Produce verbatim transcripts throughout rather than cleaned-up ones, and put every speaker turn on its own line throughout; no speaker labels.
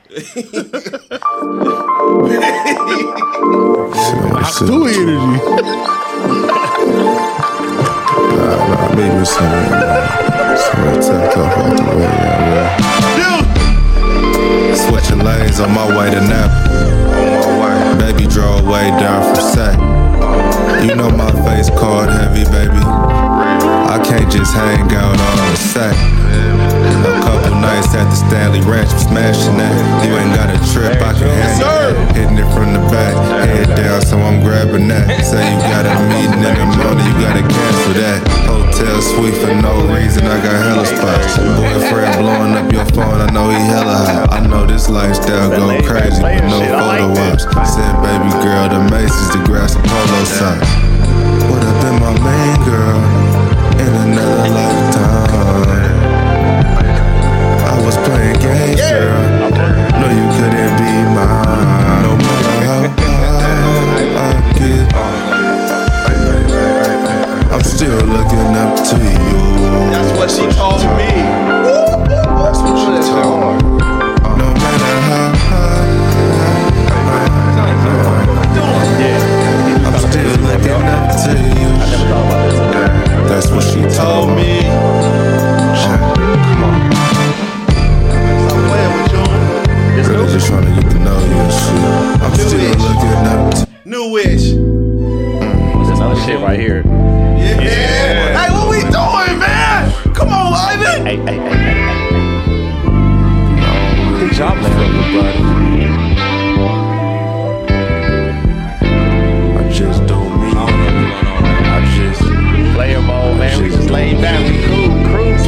Two energy.
Nah, nah, maybe some, some tucked off out the way, yeah, switching lanes on my way to Napa. Baby drove way down from Sac. You know my face card heavy, baby. I can't just hang out on the Sac. A couple nights at the Stanley Ranch, I'm smashing that. You ain't got a trip, I can handle that. Hitting it from the back, head down, so I'm grabbing that. Say you got a meeting in the morning, you gotta cancel that. Hotel suite for no reason, I got hella spots. Boyfriend blowing up your phone, I know he hella hot. I know this lifestyle go crazy, but no photo ops. Send baby girl to Macy's to grab some polo socks. Would have been my main girl in another lifetime. I was playing games, girl. No, you couldn't be mine. No matter how high I get, I'm still looking up to you.
That's what she told me.
That's what she told me. No matter how high I'm still looking up to you. That's what she told me. Come on. Really just trying to get to know you and shit. I'm
New
still
Wish.
looking up to
New Wish.
There's another shit right here.
Yeah. Hey, what we doing, man? Come on, Ivan.
Hey, hey, hey, hey, hey. Good job, man.
I just do me. I just
Player mode, man. We just laying down. We cool, cruise.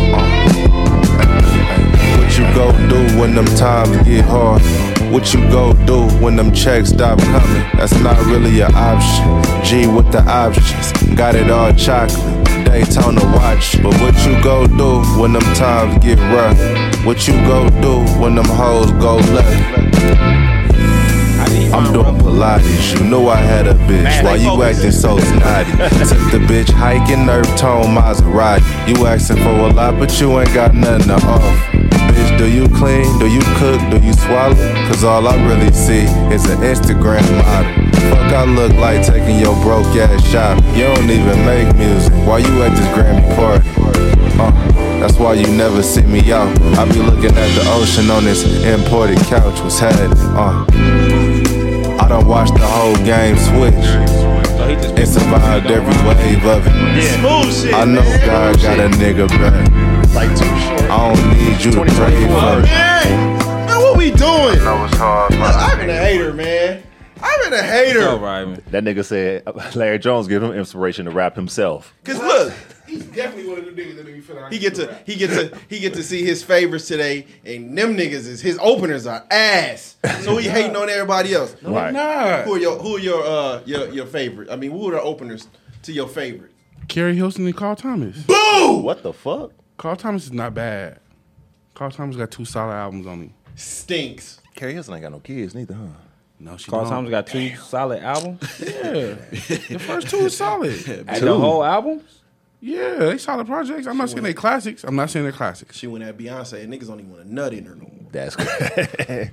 What you go do when them times get hard? What you go do when them checks stop coming? That's not really an option. G with the options, got it all chocolate. Daytona watch, but what you go do when them times get rough? What you go do when them hoes go left? I'm doing Pilates, you knew I had a bitch. Why you acting so snotty? Took the bitch hiking, Nerf tone Maserati. You asking for a lot, but you ain't got nothing to offer. Bitch, do you clean? Do you cook? Do you swallow? Cause all I really see is an Instagram model. Fuck I look like taking your broke ass shop. You don't even make music. Why you at this Grammy party? Uh, that's why you never see me out. I be looking at the ocean on this imported couch. What's happening? Uh, I done watched the whole game switch. And survived every wave of it.
Smooth shit.
I know God got a nigga back.
Like too short.
I don't need you to pray for me.
Man, man, what we doing?
That was hard,
I've been a hater, man. I've been a hater.
All right, man.
That nigga said Larry Jones gave him inspiration to rap himself.
Cause look,
He's definitely one of the niggas that make me feel like
he get to he get to he get to see his favorites today, and them niggas is his openers are ass. So he hating on everybody else.
Right.
Nah.
Who are your who are your uh your your favorite? I mean, who are the openers to your favorite?
Kerry Hilson and Carl Thomas.
Boo!
What the fuck?
Carl Thomas is not bad. Carl Thomas got two solid albums on him.
Stinks.
Carrie Hilson ain't got no kids neither, huh?
No, she
Carl
don't.
Thomas got two solid albums.
Yeah, the first two is solid.
And the whole album?
Yeah, they solid projects. I'm not saying they classics. I'm not saying they're classics.
She went at Beyonce and niggas don't even want a nut in her no more.
That's good.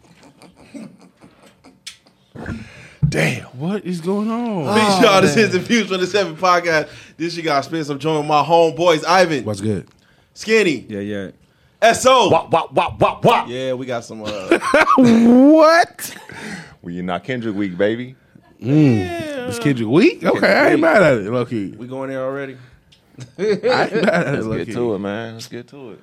Damn.
What is going on?
Big shout out, this is the Views from the Seven podcast. This you got Spence. I'm joined with my homeboys, Ivan,
What's good?
Skinny,
Yeah, yeah.
S O.
Wop, wop, wop, wop, wop.
Yeah, we got some. Uh,
What?
We in our Kendrick week, baby.
It's Kendrick Week? Okay, I ain't mad at it, low key.
we going there already?
I ain't mad at it,
Let's
low
get
key.
to it, man. Let's get to it.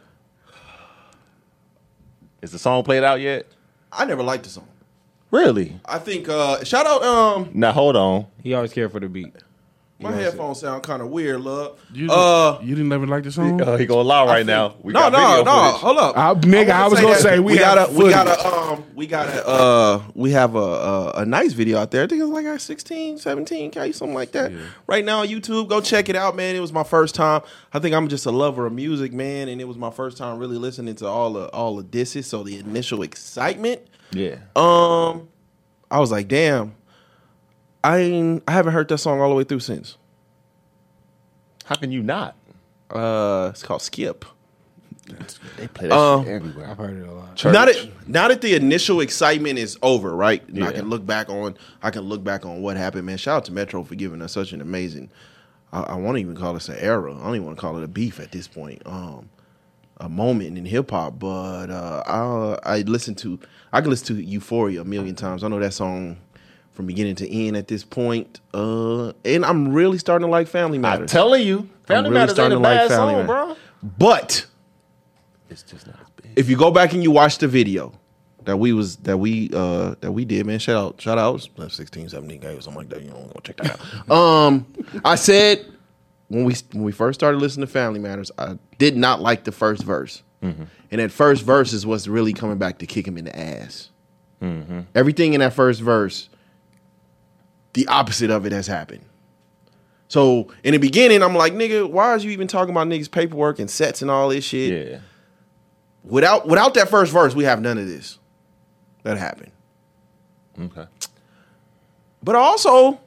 Is the song played out yet?
I never liked the song.
Really?
I think uh, shout out um
Now, hold on.
He always cared for the beat.
my headphones sound kind of weird, love.
You,
Uh,
you didn't ever like the song?
Uh, he gonna lie right now. We
no,
got
no,
video
no.
footage.
Hold up,
I- nigga, I was gonna
that
say we
we
have
gotta, we
footage.
gotta, um, we gotta, uh, we have a, a a nice video out there. I think it's like at sixteen, seventeen K, something like that. Right now on YouTube, go check it out, man. It was my first time. I think I'm just a lover of music, man, and it was my first time really listening to all the all the disses. So the initial excitement,
Yeah.
um, I was like, damn, I ain't, I haven't heard that song all the way through since.
How can you not?
Uh, it's called Skip.
They play that
Um,
shit everywhere.
I've heard it a lot.
Church.
Now that now that the initial excitement is over, right? And I
Yeah.
can look back on I can look back on what happened, man. Shout out to Metro for giving us such an amazing. I, I want to even call this an era. I don't even want to call it a beef at this point. Um, a moment in hip hop, but uh, I I listen to I can listen to Euphoria a million times. I know that song from beginning to end at this point. Uh, and I'm really starting to like Family
I'm
Matters.
telling you, Family
really
Matters ain't
starting
a
to like
bad
Family
song,
Matters.
bro.
But
It's just not as big.
if you go back and you watch the video that we was that we uh that we did, man, shout out, shout out, it was sixteen, seventeen games, something like that. You know, go check that out. um, I said when we when we first started listening to Family Matters, I did not like the first verse,
Mm-hmm.
and that first verse is what's really coming back to kick him in the ass.
Mm-hmm.
Everything in that first verse, the opposite of it has happened. So in the beginning, I'm like, nigga, why are you even talking about niggas' paperwork and sets and all this shit?
Yeah.
Without without that first verse, we have none of this that happened.
Okay.
But also,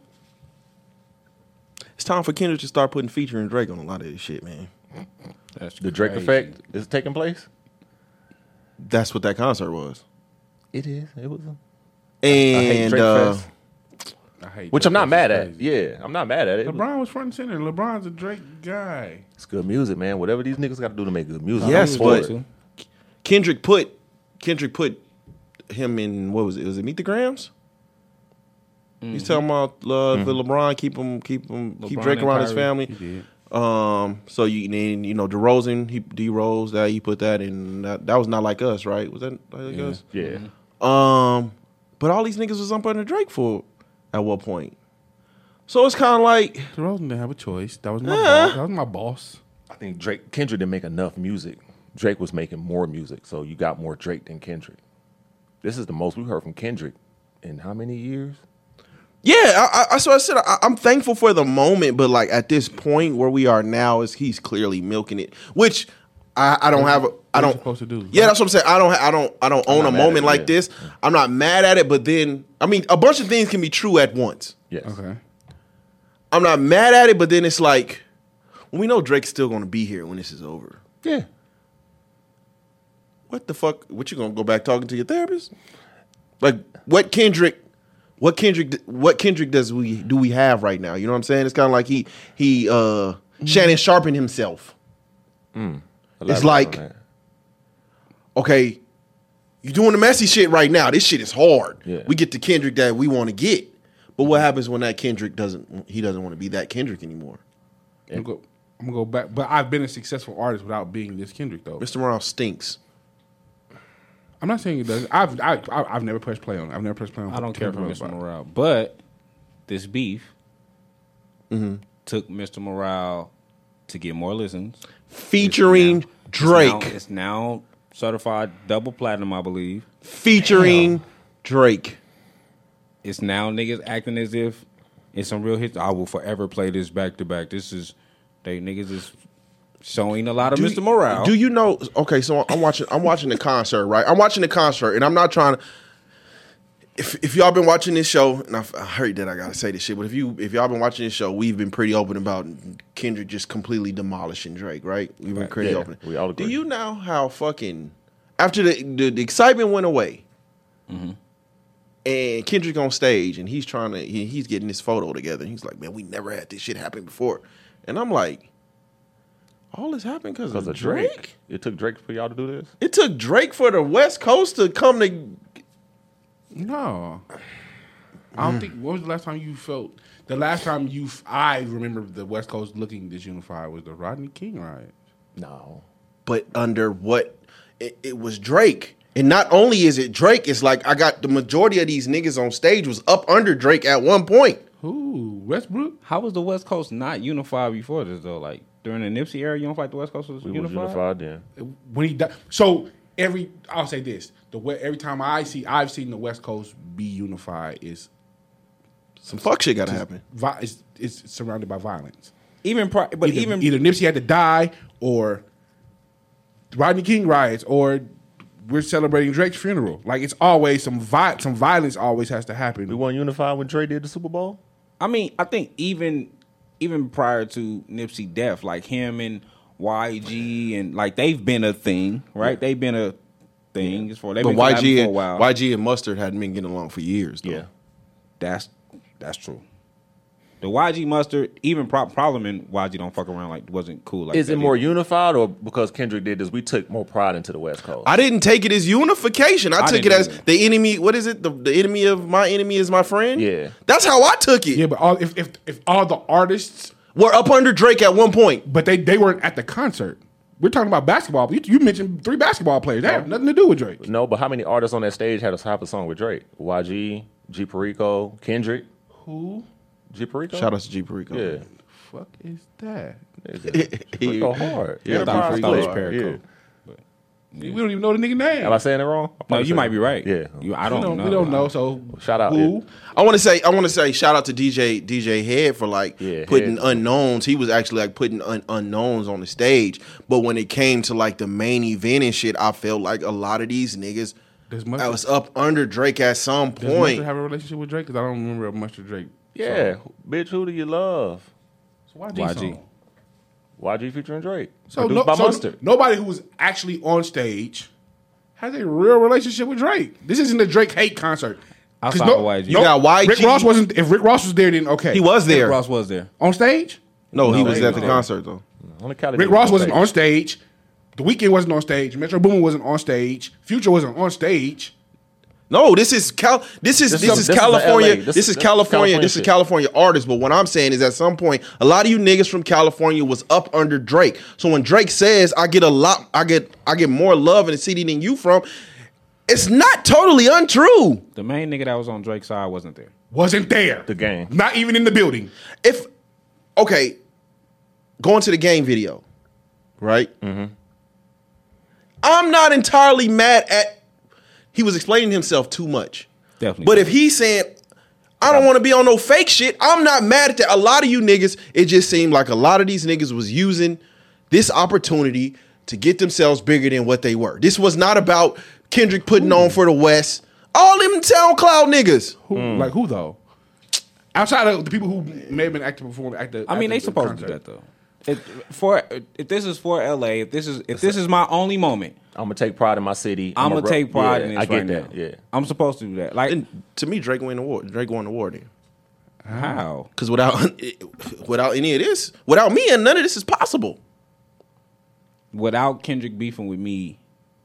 it's time for Kendrick to start putting featuring Drake on a lot of this shit, man.
That's
The Drake
crazy.
effect is taking place.
That's what that concert was.
It is. It was. A,
And
I hate Drake
uh,
Fest,
I hate
which
Drake
I'm not
Fest.
mad
It's
at.
crazy.
Yeah, I'm not mad at it.
LeBron was front and center. LeBron's a Drake guy.
It's good music, man. Whatever these niggas got to do to make good music.
Yes,
I'm for
but-
it.
Kendrick put Kendrick put him in what was it? Was it Meet the Grams? He's talking about uh, for LeBron, keep him, keep him, keep
LeBron
Drake
and
around his
Kyrie.
family.
He did.
Um, so you then you know DeRozan, he D Rose that he put that in. That, that was Not Like Us, right? Was that Like
Yeah.
Us?
Yeah.
Um, but all these niggas was up under Drake for at what point? So it's kind of like
DeRozan didn't have a choice. That was my
Yeah.
boss. That was my boss.
I think Drake Kendrick didn't make enough music. Drake was making more music, so you got more Drake than Kendrick. This is the most we've heard from Kendrick in how many years?
yeah. I, I so I said I, I'm thankful for the moment, but like at this point where we are now, is he's clearly milking it, which I, I don't have. A, I
What you
don't.
supposed to do?
Yeah, that's what I'm saying. I don't. I don't. I don't own
not
a
mad at
moment
it,
like
yeah.
this. I'm not mad at it, but then I mean, a bunch of things can be true at once.
Yes.
Okay.
I'm not mad at it, but then it's like, well, we know Drake's still going to be here when this is over.
Yeah.
What the fuck? What you gonna go back talking to your therapist? Like what Kendrick? What Kendrick? What Kendrick does we do we have right now? You know what I'm saying? It's kind of like he he uh Shannon Sharpen himself.
Elaborate
like-
on that.
Okay, you doing the messy shit right now. This shit is hard.
Yeah.
We get the Kendrick that we want to get, but what happens when that Kendrick doesn't? He doesn't want to be that Kendrick anymore.
I'm gonna, go, I'm gonna go back, but I've been a successful artist without being this Kendrick though.
Mister Morale stinks.
I'm not saying it doesn't. I've I, I, I've never pressed play on it. I've never pressed play on.
I don't care for
Kendrick
Mister
Lamar.
Morale, but this beef
Mm-hmm.
took Mister Morale to get more listens.
Featuring
It's now-
Drake.
It's now, it's now certified double platinum, I believe.
Featuring Drake.
It's now niggas acting as if it's some real hits. I will forever play this back to back. This is they niggas is showing a lot of
Do
Mister
you-
Morale.
Do you know? Okay, so I'm watching. I'm watching the concert, right? I'm watching the concert, and I'm not trying to. If if y'all been watching this show, and I, I heard that I gotta say this shit, but if you if y'all been watching this show, we've been pretty open about Kendrick just completely demolishing Drake, right? We've been pretty
Yeah,
open.
we all
Do
agree.
you know how fucking after the the, the excitement went away, and Kendrick on stage, and he's trying to he, he's getting this photo together, and he's like, "Man, we never had this shit happen before," and I'm like. All this happened because
Because
of
of Drake.
Drake?
It took Drake for y'all to do this?
It took Drake for the West Coast to come to.
No, I don't think. What was the last time you felt? The last time you, I remember the West Coast looking this unified was the Rodney King riot.
No.
But under what? It, it was Drake. And not only is it Drake, it's like I got the majority of these niggas on stage was up under Drake at one point.
Who? Westbrook?
How was the West Coast not unified before this though? Like during the Nipsey era, you don't feel like the West Coast was
We
unified.
was unified then.
When he died. So every, I'll say this: the we- every time I see, I've seen the West Coast be unified is
Some fuck shit gotta happen.
vi- it's, it's surrounded by violence.
Even pri- but
Either,
even
either Nipsey had to die, or Rodney King riots, or we're celebrating Drake's funeral. Like it's always some vi- some violence always has to happen.
We weren't unified when Dre did the Super Bowl?
I mean, I think even even prior to Nipsey death, like him and Y G and like they've been a thing, right? They've been a thing as far. They've
But
been
Y G
for a
and
while.
Y G and Mustard hadn't been getting along for years. Though.
Yeah.
That's that's true. The Y G Mustard, even Pro- Problem and Y G don't fuck around like wasn't cool. Like
Is
that
it more
either.
unified or because Kendrick did this, we took more pride into the West Coast?
I didn't take it as unification. I,
I
took it
didn't
as
either.
the enemy. What is it? The, the enemy of my enemy is my friend.
Yeah.
That's how I took it.
Yeah, but all, if if if all the artists,
We're up under Drake at one point.
but they they weren't at the concert. We're talking about basketball. You, you mentioned three basketball players. That have nothing to do with Drake.
No, but how many artists on that stage had a half a song with Drake? Y G, G Perico, Kendrick.
Who?
G Perico?
Shout out to G Perico.
Yeah.
Fuck is that?
Perico hard.
Yeah,
Everybody
I thought it
plays
was
Perico.
Yeah.
We don't even know the nigga name.
Am I saying it wrong? I
No,
probably
you
said
might
it.
be right.
Yeah.
You, I
we
don't
don't,
know.
we don't know. So
Shout out,
Who?
yeah.
I want to say I want to say shout out to D J D J Head for like
Yeah,
putting
Head.
unknowns. He was actually like putting un- unknowns on the stage. But when it came to like the main event and shit, I felt like a lot of these niggas
Does
I
Mustard,
was up under Drake at some
does Mustard
point.
have a relationship with Drake? Because I don't remember a Mustard Drake.
Yeah. Bitch, who do you love?
So Y G.
Y G.
song.
Y G featuring Drake.
So,
Produced
no,
by
so
Mustard.
nobody who was actually on stage has a real relationship with Drake. This isn't a Drake hate concert. 'Cause
Outside of Y G.
You got Y G.
Rick Ross wasn't. If Rick Ross was there, then okay.
He was there.
Ross was there.
on stage.
No, he
No,
was
he
at
was
the
there.
concert though.
On the Cali
Rick
Beach
Ross wasn't
stage.
on stage. The Weeknd wasn't on stage. Metro Boomin wasn't on stage. Future wasn't on stage.
No, this is Cal. This is this,
This
is,
is- this is
California.
L A.
This,
This
is
is- this is
California.
California
This is
shit.
California artists. But what I'm saying is, at some point, a lot of you niggas from California was up under Drake. So when Drake says, "I get a lot, I get, I get more love in the city than you from," it's not totally untrue.
The main nigga that was on Drake's side wasn't there.
Wasn't there.
The game.
Not even in the building.
If okay, going to the game video, right? Mm-hmm. I'm not entirely mad at. He was explaining himself too much.
Definitely.
But if he's saying, I don't want to be on no fake shit, I'm not mad at that. A lot of you niggas, it just seemed like a lot of these niggas was using this opportunity to get themselves bigger than what they were. This was not about Kendrick putting on for the West. All them SoundCloud niggas.
Who? Like who though? Outside of the people who may have been active before. At the,
I mean,
at
they
the
supposed to do
concert.
that though. If, for if this is for L A, if this is if this is my only moment,
I'm gonna take pride in my city.
I'm gonna
ru-
take pride
yeah,
in this
I get
right
that.
now.
Yeah.
I'm supposed to do that. Like
And to me, Drake won the award. Drake won the award then.
how?
Because without without any of this, without me, and none of this is possible.
Without Kendrick beefing with me,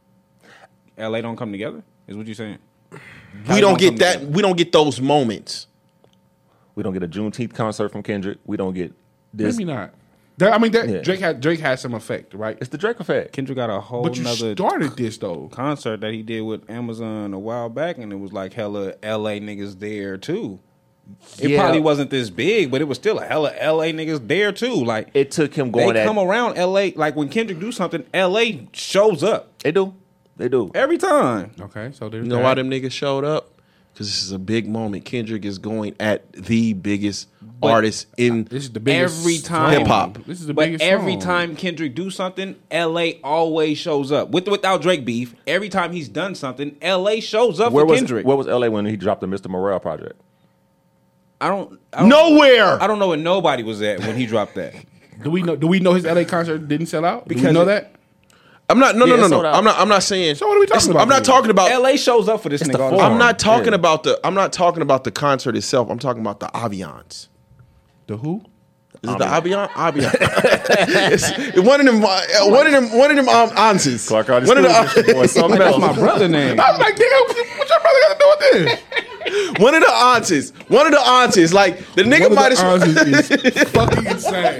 L A don't come together. Is what you're saying?
We don't get that. We don't get those moments.
We don't get a Juneteenth concert from Kendrick. We don't get this.
Maybe not. That, I mean, that,
Yeah.
Drake had Drake had some effect, right?
It's the Drake effect.
Kendrick got a whole
But you
nother
started this though.
concert that he did with Amazon a while back, and it was like hella L A niggas there too. It
Yeah.
probably wasn't this big, but it was still a hella L A niggas there too. Like
It took him
they
going at.
come around L A. Like when Kendrick do something, L A shows up
They do. They do.
every time.
Okay, so there's
You know
that.
why them niggas showed up? Because this is a big moment. Kendrick is going at the biggest artist in.
This is the biggest
Every time,
Hip-hop.
This is the
but
biggest.
every
song.
time Kendrick do something, L A always shows up. With or without Drake beef, every time he's done something, L A shows up
Where
for
was
Kendrick.
Where was L A when he dropped the Mister Morale project?
I don't, I don't
Nowhere.
I don't know where nobody was at when he dropped that.
Do we know? Do we know his L A concert didn't sell out? Do we
Because
know
it-
that?
I'm not. No,
Yeah,
no, no,
it
no.
sold out.
I'm not. I'm not saying.
So what are we talking
it's-
about
I'm not
here?
talking about.
L A shows up for this
It's
nigga
the
all the
form.
time.
I'm not talking
Yeah.
about the. I'm not talking about the concert itself. I'm talking about the ambiance.
The who?
Is it the ambiance? Ambiance. It's one of them. uh, One of them. One of them. Um, answers.
Clark Carter
One of the.
Studios, boy, something
That's
else.
my brother name.
I was like, nigga, what your brother got to do with this?
One of the aunties. One of the aunties. Like the nigga
One
might
of
as
the
well.
answers is fucking insane.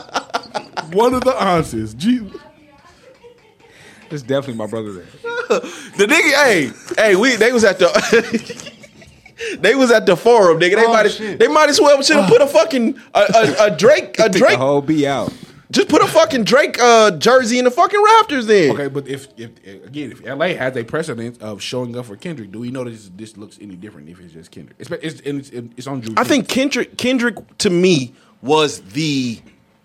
One of the answers. Gee,
It's definitely my brother there.
The nigga. Hey, hey. We. They was at the. They was at the forum, nigga. They
Oh,
might.
shit.
They might as well should have put a fucking a, a, a Drake. A
Pick the
Drake.
whole B out.
Just put a fucking Drake uh, jersey in the fucking Raptors then.
okay, but if, if again, if L A has a precedent of showing up for Kendrick, do we know that this, this looks any different if it's just Kendrick? It's it's, it's, it's on Drew.
I think Kendrick Kendrick to me was the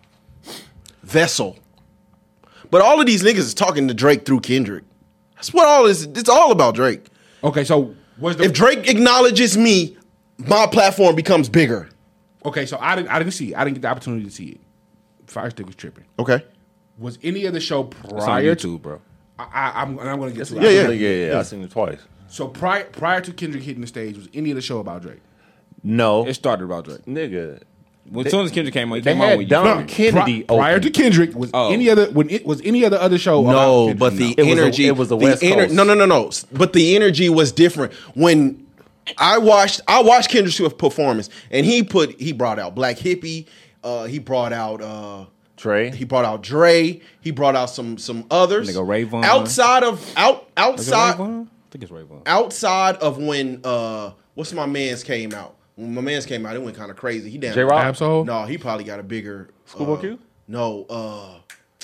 vessel. But all of these niggas is talking to Drake through Kendrick. That's what all is. It's all about Drake.
Okay, so was the
If Drake acknowledges me, my platform becomes bigger.
okay? So I didn't I didn't see it. I didn't get the opportunity to see it. Fire Stick was tripping.
Okay.
Was any of the show
It's on
prior to?
YouTube, bro.
I, I, I'm, and I'm going to get to
Yeah,
it.
yeah.
yeah, yeah. I seen it twice.
So prior prior to Kendrick hitting the stage, was any of the show about Drake?
No,
It started about Drake.
nigga.
When soon as Kendrick came on, he
They
came on
had
with
Don
you.
No,
Kennedy
pri- prior
open.
to Kendrick, was
Oh.
any other when it was any other other show? about
No,
Kendrick?
but the
It was a-
energy.
it was the
the
West
ener-
Coast.
No, no, no, no. But the energy was different when I watched. I watched Kendrick Swift performance, and he put he brought out Black Hippie. Uh, he brought out. Uh,
Trey.
He brought out Dre. He brought out some some others.
Nigga, Ray Vaughn.
Outside of out
Is it Ray
outside
Vaughn? I think it's Ray Vaughn.
outside of when uh what's my man's came out. When my man's came out, it went kind of crazy. He damn
J-Rock?
Absol?
No, he probably got a bigger
Schoolboy
uh,
Q?
No, uh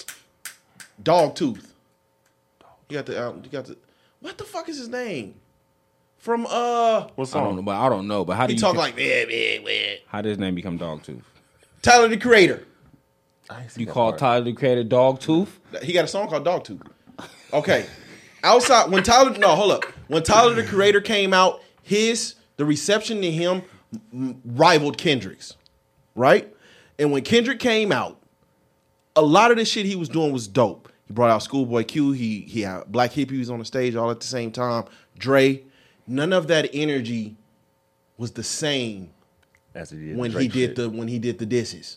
Dog Tooth. You got the uh, you got the what the fuck is his name? From uh
What
I don't know,
song?
but I don't know. But how do
he
you
talk like eh, eh, eh.
how did his name become Dogtooth?
Tyler the Creator.
I ain't seen
You
that
call
part.
Tyler the Creator Dogtooth?
He got a song called Dog Tooth. Okay. Outside when Tyler no, hold up. When Tyler the Creator came out, his the reception to him m- rivaled Kendrick's. Right? And when Kendrick came out, a lot of the shit he was doing was dope. He brought out Schoolboy Q, he he had Black Hippie was on the stage all at the same time. Dre, none of that energy was the same
As he did
when
Drake
he did
shit.
the when he did the disses.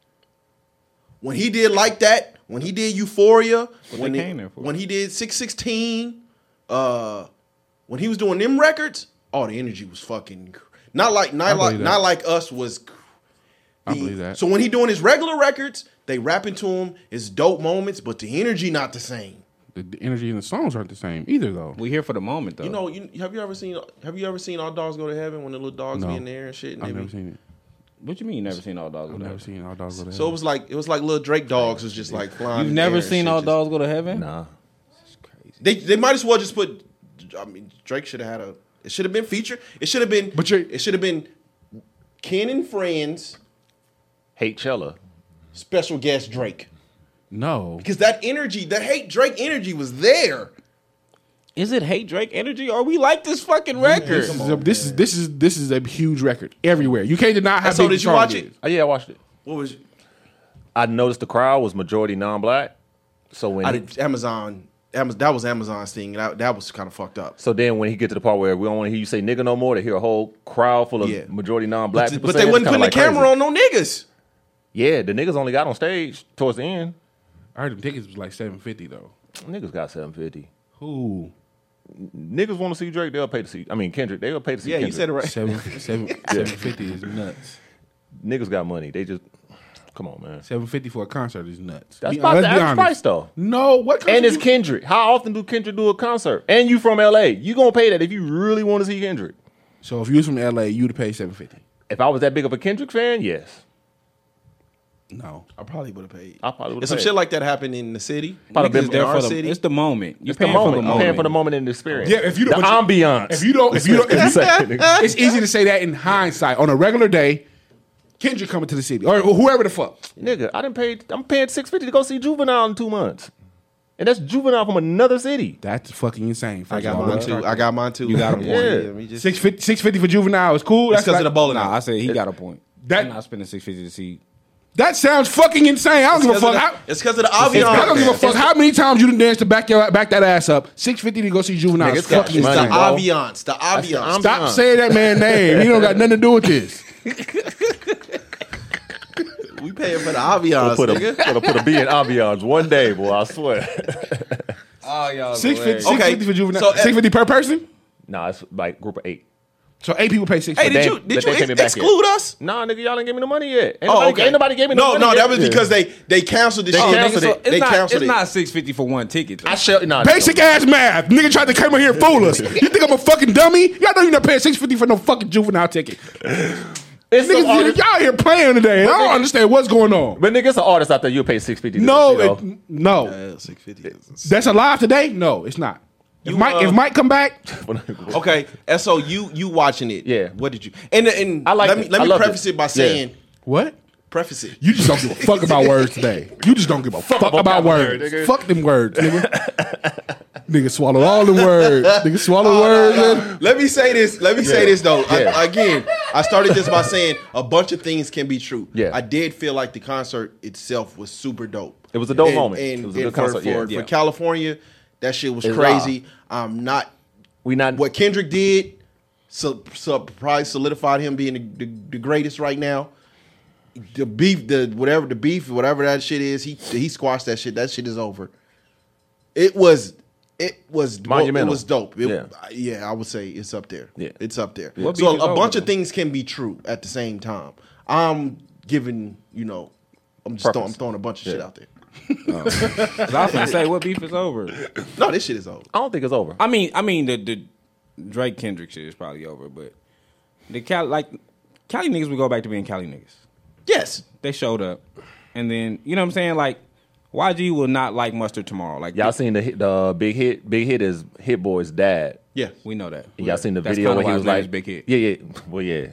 When he did like that, when he did Euphoria, when
they
he,
came there for.
when he did six sixteen, uh, when he was doing them records, oh, the energy was fucking cr- not like not like
believe that.
not like us was. cr-
I
the-
believe that.
So when he doing his regular records, they rap into him. It's dope moments, but the energy not the same.
The, the energy in the songs aren't the same either, though.
We here for the moment though.
You know, you, have you ever seen have you ever seen All Dogs Go to Heaven when the little dogs
No.
be in there and shit? And
I've
they
never
be-
seen it.
What you mean you never seen All Dogs
I've
Go to
never
Heaven?
seen All Dogs Go to
So it
Heaven.
was like it was like little Drake dogs was just like flying.
You've
in the
never
air and
seen
shit,
All
just-
Dogs Go to Heaven?
Nah.
They they might as well just put. I mean, Drake should have had a. It should have been featured. It should have been.
But you're-
it should have been Ken and Friends
Hate Chella.
special guest Drake
No.
because that energy, that hate Drake energy was there.
Is it Hate Drake energy or we like this fucking record?
This is, a, this is this is this is a huge record everywhere. You can't deny how
So
big
did
the
you
song
watch
is.
it?
Oh, yeah, I watched it.
What was?
I noticed the crowd was majority non-black. So when
I
he-
did, Amazon. Amazon. That was Amazon's thing. That that was kind of fucked up.
so then when he get to the part where we don't want to hear you say nigga no more, to hear a whole crowd full of
Yeah.
majority non-black
But,
people,
but
saying
they
it's
wasn't
kinda
putting the
like
camera
crazy.
on no niggas.
Yeah, the niggas only got on stage towards the end.
I heard them tickets was like seven fifty though.
Niggas got seven fifty.
Who?
Niggas want to see Drake, they'll pay to see. I mean Kendrick, they'll pay to see.
Yeah, you
Kendrick.
said it right.
Seven seven seven fifty is nuts.
Niggas got money. They just come on, man.
Seven fifty for a concert is nuts.
That's
Be-
about
let's
the
be
average
honest.
price though.
No, what? concert
And it's
you-
Kendrick. How often do Kendrick do a concert? And you from L A? You gonna pay that if you really want to see Kendrick?
So if you was from L A, you'd pay seven fifty.
If I was that big of a Kendrick fan, yes,
No.
I probably would have paid.
I probably would
If
have.
some shit like that happened in the city,
Probably
niggas
been
in
there
our
for the,
city.
it's the moment. You're
It's the
paying
moment.
for the
I'm paying for the
moment.
moment and the experience.
Yeah, if you
the
don't- but you-
ambiance.
If you don't, if you don't, if you,
Exactly.
it's easy to say that in hindsight. On a regular day, Kendrick coming to the city or whoever the fuck.
Nigga, I didn't pay. I'm paying six fifty to go see Juvenile in two months, and that's Juvenile from another city.
That's fucking insane.
I
First
got
of all,
mine
let's
too.
start
I
there.
got mine too.
You got a point.
Yeah.
Let me just-
Six fifty, six fifty for Juvenile is cool.
It's
That's
because
like,
of the bowling
Nah,
alley.
I said he got a point.
That-
I'm not spending six fifty to see.
that sounds fucking insane. I don't give a
It's
fuck.
'cause
How,
of the- It's because of the
I don't give a
ambiance.
fuck how many times you done danced to back your back that ass up. Six fifty to go see Juvenile.
Nigga,
is
it's got
fucking
It's
money,
the
insane.
bro.
ambiance. The ambiance.
Stop
ambiance.
saying that man name. He don't got nothing to do with this.
We paying for the ambiance,
Put a,
nigga.
put a put a B in ambiance one day, boy. I swear.
Oh, y'all.
Six fifty,
Okay,
six fifty for Juvenile.
so, uh,
Six fifty per person.
Nah, it's like group of eight.
So eight people pay six
Hey,
fifty.
did
they-
you
but
did
they
you
came
ex-
back yet.
exclude us?
Nah, nigga, y'all ain't give me the money yet. Ain't
Oh,
nobody,
okay.
ain't nobody gave me
no,
the money
no.
yet.
That was
Yeah.
because they they canceled this
They
shit.
canceled
So
it.
it's
They
not,
canceled
it's
it.
not six fifty for one ticket.
I shall nah.
Basic ass math. Nigga tried to come in here and fool us. You think I'm a fucking dummy? Y'all know you're not paying six fifty for no fucking Juvenile ticket.
It's some
Niggas,
artists-
y'all here playing today. I don't understand what's going on.
But nigga, it's an artist out there. You pay six fifty.
No, it, no.
Yeah, six fifty.
That's alive today? No, it's not. If
You,
Mike,
uh,
if Mike come back,
Okay, and so you you watching it?
Yeah.
What did you? And and
I like
let
it.
me let
I
me
loved
preface
it.
it by saying
what?
preface it.
You just don't give a fuck about words today. You just don't give a fuck, about
vocabulary,
words.
nigga.
Fuck them words, nigga. Nigga swallow all them words. Nigga swallow words. man.
Let me say this. Let me say
Yeah.
this though. I-
Yeah.
again, I started this by saying a bunch of things can be true.
Yeah.
I did feel like the concert itself was super dope.
It was a dope
and,
moment.
And,
It was a
and
good
for,
concert.
for,
Yeah.
for
Yeah.
California, that shit was
It's
crazy. I'm not
We not
what Kendrick did. So, so probably solidified him being the, the, the greatest right now. The beef, the whatever the beef, whatever that shit is, he he squashed that shit. That shit is over. It was, it was
Monumental.
It was dope. It-
Yeah.
yeah, I would say it's up there.
Yeah.
It's up there.
What
So
beef is
a, a
over,
bunch of
though?
things can be true at the same time. I'm giving, you know, I'm just throwing, I'm
Preference.
throwing a bunch of shit
Yeah.
out there.
'Cause I was gonna say what beef is over.
No, this shit is over.
I don't think it's over.
I mean, I mean the the Drake Kendrick shit is probably over, but the Cali like Cali niggas will go back to being Cali niggas.
Yes.
They showed up, and then you know what I'm saying. Like Y G will not like Mustard tomorrow. Like
Y'all seen the hit, the big hit? Big Hit is Hit Boy's dad.
Yeah.
we know that.
Y'all seen the
That's
video
kinda
where
why
he
his
was
name
like,
is Big Hit.
Yeah, yeah. Well, yeah.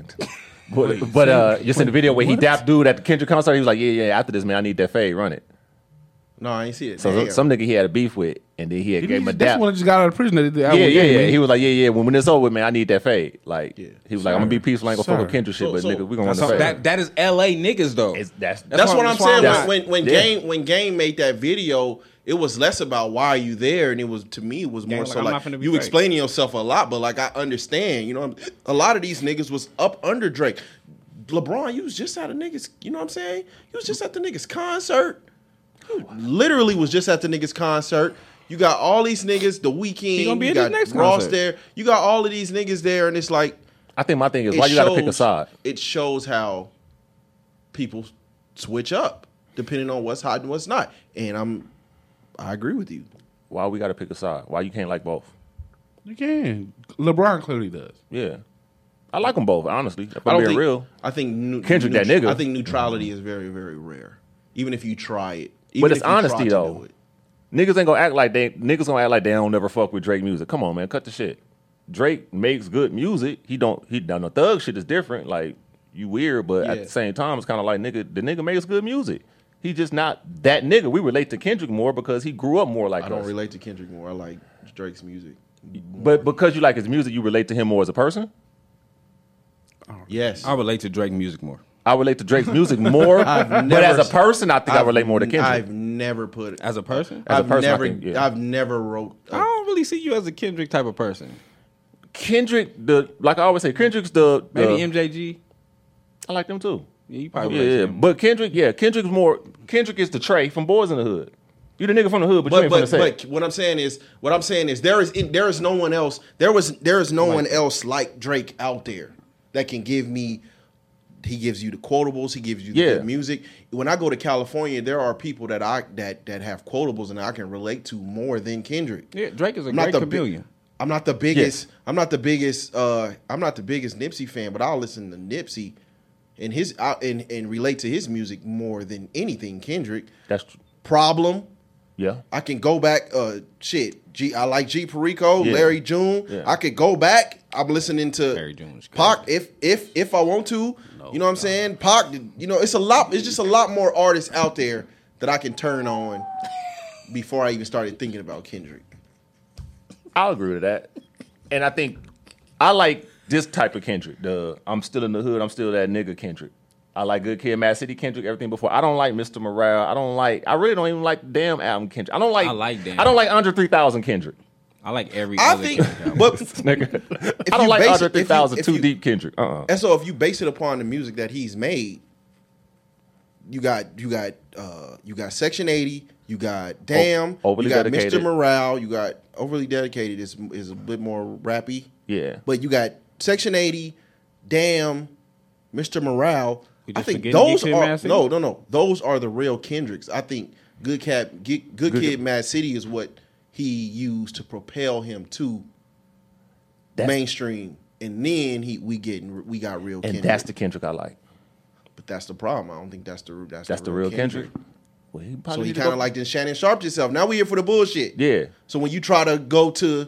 But, but uh, you seen the video where he dapped dude at the Kendrick concert? He was like, yeah, yeah. After this, man, I need that fade. Run it.
No, I ain't see it.
So
Damn.
some nigga he had a beef with, and then he had
Didn't
gave
he
him a
just- That's
dap.
one that just got out of prison. That did the
Yeah,
album
yeah,
again,
yeah.
man.
He was like, yeah, yeah. When, when it's over, man, I need that fade. Like
Yeah.
he was like, I'm gonna be peaceful. I ain't gonna fuck with
Sir.
Kendrick shit,
So-
but
so-
nigga, we gonna run
So
the fade.
that that is L A niggas though.
It's- that's
That's,
why-
what I'm
that's why
saying.
I'm
When
not-
when, when
Yeah.
Game when Game made that video, it was less about why are you there, and it was to me it was more
Game
so
like, I'm
like
not finna be
you
fake.
explaining yourself a lot, but like I understand, you know, a lot of these niggas was up under Drake. LeBron, you was just at a niggas, you know what I'm saying? You was just at the niggas concert. You literally was just at the niggas concert. You got all these niggas, the
He gonna
Weeknd,
be
you
at his
got
next
Ross
concert.
there. You got all of these niggas there, and it's like
I think my thing is
it
why you gotta pick a
shows-
side.
It shows how people switch up depending on what's hot and what's not. And I'm, I agree with you.
Why we gotta pick a side? Why you can't like both?
You can. LeBron clearly does.
Yeah, I like them both. Honestly, if
I
I'm
don't
being
think,
real.
I think nu-
Kendrick, that nigga.
I think neutrality is very, very rare. Even if you try it, even
But
if
it's
you try
honesty
to
though.
do it.
Niggas ain't gonna act like they niggas gonna act like they don't never fuck with Drake music. Come on, man, cut the shit. Drake makes good music. He don't. He done the thug shit is different. Like you weird, but at
Yeah.
the same time, it's kind of like nigga. The nigga makes good music. He just not that nigga. We relate to Kendrick more because he grew up more like
I don't
us.
relate to Kendrick more. I like Drake's music.
But because you like his music, you relate to him more as a person.
Yes,
I relate to Drake music more.
I relate to Drake's music more,
I've
but
never-
as a person, I think i
I've-
relate more to Kendrick.
I've never put
As a person,
As a
I've
person, I
never,
think, yeah.
I've never wrote.
I don't really see you as a Kendrick type of person.
Kendrick, the like I always say, Kendrick's the, the
Maybe M J G.
I like them too.
Yeah, you probably
Yeah,
relate to
yeah.
him.
But Kendrick, yeah, Kendrick's more. Kendrick is the Trey from Boys in the Hood. You the nigga from the hood, but, you
But
ain't from the
but,
set.
but what I'm saying is what I'm saying is there is there is no one else there was there is no one else like Drake out there that can give me. He gives you the quotables. He gives you the
Yeah.
good music. When I go to California, there are people that I that that have quotables and I can relate to more than Kendrick.
Yeah, Drake is a
I'm
great
not the bi-
chameleon.
I'm not the biggest. I'm not the biggest. Uh, I'm not the biggest Nipsey fan, but I'll listen to Nipsey and his uh, and and relate to his music more than anything. Kendrick.
That's tr-
Problem.
yeah.
I can go back. Uh, shit. G. I like G. Perico,
Yeah.
Larry June.
Yeah.
I could go back. I'm listening to
Larry June is
Pac if if if I want to. you know what I'm saying? Pac. You know, it's a lot. It's just a lot more artists out there that I can turn on before I even started thinking about Kendrick.
I'll agree with that. And I think I like this type of Kendrick. The I'm still in the hood. I'm still that nigga Kendrick. I like Good Kid, Mad City Kendrick, everything before. I don't like Mister Morale. I don't like. I really don't even like the damn album Kendrick. I don't like.
I like damn.
I don't like Andre three thousand Kendrick.
I like every
I
other
think,
Kendrick album.
but
Nigga.
If
I don't
you
like
base
Andre
it- if
three
you-
thousand
if
too
you-
deep Kendrick. Uh. uh
and so if you base it upon the music that he's made, you got you got uh, you got Section eighty, you got Damn,
O- Overly
you got
Dedicated.
Mister Morale, you got Overly Dedicated is is a bit more rappy.
Yeah.
But you got Section eighty, Damn, Mister Morale.
We
I
just
think
forgetting
those
Good Kid,
are
Mad City?
no, no, no. Those are the real Kendricks. I think Good Cat, Good, Good
Good
Kid,
Kid-
Mad City is what he used to propel him to
That's-
mainstream, and then he we getting we got real
And
Kendrick.
that's the Kendrick I like.
But that's the problem. I don't think that's the that's,
That's the real Kendrick. Well, he
So
probably
he
need to
kind
go-
of like then Shannon Sharp himself. Now we here for the bullshit.
Yeah.
So when you try to go to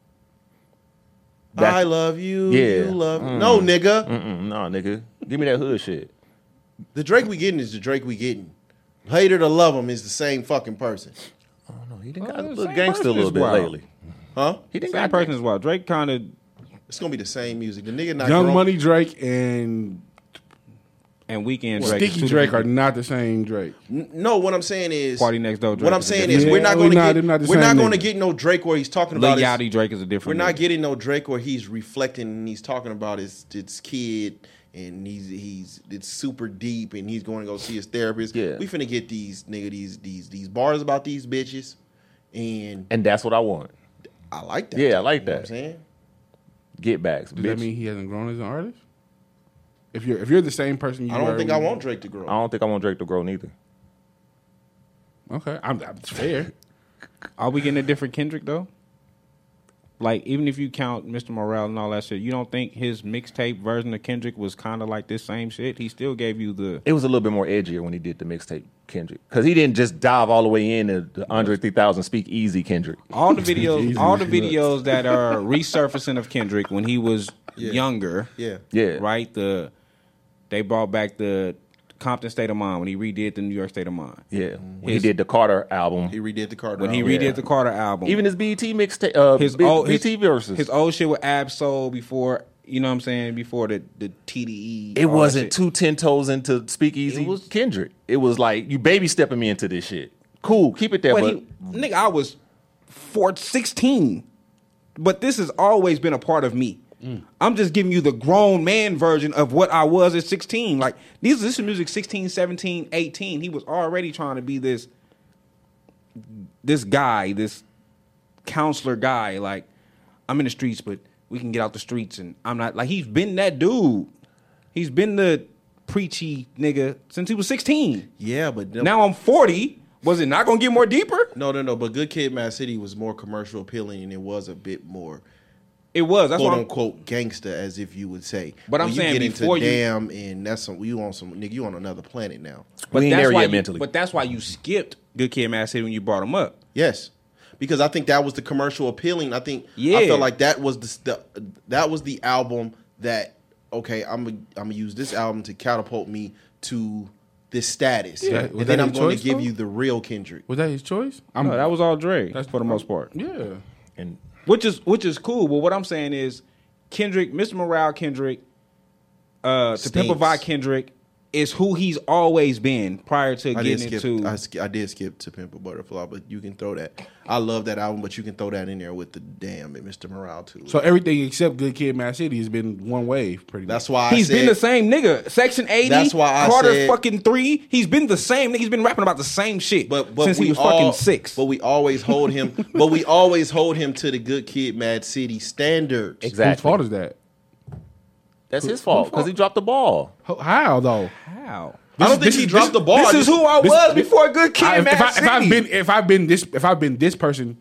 Back-
I love you,
Yeah.
you love
Mm.
no nigga.
Mm-mm, no, nigga. Give me that hood shit.
The Drake we getting is the Drake we getting. Hater to love him is the same fucking person,
I don't know. He didn't
Well,
got a
the
little
same
gangster a
person
little
is
bit
wild.
lately.
huh?
He didn't
Same
got
person as well. Drake kind of
It's gonna be the same music. The nigga not
Young
grown.
Money, Drake, and
and Weekend Drake. is
Sticky
two
Drake are
different-
not the same Drake.
N- No, what I'm saying is
Party Next Door Drake
What I'm
is a
saying
different-
is we're
Yeah,
not
we
going to
not-
get
them not the
we're
same
not going to
nigga.
get no Drake where he's talking
Lil
about his,
Yachty Drake is a different.
we're not
nigga.
getting no Drake where he's reflecting and he's talking about his his kid and he's he's it's super deep and he's going to go see his therapist.
Yeah.
We finna get these nigga these these these bars about these bitches and
And that's what I want.
I like that.
Yeah, I like
You know
that.
what I'm saying?
Get backs.
Does
bitch.
that mean he hasn't grown as an artist? If you're if you're the same person, you
I don't
were
think I
when-
want Drake to grow.
I don't think I want Drake to grow neither.
Okay, I'm, I'm it's fair.
Are we getting a different Kendrick though? Like, even if you count Mister Morale and all that shit, you don't think his mixtape version of Kendrick was kind of like this same shit? He still gave you the.
It was a little bit more edgier when he did the mixtape Kendrick, because he didn't just dive all the way into the Andre three thousand Speak Easy Kendrick.
All the videos,
Jesus,
all the
nuts.
videos that are resurfacing of Kendrick when he was
Yeah.
younger,
Yeah.
Yeah,
right? The they brought back the Compton State of Mind when he redid the New York State of Mind.
Yeah, when
His-
he did the Carter album,
He redid the Carter
When he
album.
redid
Yeah.
the Carter album,
even his B E T mixtape, uh,
his
B-
old his,
B E T verses.
his old shit with Ab Soul before, you know what I'm saying, before the the T D E.
it
all that
wasn't
shit.
two ten toes into Speak Easy
It was-
Kendrick. It was like you baby stepping me into this shit. Cool, keep it there,
But
but
he, nigga, I was four, sixteen. But this has always been a part of me. I'm just giving you the grown man version of what I was at sixteen. Like, these, this is music sixteen, seventeen, eighteen. He was already trying to be this, this guy, this counselor guy. Like, I'm in the streets, but we can get out the streets. And I'm not, like, he's been that dude. He's been the preachy nigga since he was sixteen.
Yeah, but them-
Now I'm forty. Was it not going to get more deeper?
no, no, no. But Good Kid, Mad City was more commercial appealing, and it was a bit more
It was. That's
quote
what I'm,
unquote gangster, as if you would say.
But I'm
when
saying
you get
before
into
you-
damn, and that's some you on some nigga, you on another planet now.
But
We ain't
that's
there
why
yet
you,
mentally.
But that's why you skipped Good Kid, Mad City when you brought him up.
Yes, because I think that was the commercial appealing. I think
Yeah.
I felt like that was the, the that was the album that okay, I'm gonna I'm gonna use this album to catapult me to this status,
Yeah.
and
Was
then
that
I'm
his
going to
choice,
give
though?
you the real Kendrick.
Was that his choice? I'm,
No, that was all Dre.
That's-
for the most part.
yeah.
and
Which is which is cool. But what I'm saying is, Kendrick, Mister Morale Kendrick, uh, to Pimp a
Stinks.
Vi Kendrick is who he's always been prior to
I did
getting
skip.
into.
I, sk- I did skip to Pimp a Butterfly, but you can throw that. I love that album, but you can throw that in there with the damn and Mister Morale too.
So everything except Good Kid, Mad City has been one wave, pretty
that's
much.
why I
He's
said,
been the same nigga. Section eighty.
That's why I
Carter
said-
fucking three. He's been the same nigga. He's been rapping about the same shit
But, but
since
we
he was
all,
fucking six.
But we always hold him. but we always hold him to the Good Kid, Mad City standards.
exactly.
Whose fault is that?
That's his fault because he dropped the ball.
Ho- How though?
How?
I don't
This-
think
this
he
is-
dropped
this-
the ball.
This is who I
this-
was
this-
before Good Kid,
I, if,
Mad
I, if
City.
I've been if I've been this if I've been this person,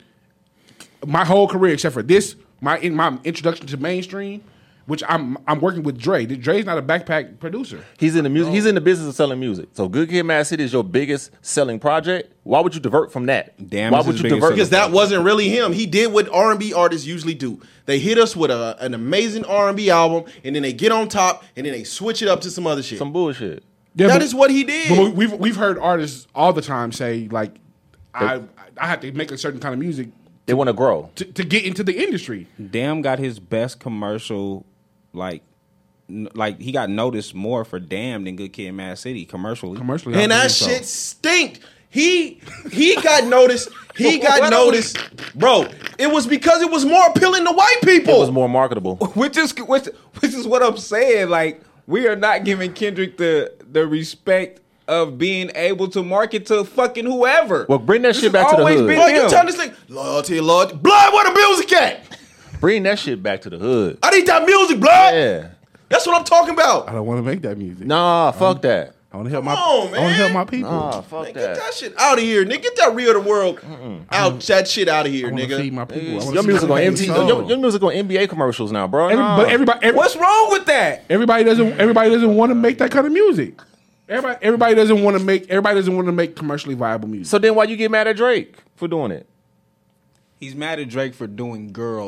my whole career except for this, my in my introduction to mainstream, which I'm I'm working with Dre. Dre's not a backpack producer.
He's in the music. He's in the business of selling music. So Good Kid, Mad City is your biggest selling project. Why would you divert from that?
Damn,
Why
it's
would
his
you
biggest
divert?
Because that wasn't really him. He did what R and B artists usually do. They hit us with a, an amazing R and B album, and then they get on top, and then they switch it up to some other shit.
some bullshit.
Yeah,
That
but-
is what he did.
But we- we've we've heard artists all the time say like, I I have to make a certain kind of music
They want to grow.
to, to get into the industry.
Damn got his best commercial, like, n- like he got noticed more for Damn than Good Kid, Mad City commercially.
Commercially, I
and that
believe so.
shit stinked. He he got noticed. He got
What
noticed, bro. It was because it was more appealing to white people.
It was more marketable.
Which is which, which is what I'm saying. Like, we are not giving Kendrick the the respect of being able to market to fucking whoever.
Well, bring that
This
shit
has
back to the
always
hood.
been
Bro, you
him.
telling this thing? Loyalty, loyalty. Blood, where the music at?
Bring that shit back to the hood.
I need that music, blood.
Yeah.
That's what I'm talking about.
I don't want to make that music.
Nah, fuck that.
I want to help
Come
my
on,
I want to
man.
help my people.
Nah, fuck
Man, get
that.
that shit out of here, nigga. Get that real to the world out. That shit out of here,
I want to feed
nigga.
my people. I wanna
Your
see
music
my
on M
people
T V.
sold.
Your, your music on N B A commercials now, bro.
Every-
Nah.
But everybody, every,
What's wrong with that?
everybody doesn't. Everybody doesn't want to make that kind of music. Everybody, everybody doesn't want to make. Everybody doesn't want to make commercially viable music.
So then why you get mad at Drake for doing it?
He's mad at Drake for doing girls.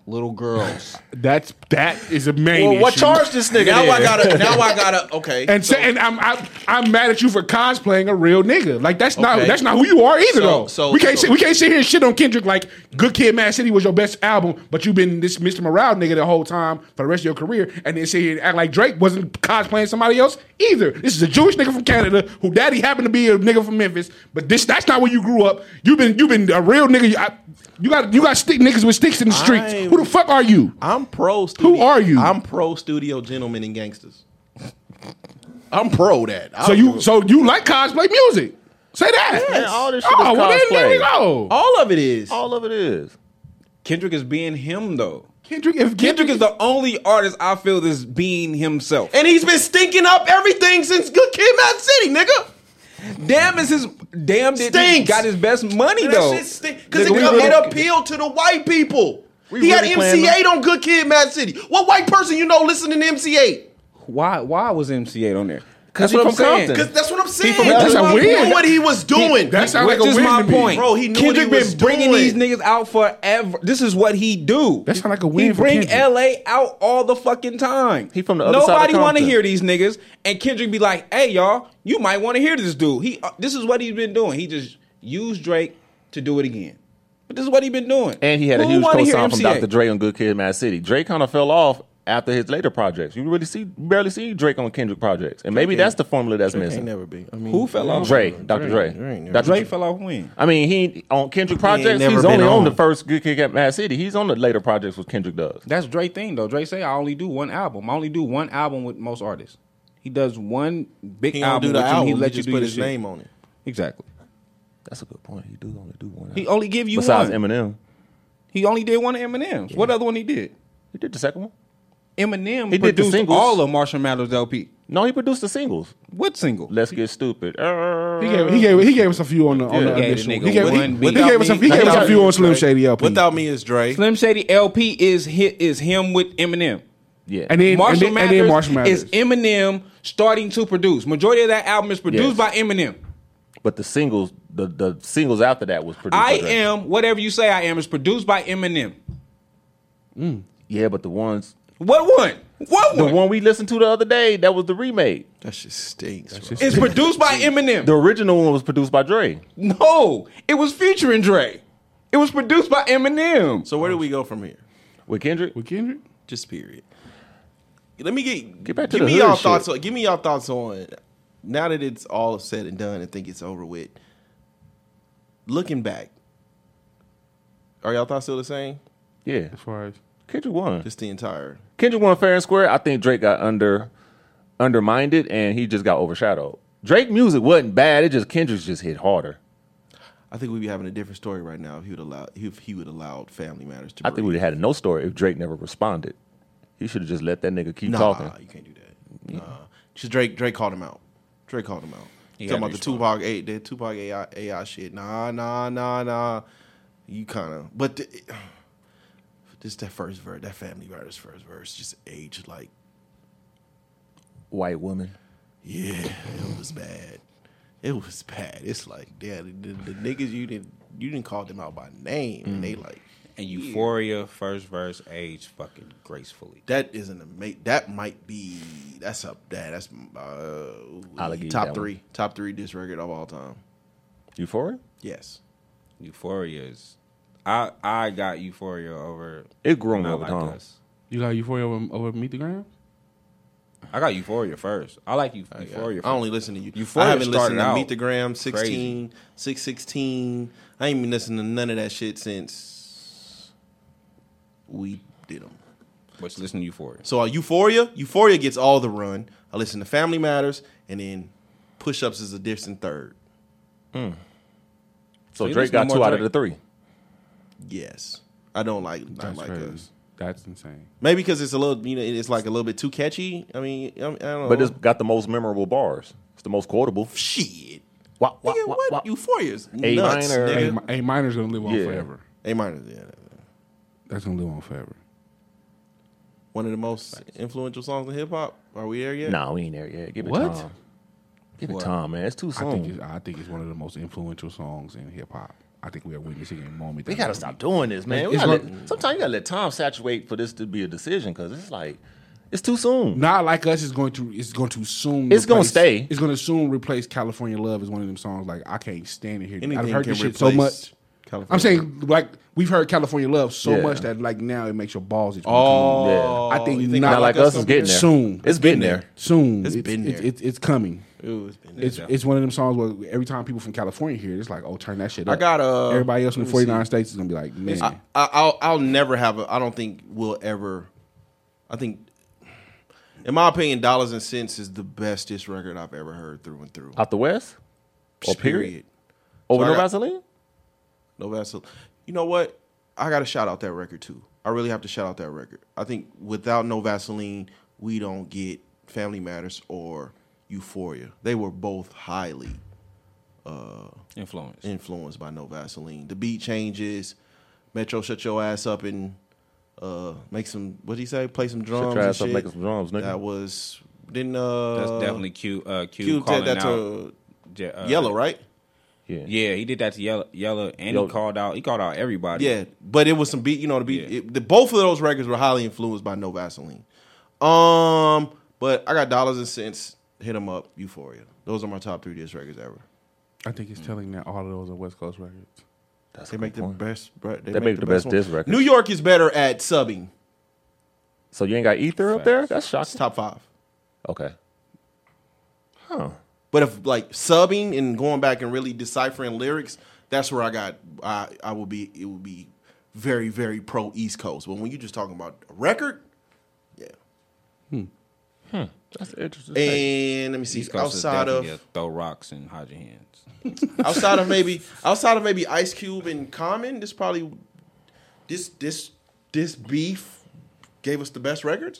little girls.
That's that is a main.
Well, what
issue.
charge this nigga?
Now
then?
I gotta. Now I gotta. Okay.
And
so-
say, and I'm, I'm I'm mad at you for cosplaying a real nigga. Like that's not
Okay.
that's not who you are either
So-
though.
so-
we can't
so-
sit, we can't sit here and shit on Kendrick like Good Kid, Mad City was your best album, but you've been this Mister Morale nigga the whole time for the rest of your career, and then sit here and act like Drake wasn't cosplaying somebody else either. This is a Jewish nigga from Canada who daddy happened to be a nigga from Memphis, but this that's not where you grew up. You've been you've been a real nigga. You, I, you got you got stick niggas with sticks in the streets.
I'm-
Who the fuck are you?
I'm pro. Studio,
Who are you?
I'm pro studio gentlemen and gangsters. I'm pro that.
So
I'm
you
pro-
so you like cosplay music? Say that.
Man, all this shit
oh,
is
well then there we
cosplay.
go.
all of it is.
All of it is.
Kendrick is being him though.
Kendrick, if
Kendrick is the only artist I feel that's being himself.
And he's been stinking up everything since Good Kid, Mad City, nigga.
Damn is his damn did he
Stinks.
got his best money though.
Because it,
Nigga, we
it
really-
appealed to the white people.
We
he
really
had
playing
M C eight on Good Kid, Mad City. What white person you know listening to M C eight?
Why why was M C eight on there?
That's
That's what
he
I'm
from
saying.
Compton.
Because that's what I'm saying.
from-
That's a
he
weird-
knew what he was doing.
that sounds like
Which
a
is
win
my
to me.
point,
Bro, he knew
Kendrick
what he was
been bringing
doing.
these niggas out forever. This is what he do.
That sound like a win
He
for
bring
Kendrick.
L A out all the fucking time.
He from the other side of
Nobody want to
Compton.
hear these niggas, and Kendrick be like, "Hey y'all, you might want to hear this dude. He uh, this is what he's been doing. He just used Drake to do it again. But this is what he been doing.
And he had a
Who
huge
wanna hear
co-sign from
M C A?
Doctor Dre on Good Kid, Mad City. Dre kind of fell off after his later projects. You really see, you barely see Drake on Kendrick projects, and maybe that's the formula that's
Ain't
missing.
never be. I mean,
Who fell off?
Dre, Doctor Dre,
Dre ain't never-
Doctor
Drake fell off when?
I mean, he on Kendrick projects.
never
He's
been
only on.
on.
the first Good Kid, Mad City. He's on the later projects what Kendrick does.
That's Dre thing though. Dre say I only do one album. I only do one album with most artists. He does one big
He don't
album
do the
with you,
album.
He
He
let you
just
do
put
your
his
shit.
name on it.
Exactly.
That's a good point. He do only do one.
He only give you
Besides
one.
Eminem,
He only did one of Eminem's. What other one he did?
he did the second one.
Eminem
He did the
produced
singles.
all of Marshall Mathers L P.
No, he produced the singles.
What single?
Let's Get Stupid.
He gave he gave he gave us a few on the on the
Yeah.
He gave
initial.
the
He
nigga
gave,
one
he,
beat.
he gave us a he
Without
gave us a
me
few on
is
Slim
Dre.
Shady L P.
Without me is Dre.
Slim Shady L P is hit is him with Eminem.
Yeah,
and then
Marshall
and then,
Mathers,
and then Marshall Mathers.
is Eminem starting to produce. Majority of that album is produced
Yes.
by Eminem.
but the singles, the the singles after that was produced.
I
by Dre.
Am Whatever You Say I Am is produced by Eminem.
Yeah, but the ones,
What one? What
the
one?
one we listened to the other day, that was the remake.
That shit stinks. bro.
It's produced by Eminem.
The original one was produced by Dre.
No, it was featuring Dre. It was produced by Eminem.
So where do we go from here?
With Kendrick.
With Kendrick.
Just period. Let me get
Get back to
give
the
me
hood
y'all
shit.
thoughts. On, give me y'all thoughts on now that it's all said and done and think it's over with. Looking back, are y'all thoughts still the same?
Yeah,
As far as
Kendrick won.
Just the entire.
Kendrick won fair and square. I think Drake got under undermined and he just got overshadowed. Drake music wasn't bad. It just Kendrick's just hit harder.
I think we'd be having a different story right now if he would allow if he would allowed Family Matters to.
I think we'd have had a no story if Drake never responded. He should have just let that nigga keep
Nah,
talking.
you can't do that. Nah, just Drake. Drake called him out. Drake called him out.
He
Talking
had
about the
to
Tupac eight, the Tupac A I, A I shit. Nah, nah, nah, nah. You kind of, but the, just that first verse, that Family Matters first verse, just aged like,
White woman.
yeah, it was bad. It was bad. It's like, yeah, the, the, the niggas you didn't you didn't call them out by name, and they like.
And Euphoria, first verse, age fucking gracefully.
That is an amazing. That might be. That's up there. That's uh,
I'll give you
top
that
three.
one.
Top three disc record of all time.
Euphoria?
Yes.
Euphoria is. I I got Euphoria over.
It grew on me
Not
over
Like
time.
Us.
you got Euphoria over, over Meet the Grams?
I got Euphoria first. I like Eu- Euphoria.
I only listen to you.
Euphoria
I haven't
started
listened to
out
Meet the Gram, sixteen, six sixteen. I ain't been listening to none of that shit since we did them.
But you listen to Euphoria.
So uh, Euphoria, Euphoria gets all the run. I listen to Family Matters, and then Push Ups is a distant third.
So,
So you
Drake
listen to
got two
more
out of
Drake.
the three.
Yes, I don't like not
That's
like
crazy.
us.
That's insane.
Maybe because it's a little, you know, it's like a little bit too catchy. I mean, I, I don't know.
But it's got the most memorable bars. It's the most quotable.
shit.
Wah, wah,
Nigga,
wah,
what?
wah.
Euphoria's
A
nuts,
minor.
A,
nigga.
mi- A minor's gonna live on
Yeah.
forever.
A minor, yeah.
That's gonna live on forever.
One of the most influential songs in hip hop. Are we there yet?
No, we ain't there yet. Give it
What?
time. Give it
What?
time, man. It's too
I think
soon.
it's, I think it's one of the most influential songs in hip hop. I think we are witnessing a moment.
We
that-
gotta stop doing this, man. We
It's
gotta
gonna-
let, sometimes you gotta let time saturate for this to be a decision because it's like it's too soon.
Not Like Us is going to it's going to soon.
It's gonna
replace-
stay.
It's going to soon replace California Love as one of them songs. Like I can't stand it here.
Anything
I've heard
can
this shit so
replace
much.
California.
I'm saying like we've heard California Love so
Yeah.
much that like now it makes your balls itch.
Oh,
I think
you
Not
Not
Like
like us
gonna
is
be
getting
there?
there.
soon.
It's been there.
Soon.
It's
It's
been
it's,
there.
it's, it's coming.
Ooh, it's been there.
It's it's one of them songs where every time people from California hear it, it's like, oh, turn that shit up.
I got, uh,
everybody else in the
let me
forty-nine
see.
states is gonna be like, man.
I, I, I'll I'll never have a. I don't think we'll ever. I think, in my opinion, Dollars and Cents is the bestest record I've ever heard through and through.
Out the West? Or period? Over
So
No
I got-
Vaseline?
No Vaseline. You know what? I got to shout out that record too. I really have to shout out that record. I think without No Vaseline, we don't get Family Matters or Euphoria. They were both highly
Influence.
influenced by No Vaseline. The beat changes. Metro, shut your ass up and uh, make some. What did he say? Play some drums.
your
and
ass up,
shit.
make some drums, nigga.
That was didn't. Uh,
That's definitely Q. Uh, Q,
Q
calling
did that
out
to
Je- uh,
Yellow, right?
Yeah.
Yeah, he did that to Yellow, Yellow, and
Yo-
he called out. He called out everybody.
Yeah, but it was some beat. You know, the beat.
Yeah.
It, the, both of those records were highly influenced by No Vaseline. Um, but I got Dollars and Cents. Hit them up. Euphoria. Those are my top three disc records ever.
I think it's telling that all of those are West Coast records.
That's
They
a
make
good
the
point.
best. They,
They make the best
ones.
disc records.
New York is better at subbing.
So you ain't got Ether up there? That's
It's
shocking.
top five.
Okay. Huh.
But if like subbing and going back and really deciphering lyrics, that's where I got. I I will be. It would be very very pro East Coast. But when you just talking about a record, yeah.
That's interesting. thing.
And let me see.
East Coast is
Outside
definitely
of
a throw rocks and hide your hands.
outside of maybe outside of maybe Ice Cube and Common, this probably this this this beef gave us the best records.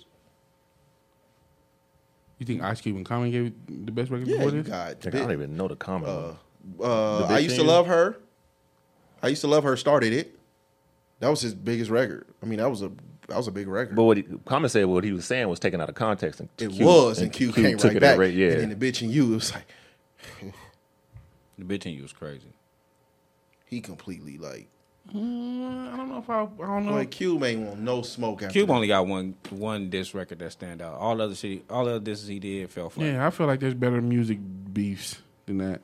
You think Ice Cube and Common gave the best record
Yeah,
before
you
this?
got.
Nigga, I don't even know the comment.
Uh, uh,
The
I
Bitch
used to
in You?
love her. I used to love her. Started it. That was his biggest record. I mean, that was a that was a big record.
but what he, comment said what he was saying was taken out of context. And
it
Q-
was, and Q, came
took
right
it
back.
right- yeah.
And then the bitch and you, it was like
The bitch in you was crazy.
he completely like
Mm, I don't know if I. I don't know.
like Cube ain't want no smoke after
Cube
that.
only got one one disc record that stand out. All other shit, all the other discs he did fell flat.
yeah, I feel like there's better music beefs than that.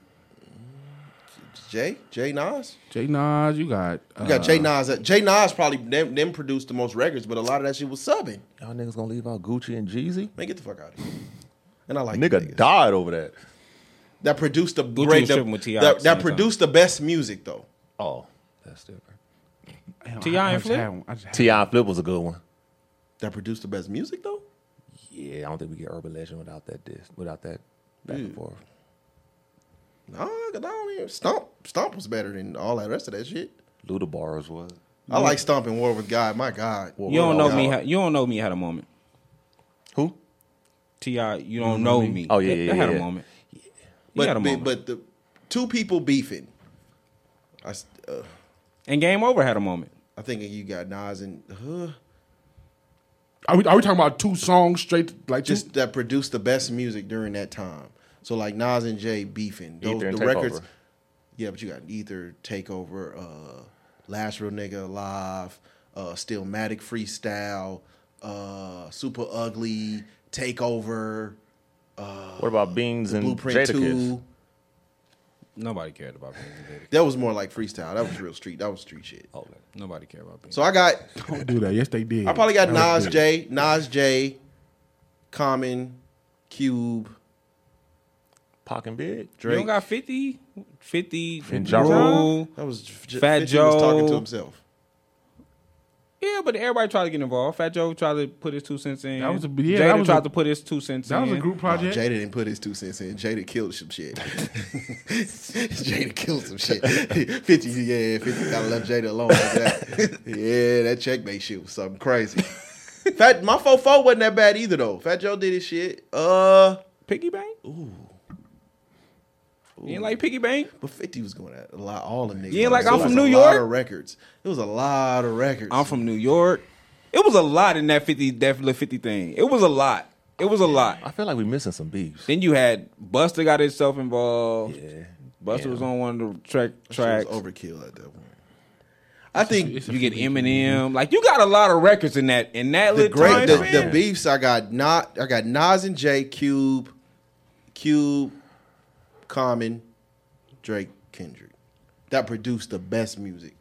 Jay Jay Nas.
Jay Nas, you got. Uh,
You got Jay Nas. Jay Nas probably them, them produced the most records, but a lot of that shit was subbing.
Y'all niggas gonna leave out Gucci and Jeezy?
Man, get the fuck out of here. And I like
Nigga
them niggas.
died over that.
that produced the
Gucci
great
was
the,
tripping with T I
that,
at the
that
same
produced the best music though.
Oh, that's different.
damn,
T I
I- I
and
just
Flip?
had one- I just had
T I Flip was a good one.
That produced the best music though.
Yeah, I don't think we get Urban Legend without that disc, without that back and forth.
No, I don't even Stomp. Stomp was better than all that rest of that shit.
Luda Bars was.
I like Stomp and War with God. My God.
You don't know
God.
me. ha- You don't know me. Had a moment.
Who?
Ti, you don't know me.
Oh, yeah,
They-
yeah,
they had
yeah.
a moment. He
But
had a
but,
moment.
but the two people beefing. I s- uh,
And Game Over had a moment.
I think you got Nas and uh,
Are we, are we talking about two songs straight? Like
just
just
that produced the best music during that time. So like Nas and Jay beefing. Those,
Ether and
the records.
Takeover.
Yeah, but you got Ether, Takeover, uh, Last Real Nigga Alive, uh, Stillmatic Freestyle, uh, Super Ugly, Takeover,
What about Beans and
Blueprint
Jadakiss?
two.
Nobody cared about Beans and Jadakiss.
That was more like freestyle. That was real street. That was street shit.
Okay.
Nobody cared about Beans.
So I got,
don't do that. Yes, they did.
I probably got
That was
Nas
good.
J, Nas J, Common, Cube,
Pac and Big.
You
Drake.
don't got fifty, fifty,
And
Ja
Ja
Rule.
That was J-
Fat
fifty was talking
Joe.
to himself.
Yeah, but everybody tried to get involved. Fat Joe tried to put his two cents in.
That was a- yeah,
Jada
that was
tried
a-
to put his two cents
That
in.
was a group
No,
project.
Jada didn't put his two cents in. Jada killed some shit. Jada killed some shit. fifty, yeah, fifty gotta let Jada alone like that. Yeah, that checkmate shit was something crazy. Fat, my fofo wasn't that bad either though. Fat Joe did his shit. Uh,
Piggy Bank? Ooh. You ain't like Piggy Bank?
but fifty was going at a lot. All the niggas.
You ain't like
It
I'm
was
from
a
New
lot
York?
of records. It was a lot of records.
I'm from New York. It was a lot in that fifty, that little fifty thing. It was a lot. It was a lot.
I feel like we missing some beefs.
Then you had Buster got himself involved.
Yeah.
Busta
Yeah.
was on one of the track
That
tracks.
shit was overkill at that point. I think
It's a
You get
fifty.
Eminem. Like, you got a lot of records in that in that
the
little
great
time
the,
span.
the beefs I got not I got Nas and J, Cube, Cube, Common, Drake, Kendrick. That produced the best music.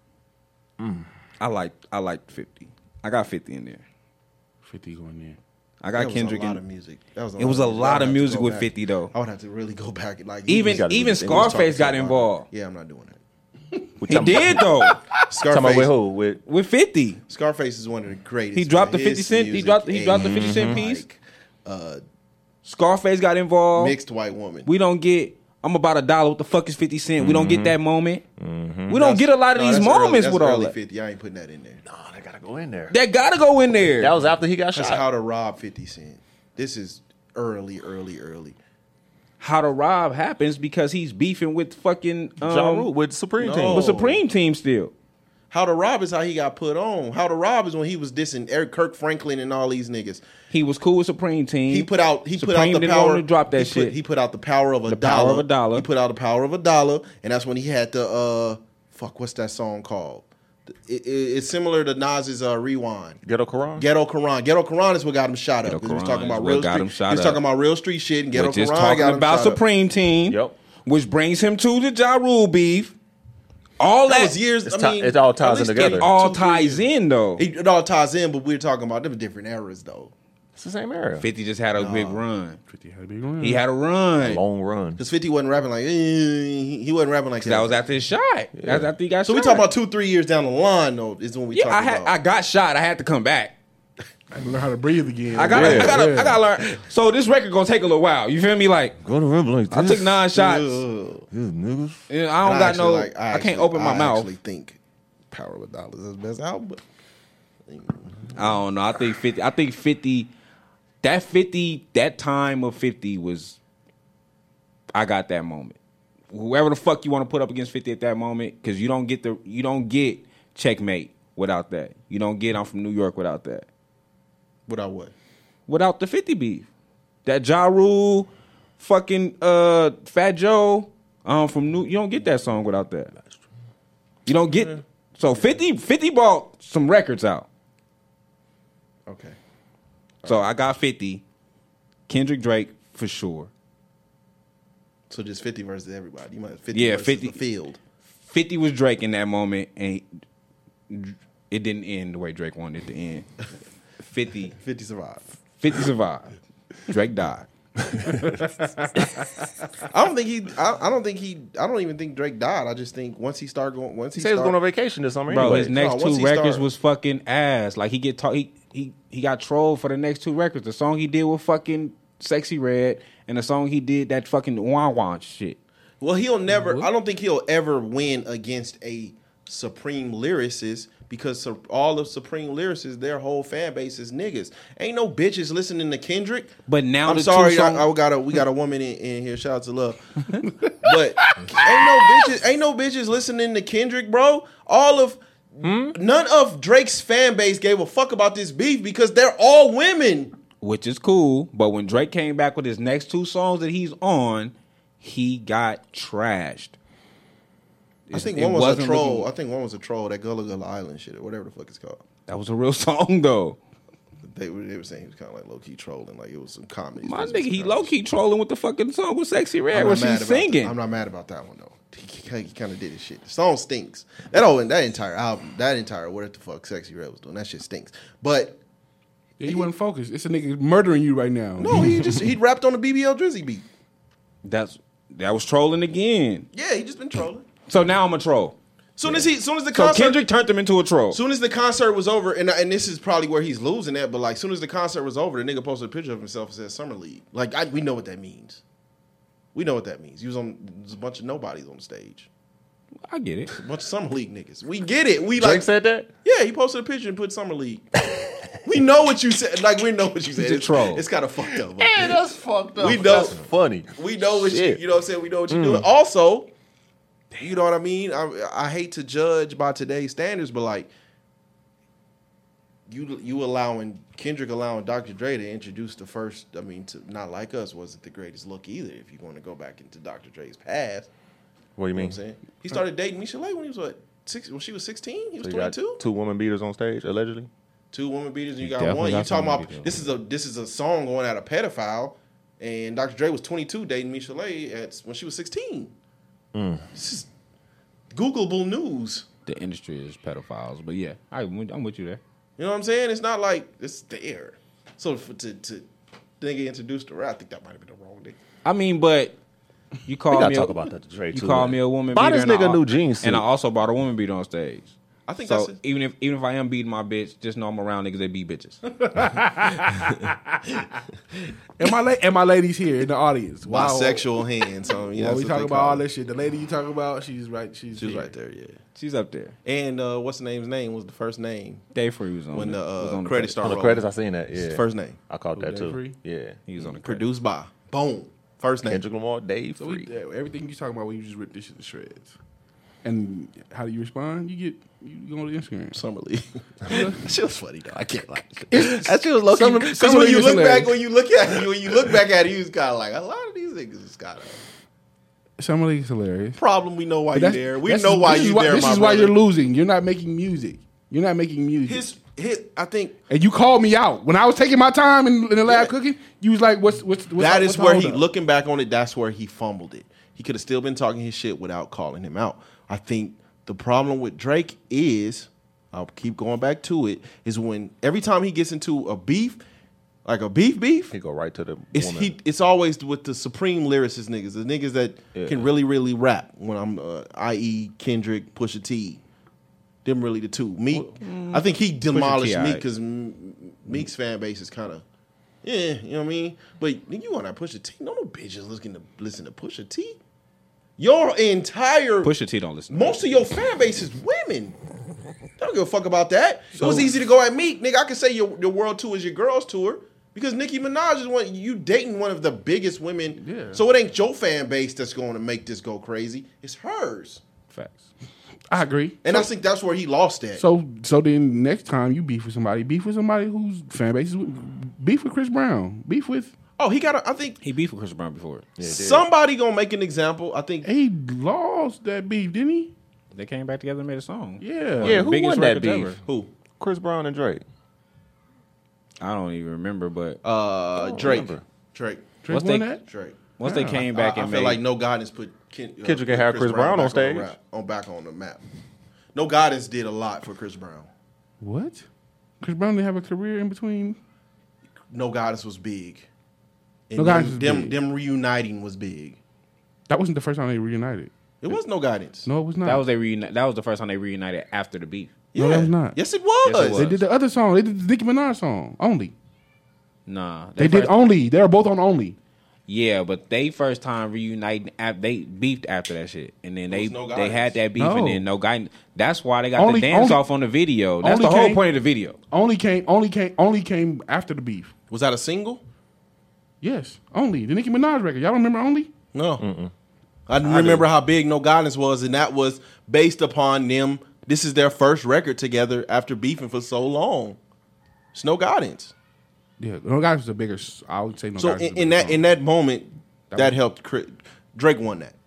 I like I like fifty. I got fifty in there.
fifty going there.
I
That
got
was
Kendrick
a lot
in
of music. That was a
It was a
I would
lot of
have to
music
go
with
back.
fifty though.
I would have to really go back and like he
Even
was-
gotta
even
do this.
he was
Scarface got
talking so
involved.
hard. Yeah, I'm not doing that.
We
He
talking
did
about-
though.
Talking about
Scarface,
with who? With
With fifty.
Scarface is one of the greatest.
He dropped
for
the fifty
his
cent- he
music
dropped- he dropped the
and,
fifty cent piece.
like, uh,
Scarface got involved.
mixed white woman.
We don't get I'm about a dollar. What the fuck is fifty cent? We don't get that moment. We don't
That's-
get a lot of
no,
these
that's early-
moments
that's
with all
early
that.
fifty. I ain't putting that in there.
no, they gotta go in there.
That gotta go in there.
That was after he got
That's
shot.
how to rob fifty Cent. This is early, early, early.
How to rob happens because he's beefing with fucking um,
Ja Rule with Supreme
no.
Team.
with Supreme Team still.
How to rob is how he got put on. How to rob is when he was dissing Eric Kirk Franklin and all these niggas.
He was cool with Supreme Team.
He put out he
Supreme
put out the
didn't
power
want him to drop that
he
shit.
Put, he put out the power of a
The
dollar.
Power of a Dollar.
He put out the power of a dollar, and that's when he had the uh fuck. What's that song called? It, it, it's similar to Nas's uh, Rewind.
Ghetto Quran.
Ghetto Quran. Ghetto Quran is what got him shot up.
Ghetto
'Cause he was
Quran
talking
is
about
what
real
got
street.
him shot
he was
up.
talking about real street shit, and Ghetto
which is
Quran
talking
got him
about
shot up.
Supreme Team.
Yep.
Which brings him to the Ja Rule beef. All
That
that,
was years.
It's
I
ti-
mean,
it all
at
ties in
least
together.
thirty,
all
two, three
ties
years.
in though.
It, it all ties in, but we're talking about them different eras though.
It's the same area.
fifty just had a big run.
fifty had a big run.
He had a run.
Long run.
Because fifty wasn't rapping like eh, he he wasn't rapping like
That was after his shot. That's after he got
So
shot.
we talking about two, three years down the line though. Is when we
Yeah,
talk
I had
about.
I got shot. I had to come back.
I learn how to breathe again.
I got to
Yeah,
I got to
yeah.
I got to learn. So this record gonna take a little while. You feel me? Like
Go to rim like
I took nine shots.
Ugh.
niggas.
Yeah, I
And
don't got
actually
no.
like-
I,
actually-
can't open my
I
mouth.
actually think Power of a Dollar is his best album. But
I don't know. I think fifty. I think fifty. That fifty. That time of fifty was. I got that moment. Whoever the fuck you want to put up against fifty at that moment, because you don't get the you don't get Checkmate without that. You don't get I'm from New York without that.
without what?
Without the fifty beef, that Ja Rule, fucking uh, Fat Joe, um from New. You don't get that song without that. You don't get. So fifty, fifty bought some records out.
Okay.
So I got fifty. Kendrick Drake for sure.
So just fifty versus everybody. You might fifty
Yeah,
versus
fifty
the field.
fifty was Drake in that moment, and he- it didn't end the way Drake wanted it to end. fifty,
fifty survived.
fifty survived. Drake died.
I don't think he. I, I don't think he. I don't even think Drake died. I just think once he started going, once he,
He said he was
start-
going on vacation this summer.
Bro,
anyway.
his next
No, once
two
he
records
start-
was fucking ass. Like he get ta- he, he he got trolled for the next two records. The song he did with fucking Sexy Red and the song he did that fucking wah wah shit.
Well, he'll never. I don't think he'll ever win against a Supreme lyricist because su- all of Supreme lyricists, their whole fan base is niggas. Ain't no bitches listening to Kendrick.
But now
I'm
the
sorry,
two song-
I, I got a we got a woman in, in here. Shout out to Love. But ain't no bitches. Ain't no bitches listening to Kendrick, bro. All of none of Drake's fan base gave a fuck about this beef because they're all women.
Which is cool, but when Drake came back with his next two songs that he's on, he got trashed.
I think
It
one was a
wasn't
troll.
looking-
I think one was a troll. That Gullah Gullah Island shit or whatever the fuck it's called.
That was a real song though.
They were, they were saying he was kind of like low key trolling, like it was some comedy.
My
Supposed to be
nigga, he
some
low
comedy.
key trolling with the fucking song with Sexy
I'm
Red
not
where
mad
she's
about
singing.
that. I'm not mad about that one though. He, he, he kind of did his shit. The song stinks. That whole that entire album, that entire what the fuck Sexy Red was doing, that shit stinks. But
Yeah, you wasn't focused. It's a nigga murdering you right now.
no, he just he rapped on the B B L Drizzy beat.
That's that was trolling again.
Yeah, he just been trolling.
So now I'm a troll.
Soon as he, soon as the
So
concert,
Kendrick turned him into a troll.
soon as the concert was over, and and this is probably where he's losing at. But like, soon as the concert was over, the nigga posted a picture of himself and said Summer League. Like, I, we know what that means. We know what that means. He was on. There's a bunch of nobodies on the stage.
I get it.
A bunch of Summer League niggas. We get it. We
Drake
like.
said that?
Yeah, he posted a picture and put Summer League. We know what you said. Like, we know what you said.
He's a
It's,
troll.
it's kind of fucked up.
Hey, that's fucked up.
We know-
That's funny.
We know what you,
Shit.
you know what I'm saying? We know what you're doing. Also, you know what I mean? I, I hate to judge by today's standards, but like, you you allowing, Kendrick allowing Doctor Dre to introduce the first, I mean, to Not Like Us wasn't the greatest look either, if you want to go back into Doctor Dre's past.
What do you
You know
mean?
what I'm saying? He started dating Misha Lay when he was what? Six, when she was sixteen? He was
So you got
twenty-two?
two woman beaters on stage, allegedly?
Two woman beaters and you got
definitely
one.
got
You talking
some
about
beaters.
this is a this is a song going at a pedophile, and Doctor Dre was twenty-two dating Misha Lay at when she was sixteen.
Mm.
This is Googleable news.
The industry is pedophiles, but yeah, I, I'm with you there.
You know what I'm saying? It's not like it's there. So for, to to then get introduced to rap, I think that might have been the wrong day.
I mean, but you call
We gotta
me
talk
a,
about that to Dre,
you
too,
call
man.
me a woman
Buy
beater,
this
and
nigga
I-
new jeans
and I
suit.
also brought a woman beater on stage.
I think
So
that's it.
even if even if I am beating my bitch, just know I'm around niggas that beat bitches.
And my la- and my ladies here in the audience. Wow.
Bisexual hands. So, yeah,
While we
that's what
talk
they
about
call
all
it.
this shit, the lady you talk about, she's right. She's
She was
here.
right there, yeah.
She's up there.
And uh, what's the name's name was the first name
Dave Free was on
when the
was
uh,
on
credits
On
started
the
rolling.
credits, I seen that. Yeah,
First name.
I caught that
Dave
too.
Free?
Yeah,
He was on the credits.
Produced by. Boom. First name.
Kendrick Lamar, Dave
So we,
Free.
yeah, everything you talking about when you just rip this shit to shreds. And how do you respond? You get you go to Instagram.
Summer League. That shit was funny though. I can't lie. That shit was low
Summer-
Because
Summer
when
League
you
is
look
hilarious.
back, when you look at it, when you look back at it, you was kind of like a lot of these niggas is kind of
Summer League is hilarious.
problem. We know why
But
you
that's-
there. We
that's-
know why
this is
you there.
This
my
is why
brother.
you're losing. You're not making music. You're not making music.
His his. I think
and you called me out when I was taking my time in, in the lab
Yeah.
cooking. You was like, "What's what's, what's
that
what's
is
the
where
hold
he
up?
looking back on it. That's where he fumbled it. He could have still been talking his shit without calling him out. I think the problem with Drake is, I'll keep going back to it, is when every time he gets into a beef, like a beef beef,
He go right to the
it's
woman.
he. It's always with the supreme lyricist niggas, the niggas that
Yeah.
can really really rap. When I'm, uh, that is. Kendrick, Pusha T, them really the two. Meek, I think he demolished
T,
Meek
aight.
because Meek's fan base is kind of, yeah, you know what I mean. But nigga, you want that Pusha T? No, no bitches looking to listen to Pusha T. Your entire
Pusha T don't listen.
most of your fan base is women. They don't give a fuck about that. it was easy to go at Meek, nigga. I can say your your world tour is your girls tour because Nicki Minaj is one. You dating one of the biggest women.
Yeah.
So it ain't your fan base that's going to make this go crazy. It's hers.
Facts.
I agree.
And I think that's where he lost that.
So so then next time you beef with somebody, beef with somebody whose fan base is with, beef with Chris Brown, beef with
oh, he got. I think
He beefed with Chris Brown before.
somebody gonna make an example. I think
he lost that beef, didn't he?
They came back together and made a song.
Yeah.
Yeah, who
Biggest
won that
records
beef?
ever.
who?
Chris Brown and Drake.
I don't even remember, but
Uh, Drake.
remember.
Drake.
Drake
Once
won
they-
that?
Drake.
once they came back
I, I
and
feel
made,
like No Guidance put Ken, uh,
Kendrick
put
had Chris Brown on
back
stage.
the rap- on back on the map. No Guidance did a lot for Chris Brown.
What? Chris Brown didn't have a career in between.
No Guidance was big. And
No Guidance
them,
was
them,
big.
them reuniting was big.
That wasn't the first time they reunited.
It was No Guidance.
No, it was not.
that was they reuni- That was the first time they reunited after the beef.
Yeah.
No, that was not.
Yes, it was.
Yes, it was.
They did the other song. They did the Nicki Minaj song only.
Nah,
They did
first-
only. They were both on only.
Yeah, but they first time reuniting, ap- they beefed after that shit, and then they
was No
they
Guidance.
had that beef,
No.
and then no guy. That's why they got
Only-
the dance
only-
off on the video. That's
only
the whole
came-
point of the video.
Only came. Only came. Only came after the beef.
Was that a single?
Yes, only the Nicki Minaj record. Y'all don't remember only?
No. I remember how big No Guidance was, and that was based upon them. This is their first record together after beefing for so long. It's No Guidance.
Yeah, No Guidance was a bigger. s- I would say No
So
Guidance was
in,
a
in
bigger
that
song.
in that moment,
That
that
was-
helped. Chris, Drake won that.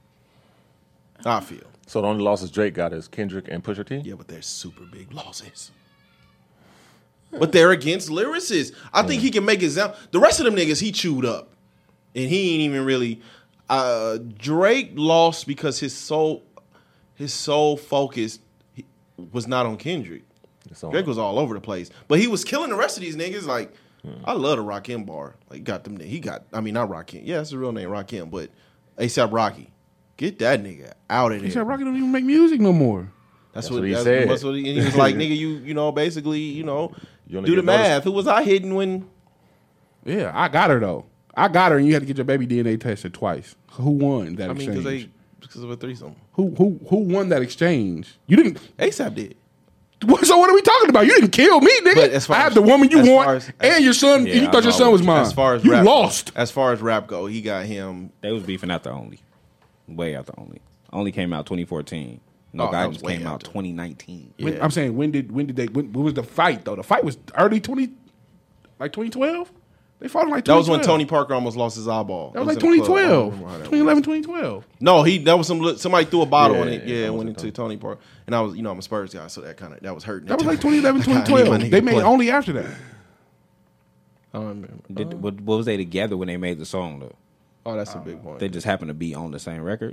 I feel.
So the only losses Drake got is Kendrick and Pusha T.
Yeah, but they're super big losses. But they're against lyricists. I think he can make example. The rest of them niggas he chewed up, and he ain't even really. Uh, Drake lost because his soul, his sole focus he- was not on Kendrick.
It's on-
Drake was all over the place, but he was killing the rest of these niggas. Like, I love the Rakim bar. Like, got them. He got. I mean, not Rakim. Yeah, that's the real name, Rakim. But ASAP Rocky, get that nigga out of there.
He said Rocky don't even make music no more.
That's,
That's
what,
what he
that's,
said.
That's what he, and he was like, nigga, you you know, basically, you know,
You only
do the
get noticed-
math. Who was I hitting when?
Yeah, I got her though. I got her, and you had to get your baby D N A tested twice. Who won that
I mean,
exchange?
because they because of a threesome.
who who who won that exchange? You didn't.
ASAP did.
What- So what are we talking about? You didn't kill me, nigga.
But as far
I have
as-
the woman you
as
want
far as-
and your son.
Yeah,
and you thought
I'm
your son
always-
was mine.
As far as
you
rap,
lost.
As far as rap go, he got him.
They was beefing after only, way after only. Only came out twenty fourteen. No
Oh, that
Guidance
was way
came out
after.
twenty nineteen.
When-
Yeah.
I'm saying when did when did they when, when was the fight though? The fight was early twenty, like twenty twelve. They fought in like
That was when
twenty twelve.
Tony Parker almost lost his eyeball.
That was like
in a
twenty
club. I don't
twelve.
remember how that
twenty eleven, twenty twelve.
No, he that was some somebody threw a bottle
Yeah,
on it.
yeah,
Yeah,
that
went
was
into Tony Parker, and I was you know I'm a Spurs guy, so that kind of that was hurting.
That was like twenty eleven,
I need my
twenty twelve.
nigga
They
to
made
play.
only after that.
I don't remember.
Did, what, what was they together when they made the song though?
Oh, that's a big point.
They just happened to be on the same record.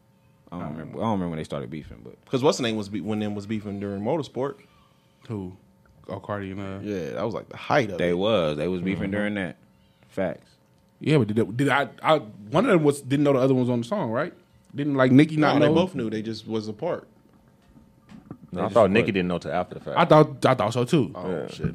I don't remember. I don't remember when they started beefing, but
Because what's the name was be- when them was beefing during motorsport.
Who? Oh, Cardi and uh.
Yeah, that was like the height of
they
it.
was they was beefing during that. Facts.
Yeah, but did, did I, I? One of them was didn't know the other one was on the song, right? Didn't like Nicki
No,
not
they
know?
both knew. They just was apart.
No, I thought Nicki didn't know till after the fact.
I thought I thought so too.
Oh
Yeah.
shit.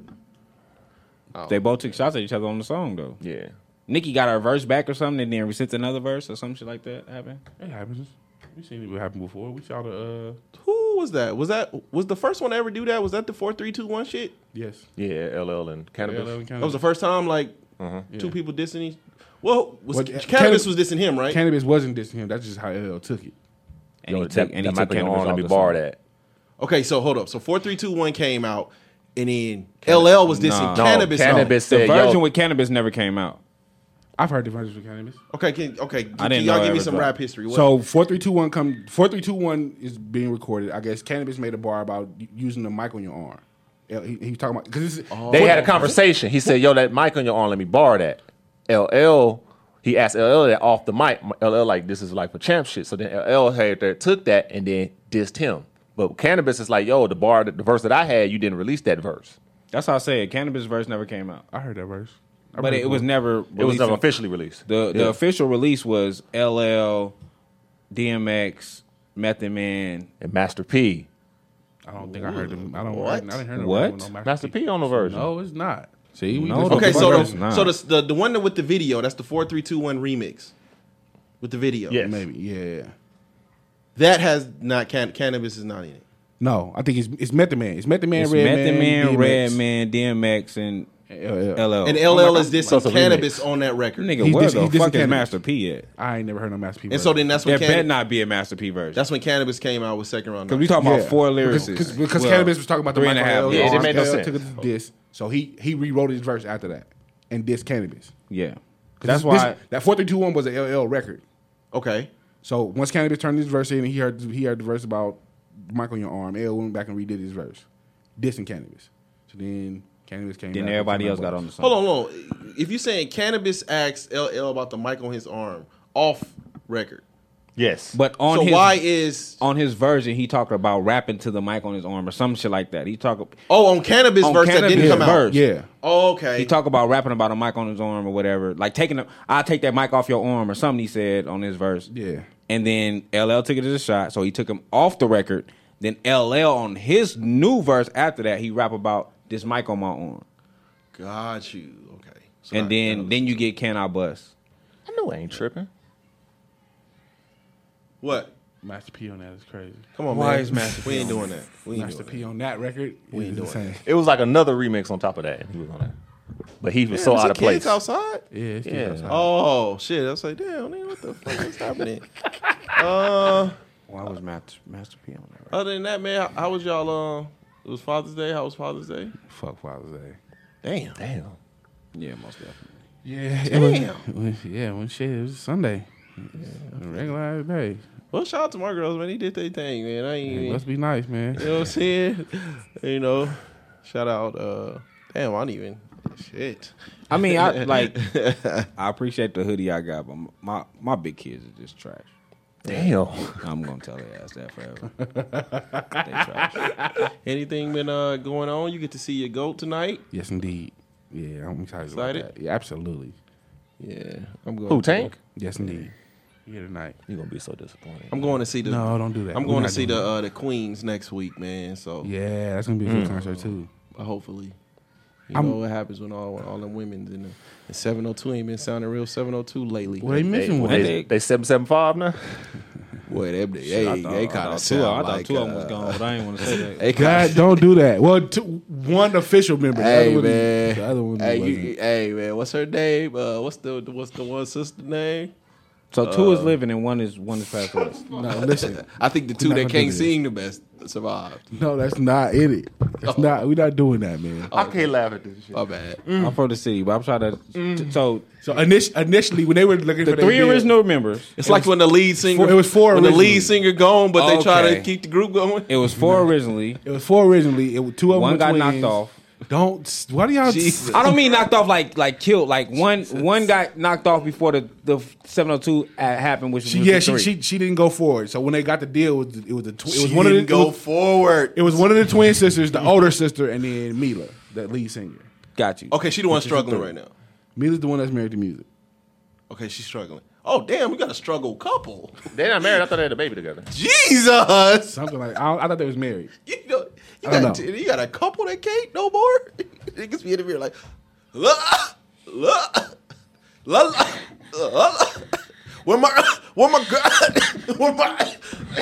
They both took shots at each other on the song though.
yeah.
Nicki got her verse back or something, and then we sent another verse or some shit like that happen.
It happens. We seen it happen before. We saw the uh
Who was that? Was that was the first one to ever do that? Was that the four three two one shit?
yes.
Yeah, L L and Cannabis.
L L and
That was the first time like two
Yeah.
people dissing each. Well, was,
Well,
Cannabis
Cannabis-
was dissing him, right?
Cannabis wasn't dissing him. That's just how L L took it.
And
Yo,
he took
that,
and he
that
took
mic on your
Cannabis
arm, let
off
me
the
borrow
song.
that.
Okay, so hold up. So four three two one came out, and then L L was dissing
Nah.
No,
Cannabis.
Cannabis
The
said,
version
yo,
with Cannabis never came out.
I've heard the versions with Cannabis.
Okay, can, okay. Can,
I didn't
y'all
know
give me
that
some
was
rap
right.
history? What-
So four three two one come four three two one is being recorded. I guess Cannabis made a bar about using the mic on your arm. L- He, he was talking about because
they had a conversation. He said, yo, that mic on your arm, let me borrow that. L L, he asked L L that off the mic. L L like, this is like for champ shit. So then L L had that, took that and then dissed him. But Cannabis is like, yo, the bar, the verse that I had, you didn't release that verse.
That's how I say it. Cannabis verse never came out,
I heard that verse. I
but
heard
it was
before.
never.
It was
released
never
in-
officially released.
The the
Yeah.
official release was L L, D M X, Method Man.
And Master P.
I don't think I heard them. I don't.
What?
I didn't hear no
What?
no Master,
Master P on the version.
No, it's not. See, we
No,
just
the
okay,
fuck
so
is
the,
not.
so the, the the one that with the video, that's the four three two one remix with the video.
Yes.
maybe yeah.
That has not can, Cannabis is not in it.
No, I think it's it's Method Man. It's Method Man,
It's
Red
Method Man,
D M X.
Red Man, D M X, and
L L.
L L.
And L L
Oh my
is
God.
dissing
So it's a
Cannabis
remix.
on that record.
Nigga,
He's
where
dis-
the
he's
fuck
dissing
is
Cannabis.
Master P at?
I ain't never heard no Master P.
And so then that's when
There better
Cannabis,
not be a Master P version.
that's when Cannabis came out with second round.
Because we talking about four
because,
lyricists.
because, because
Well,
Cannabis was talking about the
three and a
mic on
half.
L L.
Yeah, it made no
L L
sense.
took it to diss, so he he rewrote his verse after that and dissed Cannabis.
Yeah,
'Cause
that's
this-
why.
this- that four three two one was an L L record.
Okay.
So once Cannabis turned his verse in, he heard he heard the verse about the mic on your arm. L went back and redid his verse, dissing Cannabis. So then Cannabis came.
then
back
everybody
and
else
came
got
out
on the
with
song.
Hold on, hold on. If you're saying Cannabis asked L L about the mic on his arm off record,
Yes.
But on
so
his
why is
on his version, he talked about rapping to the mic on his arm or some shit like that. He talk
oh on Cannabis
On
verse that
Cannabis
didn't come
verse.
out?
Yeah.
Oh, okay.
he talk about rapping about a mic on his arm or whatever. Like taking a, I take that mic off your arm or something. He said on his verse.
Yeah.
And then L L took it as a shot, so he took him off the record. Then L L on his new verse after that, he rap about this mic on my arm.
Got you. Okay. So
And
I-
then
that was-
then you get Can I Bust?
I know I ain't tripping.
what?
Master P on that is crazy.
Come on,
Why
man.
is Master
we
P
ain't
on
doing that. We ain't
Master
doing
P on that record.
We ain't
is
doing
insane.
It was like another remix on top of that. And he was on that. But he was
that.
so
Damn,
out
is
of
it kids
place.
outside.
Yeah. It's
Yeah.
yeah.
Oh shit! I was like, damn, nigga, what the fuck is happening? uh,
Why was Master Master P on that record?
other than that, man, how, how was y'all? Uh, it was Father's Day. How was Father's Day?
Fuck Father's Day.
Damn.
Damn.
Yeah, most definitely.
Yeah. It was, it was- yeah. When shit, it was Sunday. A regular ass day.
Well, shout out to my girls, man. They did their thing, man. I ain't
It
even,
must be nice, man.
you know what I'm saying? You know, shout out. Uh, damn, I don't even. Shit.
I mean, I like I appreciate the hoodie I got, but my my big kids are just trash.
Damn.
I'm gonna tell their ass that forever. They trash.
Anything been uh, going on? You get to see your goat tonight.
Yes, indeed. Yeah, I'm excited,
Excited?
about that. Yeah, absolutely.
Yeah, I'm going.
Who, Tank?
Yes, indeed. Here tonight.
You're going to be so disappointed.
I'm going to see the.
No, don't do that.
I'm
We're
going to
not
see
doing
the
that.
uh, the Queens next week, man. So
Yeah, that's gonna be a good concert too.
uh, hopefully, you
I'm-
know what happens when all all them women's in the and seven oh two ain't been sounding real seven oh two lately.
Well, they missing one.
They,
They-
they seven seven five now?
Boy, they they,
Shit, I
they,
thought-
they
I
kind
thought
of
two, I
sound
thought
like
two of them was
uh,
gone, but I ain't want to say that.
They
God,
kinda,
don't do that. Well, two, one official member. The
hey
other one,
man,
the other one
hey,
wasn't.
you, hey man, what's her name? Uh, what's the what's the one sister name?
So two is living and one is one is passed away.
No, listen.
I think the two
not
that
gonna do
can't
this.
sing the best survived.
No, that's not in it. That's not. We're not doing that, man.
I can't laugh at this shit.
My bad.
I'm from the city, but I'm trying to.
Mm.
So
So init- initially, when they were looking
the
for their
three
deal-
original members.
It's like when the lead singer.
four- it was four
when the
originally.
lead singer gone, but they try
Okay.
to keep the group going.
It was four originally.
It was four originally. It was two of them
One
were
got
twins.
knocked off.
Don't. Why do y'all?
Jesus.
I don't mean knocked off like like killed. Like one one got knocked off before the the seven oh two happened, which
She,
was
yeah,
the
she,
three.
she she didn't go forward. So when they got the deal, it was, it was the tw- it was
She
one of the
didn't go
it was,
forward.
it was one of the twin sisters, the older sister, and then Mila, the lead singer.
got you.
Okay, she the one
Which is
struggling
the
right
three.
now.
Mila's the one that's married to music.
Okay, she's struggling. Oh damn, we got a struggle couple.
They're not married. I thought they had a baby together.
Jesus,
Something like I, don't- I thought they was married.
you know, you
I don't
got
know.
you got a couple that can't no more. Niggas be in the mirror like, la, la, la, la, la. Where my, where my girl, where my.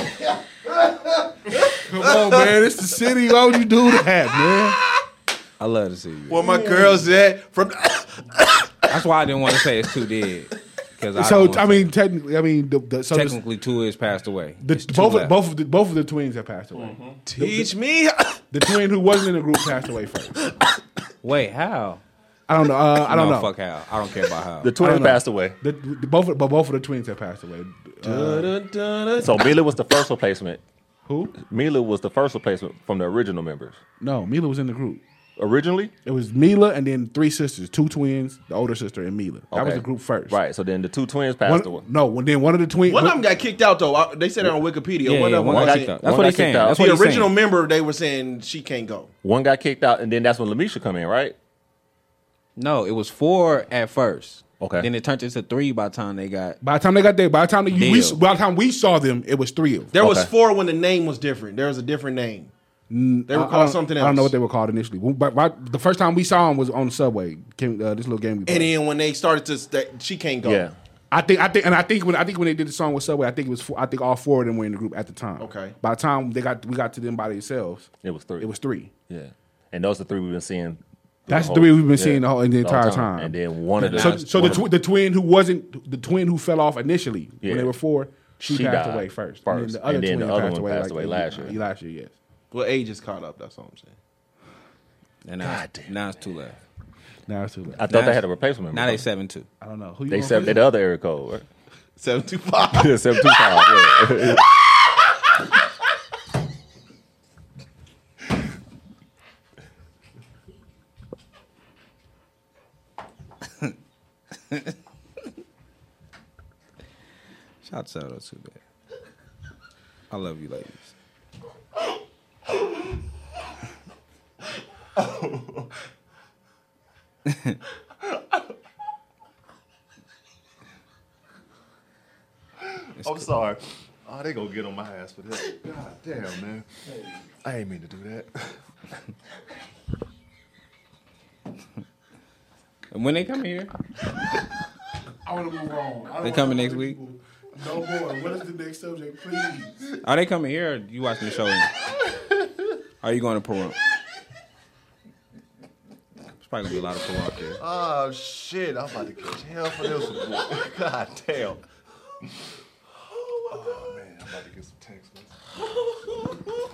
Come on, man, it's the city. Why would you do that, man?
I love to see you.
Where my girls at? From
That's why I didn't want to say it's two dead. Because I
So
don't
I
wanna
mean, technically, I mean, the, the, so
say-
this-
technically two is passed away.
the,
It's two
both of,
left.
both of the both of the twins have passed away.
teach me.
The twin who wasn't in the group passed away first.
Wait, how?
I don't know. Uh, I don't
no,
know.
Fuck how. I don't care about how.
The
I
twins
don't know.
passed away.
The, the, both, of- but both of the twins have passed away. Uh,
So Mila was the first replacement.
who?
Mila was the first replacement from the original members.
No, Mila was in the group.
Originally?
It was Mila and then three sisters, two twins, the older sister and Mila. That was
Okay.
the group first.
Right. So then the two twins passed away.
One, no, when then one of the twins.
One of them got kicked out though. I- They said it on Wikipedia.
Yeah,
one
yeah,
of them
one
was
got
in-
kicked out.
one
That's what
got
he's saying.
kicked out.
That's
The
what he's
original
saying.
member, they were saying she can't go.
One got kicked out, and then that's when Lamisha come in, right?
No, it was four at first.
Okay.
Then it turned into three by the time they got.
By the time they got there, by the time they, we,
Deal.
by the time we saw them, it was three of them.
There was
Okay.
four when the name was different. There was a different name. They were
I- I
called
don't-
something
I
else.
don't know what they were called initially. But, but the first time we saw them was on the subway. Came, uh, this little game we played.
And then when they started to, st- she can't go.
Yeah.
I think I think and I think when I think when they did the song with Subway, I think it was four, I think all four of them were in the group at the time.
Okay.
By the time they got we got to them by themselves,
It was three.
it was three.
Yeah. And those are three we've been seeing.
That's
the
the three
whole-
we've been
yeah,
seeing the whole in the
the whole
entire
time.
time.
And then one of the
So, so the
one of
tw- the twin who wasn't the twin who fell off initially
Yeah.
when they were four, she,
She
passed
died
away first.
first.
And then the other
And then
twin
the other
passed
one
away,
passed
like,
away last year.
uh, Last year, yes.
Well, age is caught up. That's all I'm saying.
And now, it's, now it's two left.
Now it's too late.
I thought
Now
they had
it's-
a replacement.
Now
member.
they seven two.
I don't know who you
They
gonna
said
play?
they the other area code, right?
Seven two five.
Yeah, seven two five. Yeah.
Shout out to seven oh two, man. I love you, ladies.
I'm sorry. Oh, they gonna get on my ass for that. God damn, man. I ain't mean to do that.
And when they come here,
I want to move on. I don't
They
wanna
coming
talk
next
to
week?
people No more. What is the next subject, please?
are they coming here or you watching the show? Are you going to Pahrump? There's probably gonna be a lot of Pahrump there.
Oh shit! I'm about to catch hell for this one. boy. God damn. Oh man, I'm about to get some text messages.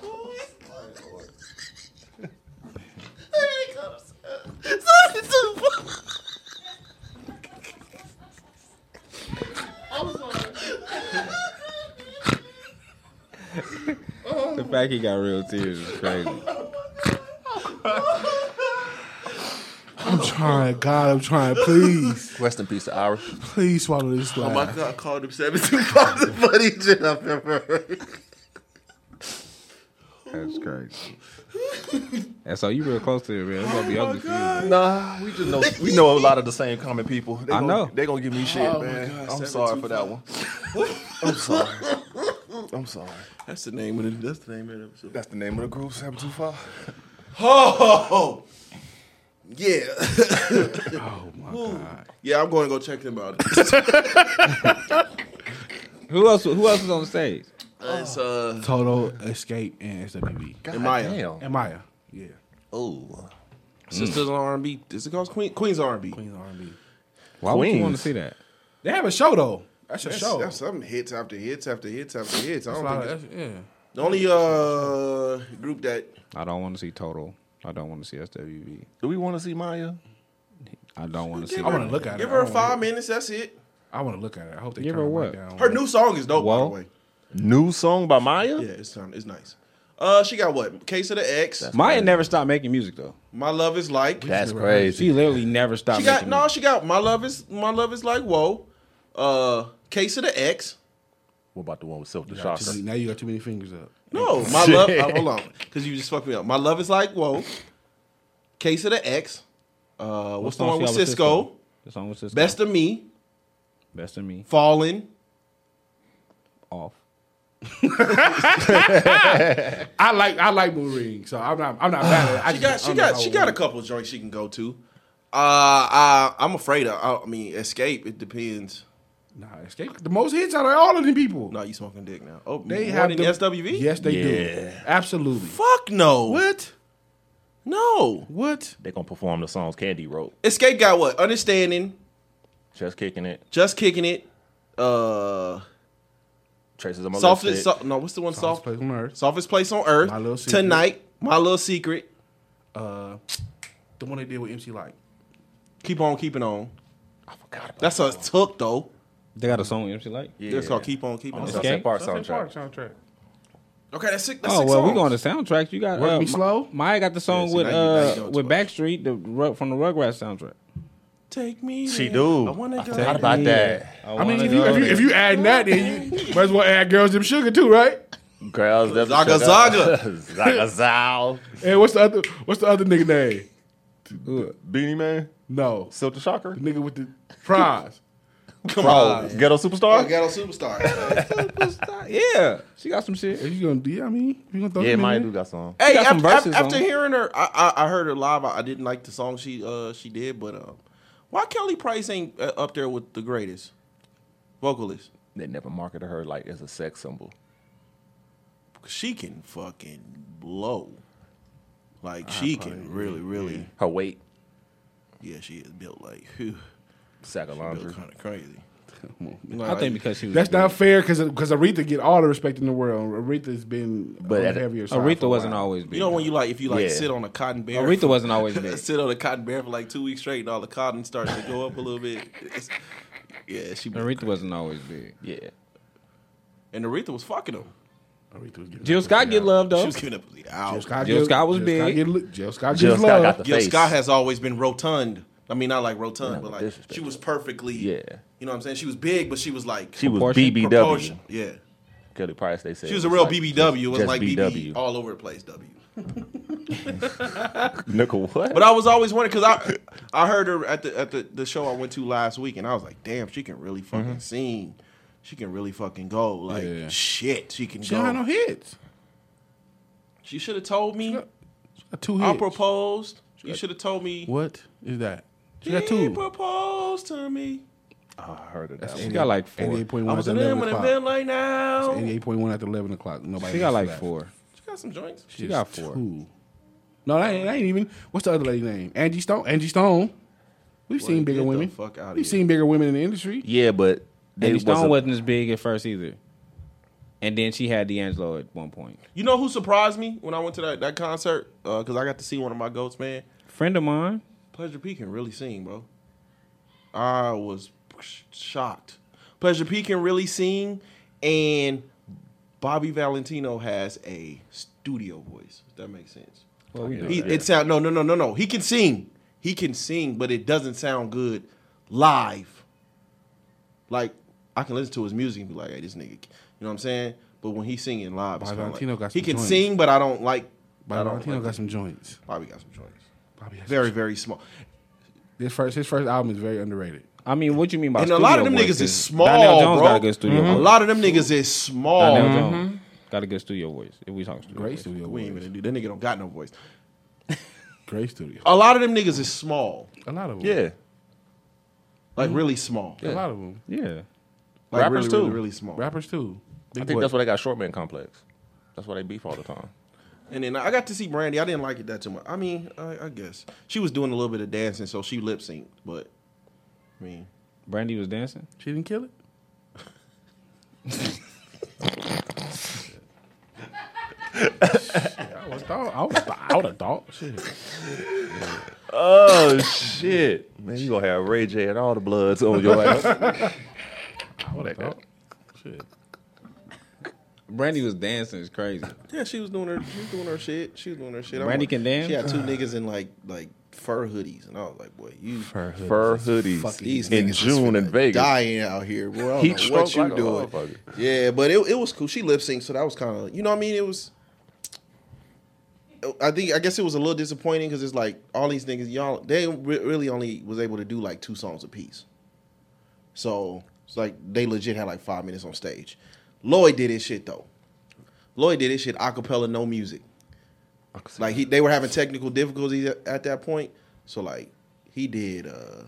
The fact he got real tears is crazy.
I'm trying, God, I'm trying. Please,
Rest in peace to Irish.
please swallow this
Oh
laugh.
my God, I called him seven two five. The funniest shit I've ever heard.
That's crazy. And so you real close to it, man. It's gonna be ugly for you.
Nah, we just know we know a lot of the same common people. They
I
gonna,
know.
They gonna give me shit, man. I'm sorry for that one. I'm sorry. I'm sorry.
That's the name of the. That's the name of the episode.
That's the name of the group, seven two five.
Oh, yeah.
Oh my God.
Yeah, I'm going to go check them out.
Who else? Who else was on the stage?
It's uh,
Total Escape and S W V.
and Maya.
Damn.
And Maya. Yeah.
Oh.
Sisters on R and B. Is it called Queen, Queens R and B?
Queens R and B.
Why would you
Queens.
want to see that?
They have a show though. That's a
That's,
show.
that's some hits after hits after hits after hits. I
That's
don't
a lot
think
of-
it's,
that's- yeah.
the only uh group that
I don't want to see Total. I don't want to see S W V.
Do we want to see Maya?
I don't want to see.
I want to look at
give
it.
her
I wanna
five
hear-
minutes. That's it.
I want to look at it. I hope they
Give
turn
her
it right
what?
down.
Her new song is dope.
Whoa.
By the way,
New song by Maya?
yeah, it's time. It's nice. Uh, she got what? Case of the X.
Maya never stopped making music though.
My love is like.
That's
She
crazy.
She literally never stopped.
She got
making
no.
music.
She got my love is my love is like whoa. Uh, Case of the X.
What about the one with Silk the
You got too
Shocker?
many- Now you got too many fingers up.
No, my love. Uh, hold on, because you just fucked me up. My love is like whoa. Case of the X. Uh,
What
what's the
song
one
she
with
got
Cisco?
The song with Cisco.
Best of Me.
Best of Me.
Falling.
Off.
I like I like Marine, so I'm not I'm not mad at it. I
She
just-
got
I
she
don't know
got
how
she
it
got a
works.
couple of joints she can go to. Uh, I I'm afraid of. I mean, Escape. It depends.
Nah, Escape the most hits out of all of them people.
No, you smoking dick now. Oh,
They
more
have
than
the-
S W V.
Yes, they do.
Yeah.
Absolutely.
Fuck no.
What?
No.
What?
They gonna perform the songs Candy wrote.
Escape got what? Understanding.
Just kicking it.
Just kicking it. Uh,
Traces of my
softest.
lipstick.
So, no, what's the one?
Soft
Soft.
Place on Earth.
Softest place on earth.
My Little Secret.
Tonight. My little secret.
Uh, the one they did with M C Light.
Keep on keeping on.
I forgot about
That's a took though.
They got a song with M C Light.
Yeah.
It's called Keep on keeping
On
on.
the
Escape?
Sunset Park
Sunset Park
soundtrack.
soundtrack.
Okay, that's six. That's
Oh
six
well,
songs.
we going to soundtracks. You got
Work
uh,
Me Slow?
Maya got the song
Yeah, see,
with
now you- now you
uh
doing
with
too much.
Backstreet, the Rug- from the Rugrats soundtrack.
Take me.
She
there.
do.
I wanna
I
go.
forgot about that.
I mean, if you, if you if you add that, then you might as well add Girls Them Sugar too, right?
Girls, them
Zaga
sugar.
Zaga.
Zaga Zow.
And what's the other what's the other nigga name?
Beanie Man.
No,
Silk the Shocker.
the nigga with the fries.
Come on.
Ghetto
Oh,
Superstar.
Ghetto Superstar.
Yeah, she got some shit.
If you gonna do, I mean, you gonna throw
Yeah,
them in
Maya
there?
do got some.
Hey,
got some
after,
verses
after
on.
hearing her, I, I I heard her live. I, I didn't like the song she uh she did, but um, why Kelly Price ain't uh, up there with the greatest vocalist?
They never marketed her like as a sex symbol.
She can fucking blow. Like she can really, really.
Her weight,
Yeah, she is built like whew,
sack of laundry.
built kind of crazy.
I think because she was.
That's
big.
not fair because because Aretha get all the respect in the world. Aretha's been
But
but
at-
heavier. side for
Aretha
a
wasn't
while.
always big.
You know when you like if you like
Yeah.
sit on a cotton bear.
Aretha
for-
wasn't always big.
sit on a cotton bear for like two weeks straight, and all the cotton starts to go up a little bit. It's, yeah, she.
Aretha wasn't always big.
Yeah.
And Aretha was fucking him.
Aretha was getting
Jill
that
Scott
pussy
get
out.
love
She
though.
was giving up out.
Jill Scott,
Jill
get-
Scott was
Jill
big.
Scott get li- Jill Scott
Jill
gets
Scott
love.
got the
Jill
face.
Scott has always been rotund. I mean, not like rotund,
No,
but like
disrespectful.
she was perfectly.
Yeah.
You know what I'm saying? She was big, but she was like
She was
Proportion?
B B W.
proportion. Yeah.
Kelly Price, they said.
She was a
it
real
like
B B W. It was
just
like B B
B W.
all over the place. W.
Nickel what?
But I was always wondering because I I heard her at the at the, the show I went to last week, and I was like, damn, she can really fucking
Mm-hmm.
sing. She can really fucking go. Like
Yeah.
shit, she can
She
go.
don't have no hits.
She should have told me.
She got two
I
hits.
proposed. You should have told me.
What is that? She
He
got two.
proposed to me.
Oh, I heard of that.
She
one.
got like four.
eighty-eight point
I
one
was
at
in them
eleven
when it
o'clock.
been like now.
eighty-eight point one after eleven o'clock. Nobody.
She got
listens
like
to that.
four.
She got some joints.
She got four.
Two. No, that ain't, that ain't even. What's the other lady name? Angie Stone. Angie Stone. We've
Boy,
seen bigger
get the
women.
fuck outta
We've
here.
seen bigger women in the industry.
Yeah, but they
Angie Stone
wasn't-
wasn't as big at first either. And then she had D'Angelo at one point.
You know who surprised me when I went to that, that concert? Because I got to see one of my goats, man.
Friend of mine.
Pleasure P can really sing, bro. I was shocked. Pleasure P can really sing, and Bobby Valentino has a studio voice. If that makes sense.
Well, we know
He,
that.
it sound no no no no no. He can sing. He can sing, but it doesn't sound good live. Like I can listen to his music and be like, "Hey, this nigga," you know what I'm saying? But when he's singing live, it's
Bobby
kinda
Valentino
like,
got
he
some
can
joints.
sing, but I don't like.
But
I don't
Valentino
like
got
it.
some joints.
Bobby got some joints.
Bobby has
Very
some-
very small.
His first his first album is very underrated.
I mean, what you mean by
And a lot of them
studio
niggas
voice?
is small,
Donnell Jones
bro.
got a good studio
A
voice.
lot of them niggas is small.
Donnell Jones got a good studio voice. If we talk studio
Great
voice.
studio
We ain't
voice.
gonna do that. Nigga don't got no voice.
Great studio.
A lot of them niggas is small,
A lot of them.
Yeah.
like really small,
A lot of them.
Yeah.
like
Rappers
really,
too.
really, really small.
Rappers too.
I think that's why they got short man complex. That's why they beef all the time.
And then I got to see Brandy. I didn't like it that too much. I mean, I, I guess she was doing a little bit of dancing, so she lip synced. But I mean,
Brandy was dancing.
She didn't kill it. I was thought. I was. I would have thought. Shit.
Oh shit, man! You gonna have Ray J and all the Bloods on your ass.
I would have thought. Shit.
Brandy was dancing. It's crazy.
Yeah, she was doing her. She was doing her shit. She was doing her shit. I'm
Brandy
like-
can dance?
She had two niggas in like like fur hoodies, and I was like, boy, you
Fur hoodies
fuck these
in
niggas is
June in
finna
Vegas.
dying out here, bro. I don't
Heat
know
stroke
what you
like a
doing?
motherfucker.
Yeah, but it it was cool. She lip synced, so that was kind of you know what I mean. It was. I think I guess it was a little disappointing because it's like all these niggas, y'all, they re- really only was able to do like two songs apiece. So it's like they legit had like five minutes on stage. Lloyd did his shit though. Lloyd did his shit acapella, no music. Like he, they were having technical difficulties at, at that point. So like he did. uh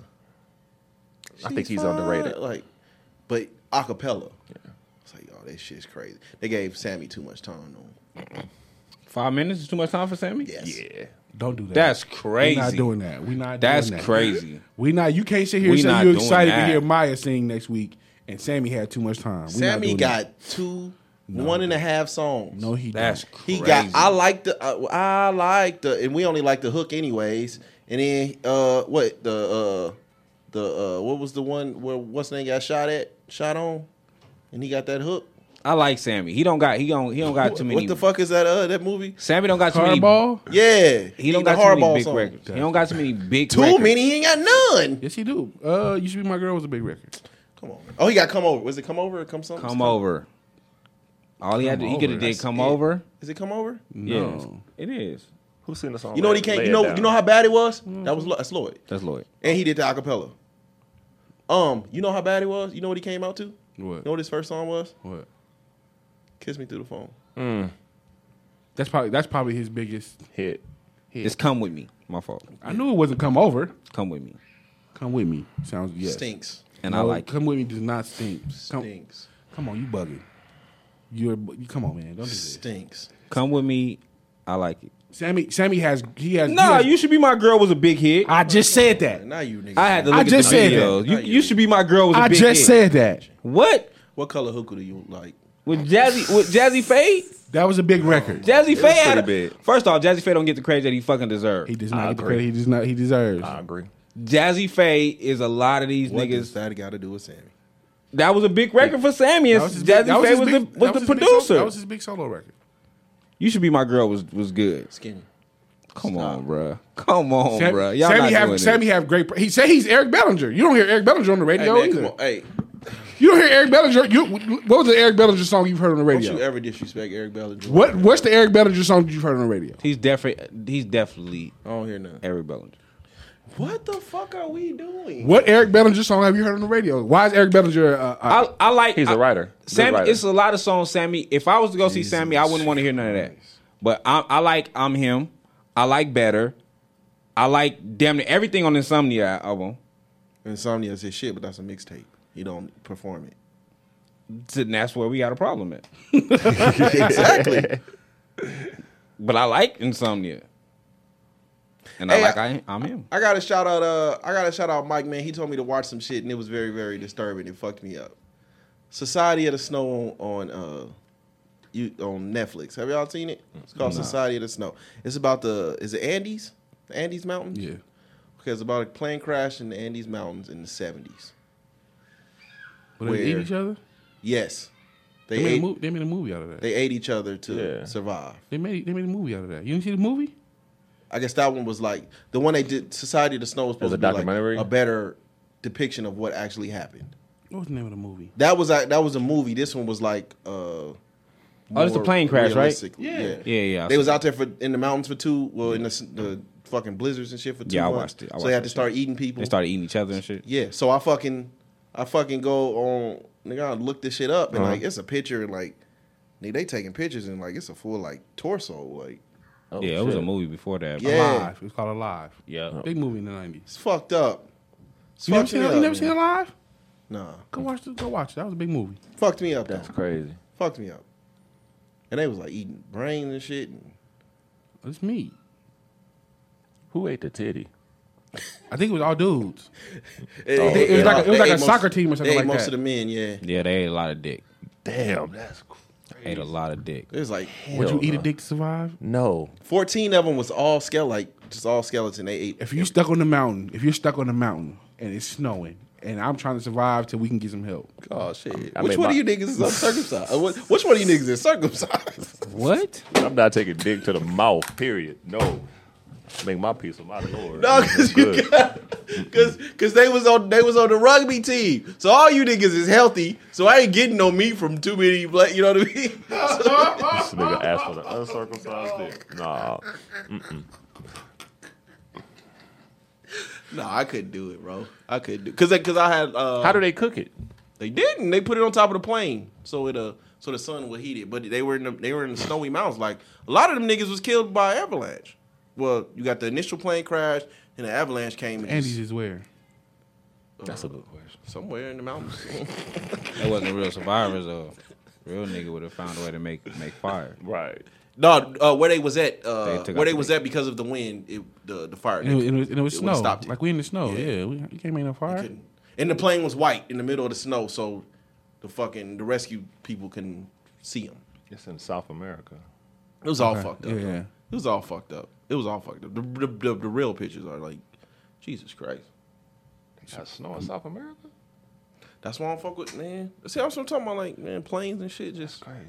I think
She's
he's
fine,
underrated.
Like, but acapella. Yeah. It's like, oh, that shit's crazy. They gave Sammy too much time though.
Five minutes is too much time for Sammy?
Yes.
Yeah.
Don't do that.
That's
We're
crazy.
not doing that. We not.
That's
doing that.
crazy.
We not. You can't sit here
We
and say
not
you're
doing
excited
that.
to hear Maya sing next week, and Sammy had too much time. We not
Sammy
doing
got
that.
two, one and a half songs.
No, he.
That's
don't.
crazy.
He got. I like the. Uh, I like the, and we only like the hook anyways. And then uh, what the uh, the uh, what was the one where what's name got shot at, shot on, and he got that hook.
I like Sammy. He don't got he don't he don't got too many.
What the fuck is that? Uh, that movie?
Sammy don't got too many.
Hardball.
Yeah,
He don't
the
got too many
Hardball
big
song.
records. He don't got too many big
Too
records.
many. He ain't got none.
Yes, he do. Uh, you should be my girl was a big record.
Come on. Oh, he got come over. Was it come over or come something?
Come over. All he had to, he
Come
could have
Over.
did
That's
come
it.
over.
Is it come over?
Yes,
No.
it is.
Who seen the song?
You know what he
Lay-
came.
Lay
You
It
know.
Down?
You know how bad it was. That was Lo- that's Lloyd,
That's Lloyd.
and he did the acapella. Um, you know how bad it was. You know what he came out to. You
What?
know what his first song was?
What?
Kiss Me Through the Phone.
That's probably that's probably his biggest.
Hit.
It's come with me. My fault.
I knew it wasn't come over.
Come with me.
Come with me. Sounds yes.
Stinks.
And
No,
I like it.
Come with me does not stink. Come,
Stinks.
come on, you bugging. You're you come on, man. Don't do this.
Stinks.
Come with me. I like it.
Sammy Sammy has he has. he
Nah,
has-
you should be my girl was a big hit.
I just said that.
Now you niggas.
I had to look
I
at
just
the
said
videos.
that.
You, you should be my girl was a
I
big
just
hit.
said that.
What?
What color hookah do you like?
With Jazzy with Jazzy Faye?
That was a big record.
Jazzy Faye had
pretty
a,
big.
First off, Jazzy Faye don't get the credit that he fucking deserves.
He does
I
not get the
agree.
credit he does not he deserves.
I agree.
Jazzy Faye is a lot of these
What does
niggas.
that got to do with Sammy?
That was a big record for Sammy. And
That was his
Jazzy
big- that was
Faye
his
was,
big-
the was
that
the
his big
producer.
solo- That was his big solo record.
You should be my girl was was good.
Skinny.
Come
Stop.
on, bruh. Come on,
Sam-
bruh. Y'all
Sammy
not
have
doing
Sammy
it.
have great. He say he's Eric Bellinger. You don't hear Eric Bellinger on the
Hey
radio
man,
either.
come on. Hey,
You don't hear Eric Bellinger. You, what was the Eric Bellinger song you've heard on the
don't
radio?
you ever disrespect Eric Bellinger?
What What's the Eric Bellinger song that you've heard on the radio?
He's definitely he's definitely
I don't hear none.
Eric Bellinger.
What the fuck are we doing?
What Eric Bellinger song have you heard on the radio? Why is Eric Bellinger? Uh, uh,
I I like
He's
a
a writer. Good
Sammy,
writer.
it's a lot of songs. Sammy, if I was to go see Sammy, I wouldn't want to hear none of that. But I, I like I'm Him. I like Better. I like damn near everything on Insomnia album.
Insomnia is his shit, but that's a mixtape. He don't perform it.
And that's where we got a problem at.
Exactly.
But I like Insomnia, and I
Hey,
like
I-
I, I'm Him.
I gotta shout out. Uh, I gotta shout out Mike. Man, he told me to watch some shit, and it was very, very disturbing. It fucked me up. Society of the Snow on, on uh, you on Netflix. Have y'all seen it? It's called Society of the Snow. It's about the. Is it Andes? The Andes Mountains.
yeah.
Okay, it's about a plane crash in the Andes Mountains in the seventies.
But they eat
Where-
each other.
Yes,
They
they
made, a
ate.
movie, they made a movie out of that. They,
They ate each other to
Yeah.
survive.
made they made a movie out of that. You didn't see the movie?
I guess that one was like the one they did. Society of the Snow was supposed
As a
to be like
documentary?
a better depiction of what actually happened.
What was the name of the movie?
That was a, that was a movie. This one was like uh
Oh, it's the
more
plane crash, right?
realistic.
Yeah.
yeah.
Yeah, yeah. I
They
saw
was out there for in the mountains for two. Well, in the, s- the fucking blizzards and shit for two
Yeah, I
months.
watched it. I
so
watched
they had
that
to start
shit.
eating people.
They started eating each other and shit.
Yeah. So I fucking I fucking go on. Nigga, I look this shit up and
Uh-huh.
like it's a picture and like nigga, they taking pictures and like it's a full like torso. Like
Oh,
yeah, it was a
shit.
movie before that.
Yeah.
Alive. It was called Alive.
Yeah.
Big movie in the nineties.
it's fucked up. It's
You never
fucked
seen
me
it?
up,
You never
man.
seen Alive?
Nah,
Go watch it. Go watch it. That was a big movie.
fucked me up.
That's
though.
crazy.
Fucked me up. And they was like eating brains and shit. And
It's me.
Who ate the titty?
I think it was all dudes.
It,
Oh,
it was like a- it was
they
like a
ate
soccer team or something
they ate
like
most
that.
of the men, yeah.
Yeah, they ate a lot of dick.
Damn, that's crazy.
Ate a lot of dick.
It was like
Would you
Hell
eat a
no.
dick to survive?
No.
fourteen of them was all skeleton, like just all skeleton. They ate.
If you're stuck on the mountain, if you're stuck on the mountain and it's snowing, and I'm trying to survive till we can get some help.
Oh shit!
I
Which
made
one
my-
of you niggas is uncircumcised? Uh, what- Which one of you niggas is circumcised?
What?
I'm not taking dick to the mouth, period. No. Make my piece of my Lord.
No, because you got because because they was on they was on the rugby team. So all you niggas is healthy. So I ain't getting no meat from too many. Like, you know what I mean?
This nigga asked for the uncircumcised dick. Nah.
No, I couldn't do it, bro. I couldn't do because because I had. Uh,
How do they cook it?
They didn't. They put it on top of the plane so it uh so the sun would heat it. But they were in the, they were in the snowy mountains. Like a lot of them niggas was killed by avalanche. Well, you got the initial plane crash and the avalanche came and
Andy's
just,
is where?
That's a good question.
somewhere in the mountains.
That wasn't real survivors though. Real nigga would have found a way to make make fire.
Right.
no, uh, where they was at, uh,
They took
where
out
they
the
was
dick.
at because of the wind, it, the the fire.
And it, and it was, and it was
It would've
snow.
stopped it.
Like we in the snow.
Yeah.
Yeah, we, you can't make no fire.
couldn't- and the plane was white in the middle of the snow, so the fucking the rescue people couldn't see them.
It's in South America.
It was all
Okay.
fucked up.
Yeah,
bro.
yeah.
It was all fucked up. It was all fucked up. The, the, the, the real pictures are like, Jesus Christ.
They got snow in South America?
That's why I don't fuck with, man. See, I'm talking about, like, man, planes and shit. Just
Crazy.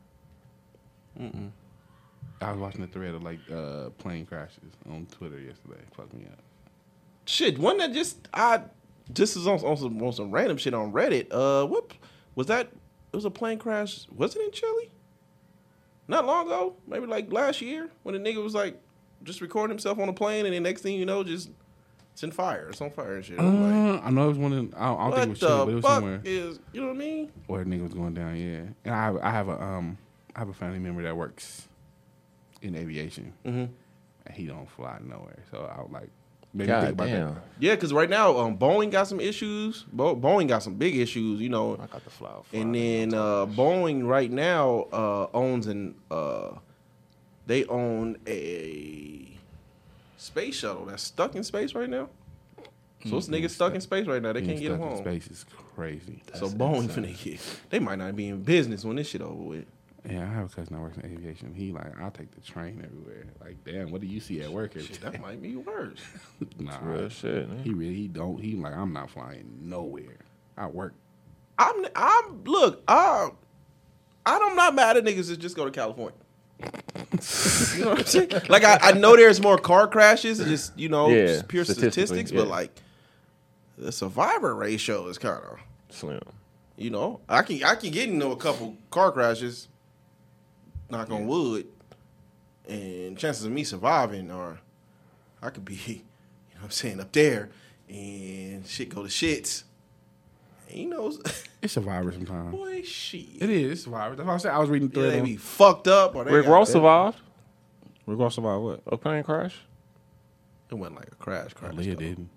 I was watching a thread of like uh, plane crashes on Twitter yesterday. Fuck me up.
shit. One that just I just is on, on some on some random shit on Reddit. Uh, what was that? It was a plane crash. Was it in Chile? Not long ago, maybe like last year, when the nigga was like just recording himself on a plane, and the next thing you know, just it's in fire. It's on fire and shit. I'm like,
Uh, I know it was one. In, I don't, I don't think it
what
was Chile, but it
the
was
fuck
somewhere
is you know what I mean?
where the nigga was going down. Yeah, and I have, I have a um I have a family member that works in aviation,
Mm-hmm.
and he don't fly nowhere. So I was like, maybe
God
think about
damn.
that.
Yeah, because right now um, Boeing got some issues. Bo- Boeing got some big issues, you know.
I got the flower.
And then uh, Boeing right now uh, owns an uh, they own a space shuttle that's stuck in space right now. So it's niggas stuck in space right now. They
Being
can't get them
stuck in
home.
Space is crazy.
So Boeing finna get. They might not be in business when this shit over with.
Yeah, I have a cousin that works in aviation. He like, I'll take the train everywhere. Like, damn, what do you see at work every
Shit,
day?
that might be worse.
Nah,
Real shit, man.
he really he don't. He like, I'm not flying nowhere. I work.
I'm. I'm. Look, I. I'm not mad at niggas that just go to California. You know what I'm saying? Like I, I know there's more car crashes, and just you know,
Yeah,
just pure
statistically,
statistics,
yeah.
but like the survivor ratio is kind of,
Slim.
you know, I can I can get into a couple car crashes, knock on wood, and chances of me surviving are, I could be, you know what I'm saying, up there, and shit go to shits. And you know,
It's Survivor sometimes.
boy, shit.
It is it's Survivor. That's why I said I was reading
Yeah,
thread.
they
on-
be fucked up. Or they
Rick
got-
Ross survived
We're gonna survive what?
a plane crash.
It wasn't like a crash crash.
Leah
though.
didn't.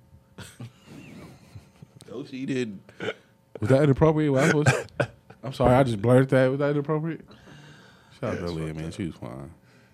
No, she did.
Was that inappropriate? Well, I was, I'm sorry, I just blurted that. Was that inappropriate? Shout out to Leah, man. She was fine.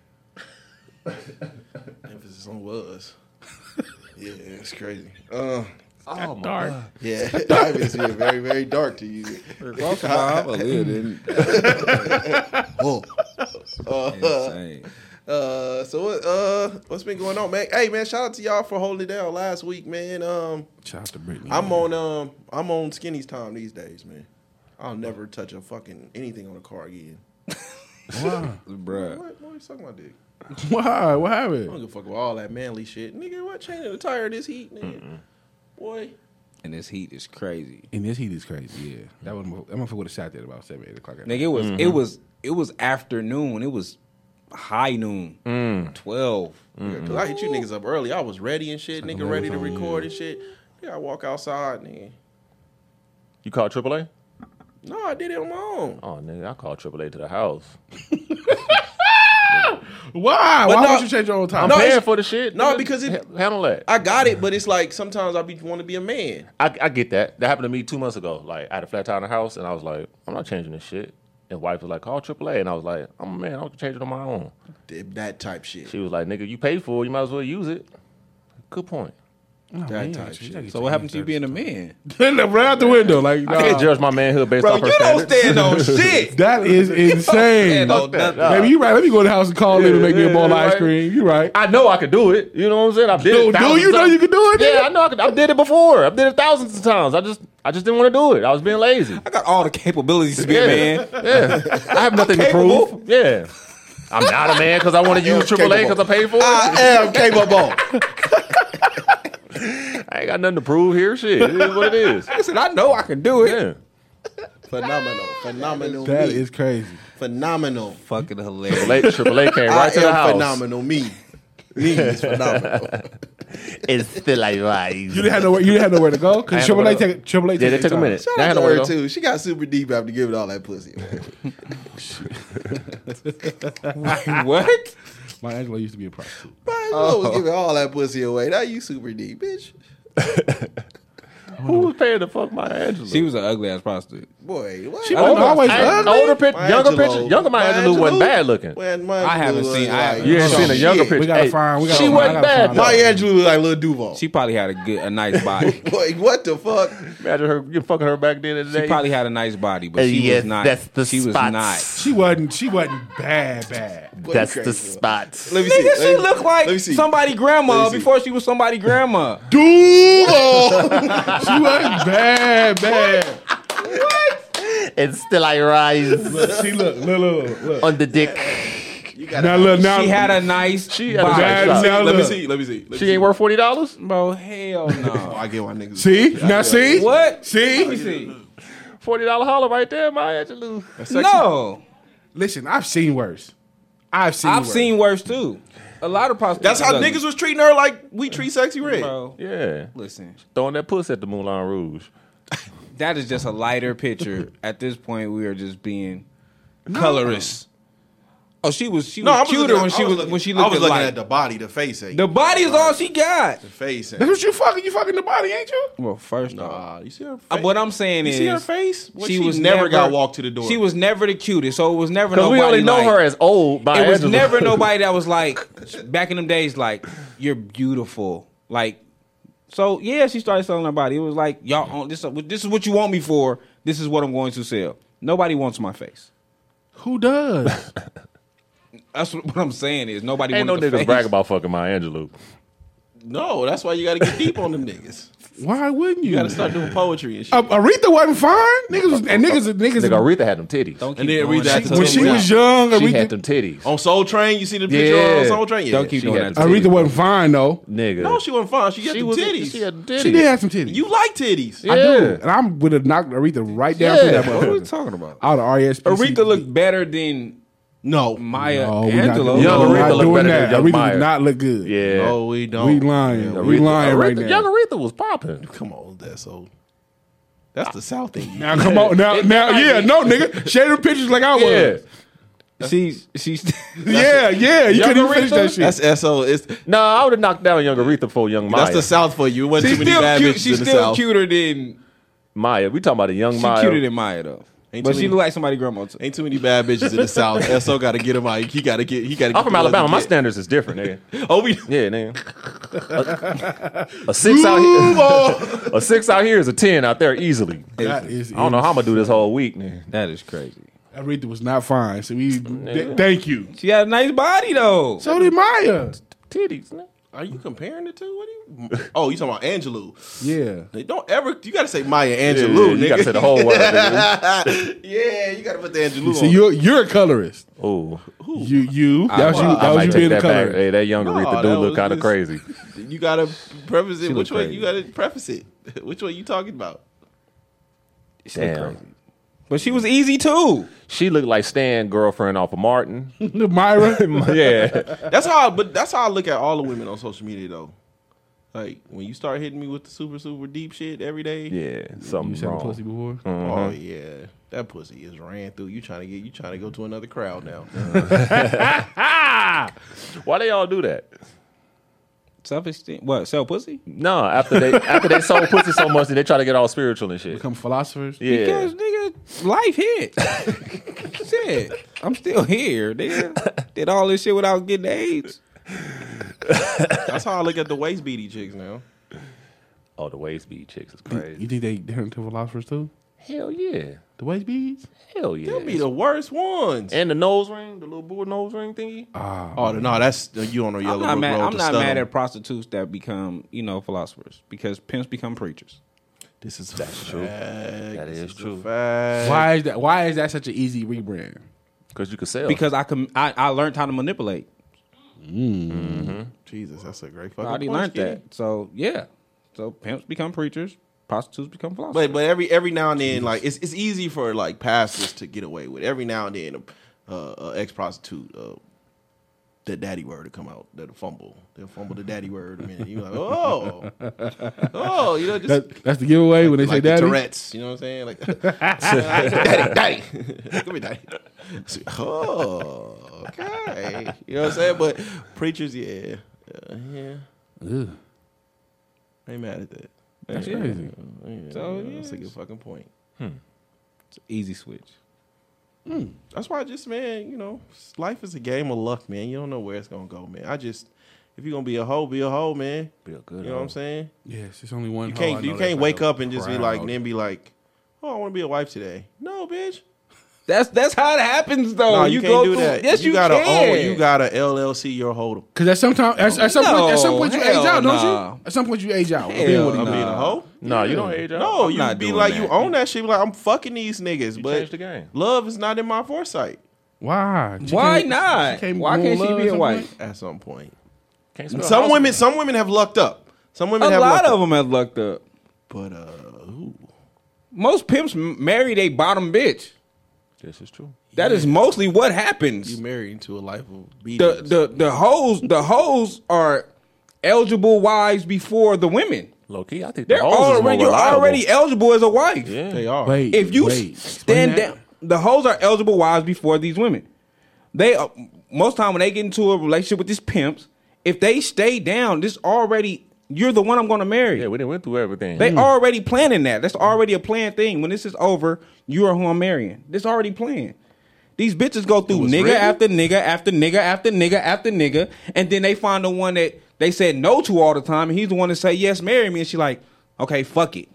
Emphasis on was. Yeah, it's crazy. Uh,
Oh my
Dark.
God.
yeah, diamonds being very, very dark to you.
Rick Ross survived, but Leah didn't.
Oh. Uh,
Insane.
uh, so what? Uh, what's been going on, man? Hey, man, shout out to y'all for holding it down last week, man. Um,
Shout out to Brittany.
I'm
man.
on um, I'm on Skinny's time these days, man. I'll never touch a fucking anything on a car again.
Why?
Bruh.
What? Why you sucking my dick?
Why? What
I don't
happened?
give a fuck with all that manly shit, nigga. What changing the tire this heat, nigga? Boy.
And this heat is crazy.
And this heat is crazy. Yeah, that one. That motherfucker would have sat there at about seven, eight o'clock. At
Nigga, it was it was it was afternoon. It was high noon. Twelve.
Cause I hit you niggas up early. I was ready and shit,
Like
nigga, ready to
eleven,
record
yeah.
and shit. Yeah, I walk outside, nigga.
You called triple A?
No, I did it on my own.
Oh, nigga, I called triple A to the house.
Why?
But
Why
no-
would you change your own time?
I'm
No,
paying
it's-
for the shit.
no,
nigga.
because it-
Ha- handle that.
I got it, but it's like sometimes I be want to be a man.
I, I get that. That happened to me two months ago. Like, I had a flat tire in the house, and I was like, I'm not changing this shit. And wife was like, call triple A. And I was like, I'm a man. I can change it on my own.
That type shit.
She was like, nigga, you paid for it. You might as well use it. Good point.
That type shit. So what happened to you being a man?
Right out the window, like
I can't
nah.
judge my manhood based
Bro,
off her
you don't
standards.
stand on shit.
That is insane.
stand on nothing.
Maybe you right. Let me go to the house and call
Yeah,
in and make me a
yeah,
bowl of ice
right.
cream. You right.
I know I could do it. You know what I'm saying? I did
Do-
it.
do
thousands
you know
of-
you could do it,
Yeah,
nigga?
I know. I, could, I did it before. I did it thousands of times. I just, I just didn't want to do it. I was being lazy.
I got all the capabilities to be
Yeah,
a man.
yeah. I have nothing to
capable.
prove. Yeah, I'm not a man because I want to use triple A because I paid for it.
I am capable.
I ain't got nothing to prove here. Shit, it is what it is.
I said, I know I can do it.
Yeah,
Phenomenal. Phenomenal.
That
me.
is crazy.
phenomenal.
Fucking hilarious.
Triple A, Triple A came
I
right to the
am
house.
phenomenal. Me. Me is phenomenal.
It's still like right.
You didn't have nowhere. You didn't have nowhere to go
I had
because Triple A
nowhere to
take Triple A.
Yeah, they took a minute.
Shout
I had
out to
nowhere
her
to go.
too. She got super deep after giving all that pussy.
What?
My Angela used to be a prostitute.
Brian oh. was giving all that pussy away. Now you super deep, bitch.
Who was paying to fuck my Angela?
She was an ugly ass prostitute.
Boy, what?
She wasn't always
I-
ugly.
older pic,
Maya
younger
Angelou.
picture, younger Maya
Maya
Angelou wasn't
Angelou?
bad looking.
When Maya
I haven't
Angelou
seen-
was
I haven't-
like-
You ain't
Oh,
seen a younger
shit.
picture.
We gotta
Hey,
find. We gotta
she
find,
wasn't
I gotta
bad,
find
though.
out.
Maya Angelou was like Lil Duval.
She probably had a good, a nice body.
Boy, what the fuck?
Imagine her, you fucking her back then in the
She
day.
probably had a nice body, but
Uh,
she
yes,
was not.
that's the
she was
spots.
not.
She wasn't. She wasn't bad. Bad.
Boy,
That's
you
the
crazy.
spot.
Let me see.
Nigga,
Let
she
me-
looked
let me
like
see.
somebody grandma
Let me see.
before she was somebody grandma.
Dude, she wasn't bad. Bad.
And still I rise
She look. Look. Look. look.
on the dick.
You gotta
Now look. Now
She had a nice
She had a
body.
nice
Now,
shot.
now
Let me
look.
see. Let me see. Let me
She
see.
ain't worth forty dollars.
Bro, hell
Oh,
no.
I get my niggas.
See. Now see.
What? Let me
See.
see.
Forty dollar holler right there, Maya Angelou.
No.
Listen, I've seen worse. I've seen.
I've
worse.
seen worse too. A lot of prostitutes.
That's how
are ugly.
niggas was treating her like we treat Sexy Red.
Bro,
Yeah,
listen.
throwing that puss at the Moulin Rouge.
That is just a lighter picture. At this point, we are just being colorist. Oh, she was she was
I was
cuter
looking-
when she
I
was,
looking-
when she
I
looked
was
at
looking
light.
at the body, the face. Ain't
The body is all she got.
the face. Ain't.
That's what you fucking. You fucking the body, ain't you?
Well, first off,
Nah, you see her face?
uh, what I'm saying
You
is
see her face? Well,
she,
she
was
never
never
got walked to the door.
She was never the cutest, so it was never
Because
nobody.
we only know
like,
her as old. Maya
It was
Angelou.
never nobody that was like back in them days. Like you're beautiful. Like so, yeah. She started selling her body. It was like y'all. own- This this is what you want me for. This is what I'm going to sell. Nobody wants my face.
Who does?
That's what, what I'm saying is nobody
Ain't no
wanted the
niggas
face.
brag about fucking Maya Angelou.
No, that's why you got to get deep on them niggas.
Why wouldn't you?
You got to start doing poetry and shit.
Uh, Aretha wasn't fine. Niggas was, and niggas niggas.
Nigga, Aretha had them titties.
Don't keep
And then
doing
read that
that.
to
when
them
she
now.
was young,
She had
Aretha,
them titties.
On Soul Train, you see the picture
Yeah.
on Soul Train? Yeah.
Don't keep
She
doing
had
that.
the
to
Aretha
me.
wasn't fine though.
Nigga.
No, she wasn't fine. She had
she
the
was,
titties.
She had them titties.
She did have some titties.
You like titties.
Yeah.
I do, and I'm would have knocked Aretha right down
Yeah.
to that
What are we
motherfucker.
talking about?
Out of R E S P C.
Aretha looked better than
No.
Maya
No, we not,
Angelou.
we
Young
not
Aretha look
doing
better
that.
than Young
Aretha
Maya.
does not look good.
Yeah.
No, we don't.
We lying.
Yeah,
we lying right
Aretha,
now.
Young Aretha was popping.
Come on, that's so. That's the South thing.
Now come on, now,
It
now,
might
yeah,
be.
no, nigga, share the pictures like I was.
Yeah.
She's she's
Yeah, yeah, you
Young
couldn't even finish
Aretha?
that shit.
That's S O. It's
No, I would have knocked down Young Aretha before Young Maya.
that's the South for you. It wasn't
she's
too many
still
bad
cute.
bitches
She's
in the
still
South.
cuter than
Maya. We talking about a young
she's
Maya.
cuter than Maya though.
Ain't
But
too
she
many-
look like somebody grandma too.
Ain't too many bad bitches in the South. S O got to get him out. He got to get. He got to.
I'm from Alabama. My standards is different, nigga.
Oh, we.
Yeah, nigga. A, a six out here. A six out here is a ten out there easily.
That is
I don't know how I'm gonna do this whole week, nigga.
That is crazy.
Aretha was not fine, so we th- thank you.
She had a nice body though.
So did Maya.
Titties, nigga.
Are you comparing the two? What are you? Oh, you talking about Angelou?
Yeah.
They don't ever. You got to say Maya
Yeah,
Angelou.
you
nigga.
gotta say the whole word, nigga.
Yeah, you got to put the Angelou
See,
on.
you're you're a colorist.
Oh,
You you that was you
well,
that
I
was
might
you
take
being a
that back.
colorist.
Hey, that young
No,
Aretha
that
dude
was
look kind of
just-
crazy.
You got to preface it.
She
Which
look
way
crazy.
you got to preface it? Which way you talking about?
Damn.
But she was easy too.
She looked like Stan girlfriend off of Martin.
Myra.
Yeah.
That's how. I, but that's how I look at all the women on social media, though. Like when you start hitting me with the super super deep shit every day.
Yeah.
You
Something's
said
wrong.
pussy before.
Oh yeah, that pussy is ran through. You trying to get? You trying to go to another crowd now?
Why they all do that?
Self esteem. What? Sell pussy?
No, after they after they sold pussy so much, they try to get all spiritual and shit.
Become philosophers.
Yeah.
Because nigga, life hit. Shit, I'm still here. Nigga did all this shit without getting AIDS.
That's how I look at the waist beady chicks now.
Oh, the waist bead chicks is
You,
crazy.
you think they turn into philosophers too?
Hell yeah.
The waist beads?
Hell yeah.
They'll be the worst ones.
And the nose ring, the little bull nose ring thingy.
Ah,
Oh no, that's you on the
I'm
yellow
not
brick
mad.
road
I'm
to
not
stun
mad
'em.
at prostitutes that become, you know, philosophers because pimps become preachers.
This is
That's true.
fact.
That
This
is
a
true.
fact.
why is that? Why is that such an easy rebrand?
Because you could sell.
Because I can, I, I learned how to manipulate.
Jesus, that's a great
I
fucking
already
point,
learned
Skinny.
that. So yeah, so pimps become preachers, prostitutes become philosophers.
But but every every now and then, like it's it's easy for like pastors to get away with. Every now and then, uh, uh, ex prostitute, uh, the daddy word to come out. They'll fumble. They'll fumble the daddy word a minute. You're like, oh, oh, you know, just
That, that's the giveaway when they
like
say
the
daddy.
Tourette's. You know what I'm saying? Like, daddy, daddy, come here, daddy. Oh, okay. You know what I'm saying? But preachers, yeah, yeah, yeah.
Ugh,
I ain't mad at that.
that's
Yeah.
crazy.
Yeah,
So,
yeah, that's a
yeah.
good fucking point.
It's an easy switch.
That's why I just, man, you know, life is a game of luck, man. You don't know where it's gonna go, man. I just, if you're gonna be a hoe, be a hoe, man.
Be a good
You know what I'm saying?
Yes, it's only one.
You
hoe I
can't, you
know
can't
that's
wake
like
up and just be
proud.
like, and then be like, oh, I want to be a wife today. No, bitch.
That's that's how it happens though.
no,
you,
you,
go
can't do
through,
that.
Yes, you,
gotta
can.
own. You gotta L L C your hoe.
Because at some time, at, at some point, at some
No,
point, you
hell
age out, don't
nah.
you? At some point, you age out.
Hell
Being with
I
a
mean,
nigga.
a hoe.
No, you don't age out.
No,
I'm
you
not
be
doing
like,
that.
you own that shit. Be like, I'm fucking these niggas,
You
but
changed the game.
love is not in my foresight
Why? She
Why
can't-
not?
she can't
Why
go
can't she
love
be
at
a
some
wife?
point?
at some point.
Can't smell
Some
house
women,
smell.
some women have lucked up. Some women
A
have
lot
lucked
of
up.
them have lucked up.
But uh, ooh.
Most pimps m- marry they bottom bitch.
This is true.
That is mostly what happens.
You married into a life of
The
obedience.
the the hoes the hoes are eligible wives before the women.
Low key, I think
They're
the hoes is more
already you're
reliable.
already eligible as a wife.
Yeah.
They are.
Wait,
If you
wait,
s-
explain
stand
that.
down, the hoes are eligible wives before these women. They uh, most time when they get into a relationship with these pimps, if they stay down, this already you're the one I'm going to marry.
Yeah, we done went through everything.
They already planning that. That's already a planned thing. When this is over, you are who I'm marrying. This already planned. These bitches go through
was
nigga
written?
after nigga after nigga after nigga after nigga, and then they find the one that they said no to all the time, and he's the one that say yes, marry me, and she like, okay, fuck it.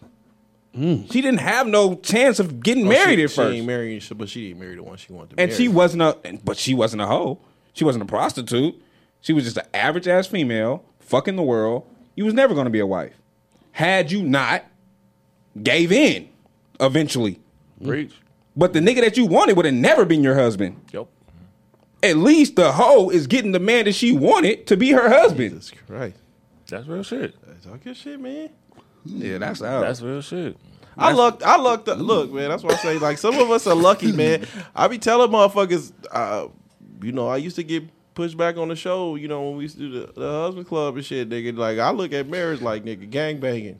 She didn't have no chance of getting
Oh,
married
she,
at
she
first,
ain't married, but she didn't marry the one she wanted to
and
marry.
she wasn't a, but she wasn't a hoe. She wasn't a prostitute. She was just an average ass female, fucking the world. You was never gonna be a wife. Had you not gave in eventually.
Breach.
But the nigga that you wanted would have never been your husband.
Yep.
At least the hoe is getting the man that she wanted to be her husband.
Jesus Christ.
That's real shit.
Talk your shit, man.
Yeah, that's out.
That's real shit.
I lucked. I lucked. Up. Look, man. That's why I say, like, some of us are lucky, man. I be telling motherfuckers, uh, you know, I used to get pushed back on the show, you know, when we used to do the, the husband club and shit, nigga. Like, I look at marriage like, nigga, gang banging.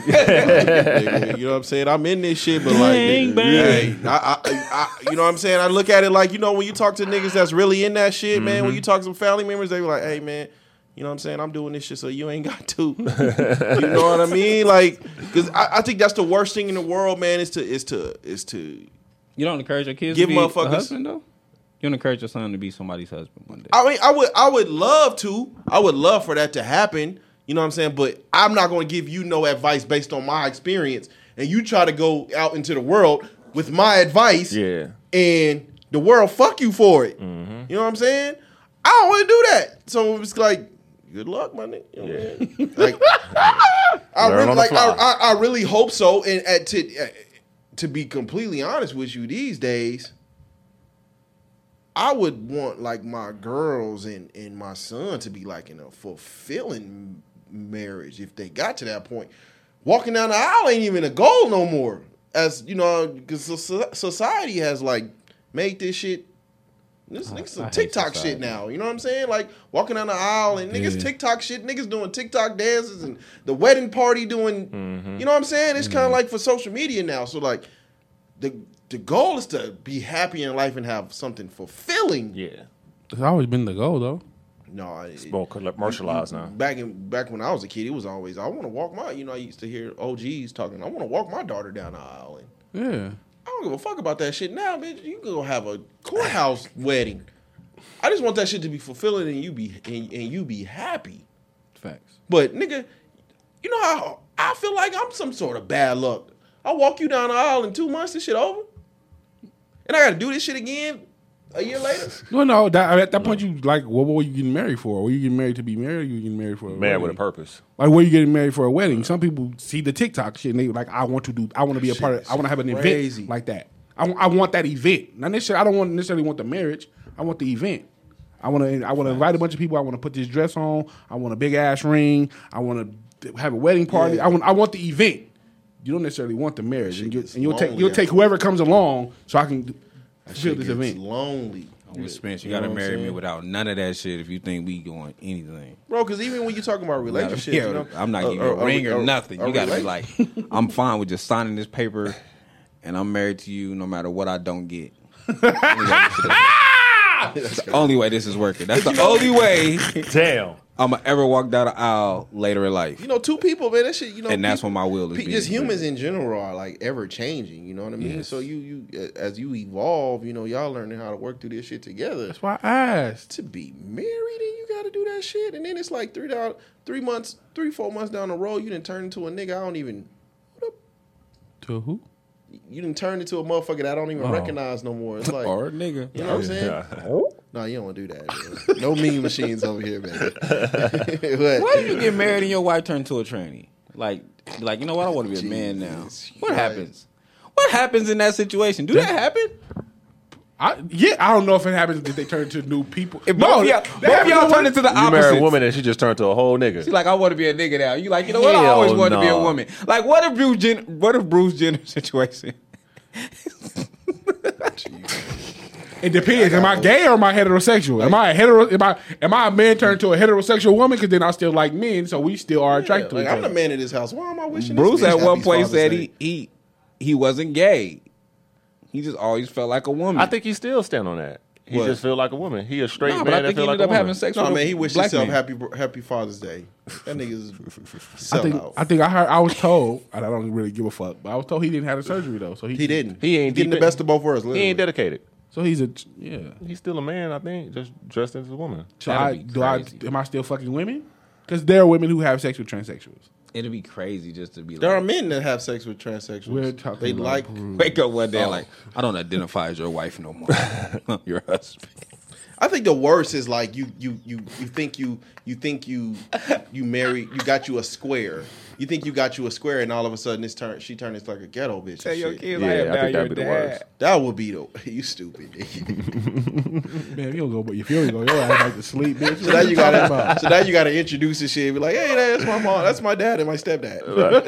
Nigga, you know what I'm saying? I'm in this shit, but like,
Gang
nigga,
bang.
hey, I, I, I, you know what I'm saying? I look at it like, you know, when you talk to niggas that's really in that shit, man. When you talk to some family members, they be like, hey, man. You know what I'm saying? I'm doing this shit so you ain't got to. You know what I mean? Like, because I, I think that's the worst thing in the world, man. Is to is to is to
You don't encourage your kids
Give
to be a
motherfuckers-
husband though? You don't encourage your son to be somebody's husband one day.
I mean, I would I would love to. I would love for that to happen. You know what I'm saying? But I'm not going to give you no advice based on my experience. And you try to go out into the world with my advice.
Yeah.
And the world fuck you for it.
Mm-hmm.
You know what I'm saying? I don't want to do that. So it's like, good luck, my nigga. You know what I mean? Like, I
Learn
really
on the
like. I,
fly.
I, I really hope so. And uh, to uh, to be completely honest with you, these days, I would want like my girls and and my son to be like in a fulfilling marriage if they got to that point. Walking down the aisle ain't even a goal no more. As you know, because society has like made this shit. This niggas some
I hate
TikTok
society.
shit now. You know what I'm saying? Like walking down the aisle and niggas
Yeah.
TikTok shit. Niggas doing TikTok dances and the wedding party doing. You know what I'm saying? It's kind of like for social media now. So like, the the goal is to be happy in life and have something fulfilling.
Yeah.
It's always been the goal, though.
No, it,
It's more commercialized now.
back in back when I was a kid, it was always I want to walk my. You know, I used to hear O Gs talking. I want to walk my daughter down the aisle. And
Yeah.
I don't give a fuck about that shit now, bitch. You can go have a courthouse wedding. I just want that shit to be fulfilling and you be and, and you be happy.
Facts.
But nigga, You know how I feel like I'm some sort of bad luck. I walk you down the aisle in two months, this shit over, and I got to do this shit again a year later.
Well, no, that, at that point, you like, what were you getting married for? Were you getting married to be married? Or you getting married for a
Married
wedding?
with a purpose.
Like, were you getting married for a wedding? Some people see the TikTok shit and they like, I want to do, I want to be a part of, I want to have an
crazy.
event like that. I, I want that event. Not necessarily, I don't want necessarily want the marriage. I want the event. I want to, I want to invite a bunch of people. I want to put this dress on. I want a big ass ring. I want to have a wedding party.
Yeah.
I want, I want the event. You don't necessarily want the marriage, and, you,
gets
and you'll take,
lonely
you'll take
after
whoever comes along so I can fulfill
Shit
this
gets
event.
lonely.
With Spence, you,
You know
gotta
what I'm
marry me
saying?
without none of that shit if you think we going anything.
Bro, because even when you talking about relationships,
Yeah,
you know,
I'm not
a-
giving you a,
a-
ring
a-
or
a-
nothing.
a
You gotta be like,
relation-
I'm fine with just signing this paper, and I'm married to you no matter what I don't get. That's the only way this is working. That's the only way
Damn.
I'm gonna ever walk down the aisle later in life.
You know, two people, man. That shit, you know,
And that's
people-
when my will is
pe-
being
just humans
clear.
in general are like ever changing. You know what I mean?
Yes.
So you, you, as you evolve, you know, y'all learning how to work through this shit together.
That's why I asked.
To be married and you got to do that shit, and then it's like three down, three months, three four months down the road, you didn't turn into a nigga. I don't even.
To who?
You didn't turn into a motherfucker that I don't even
Oh.
recognize no more. It's like,
Or a nigga.
you know what I'm saying?
Yeah.
No, you don't want to do that. Man. No mean machines over here, man. But-
Why do you get married and your wife turn to a tranny? Like, like you know what? I want to be a man now.
Jesus
What
Christ.
happens? What happens in that situation? Do that happen?
I, yeah, I don't know if it happens if they turn to new people.
If both y'all,
that
both
happens
y'all
when-
turn into the
You marry
opposite.
a woman and she just turned to a whole nigga.
She's like, I want to be a nigga now. You like, you know what? I
Hell
always wanted to be a
no.
woman. Like, what if Bruce Jenner? What if Bruce Jenner situation?
It depends. Am I gay or am I heterosexual? Am I a hetero? Am I am I a man turned to a heterosexual woman? Because then I still like men, so we still are
Yeah,
attracted
like,
to each
I'm the
other.
man of this house. Why am I wishing
Bruce
this bitch
at one
happy
point
Father's
said
Day?
he he he wasn't gay. He just always felt like a woman.
I think he still stand on that. He
What?
just feel like a woman. He a straight
no,
man
but I
that
think he
feel like
ended
a
up
woman.
having sex
No,
with
man,
a
he wished
black
himself
man.
happy Happy Father's Day. That nigga's
I think
sellout.
I think I heard I was told, and I don't really give a fuck, but I was told he didn't have the surgery though. So he,
He didn't.
He ain't
getting
deep
the
in-
best of both worlds.
He
Literally.
ain't dedicated.
So he's a yeah.
He's still a man, I think, just dressed as a woman.
So
That'd
I,
be
do I
crazy.
am I still fucking women? Because there are women who have sex with transsexuals.
It'd be crazy just to be
There are
like,
men that have sex with transsexuals.
We're talking
they
about
like.
Bruce.
wake up one day
Oh.
like, I don't identify as your wife no more. Your husband.
I think the worst is like you you you you think you you think you you marry you got you a square. You think you got you a square, and all of a sudden this turn she turned into like a ghetto bitch.
Tell
and
your
shit.
kids
Yeah,
I am
I
now
think
your
that'd be the
dad.
worst.
That would be the you stupid. Nigga.
Man, if you don't go, but if you don't go, your ass like to sleep, bitch.
So now you gotta so now you gotta introduce this shit. And be like, hey, that's my mom, that's my dad and my stepdad.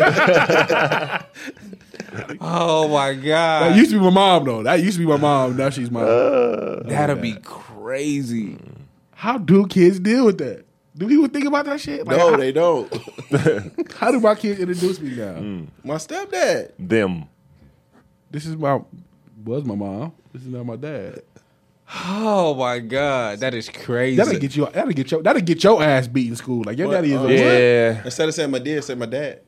Oh my god.
That used to be my mom though. That used to be my mom. Now she's my.
That'd be crazy.
How do kids deal with that? Do people think about that shit? Like,
No,
how,
they don't.
how do my kids introduce me now?
My stepdad.
Them.
This is my was my mom. This is not my dad.
Oh my god, that is crazy.
That'll get you. That'll get your. That'll get your ass beat in school. Like your
What?
daddy is.
Oh,
a
Yeah.
Instead of saying my dad, say my dad.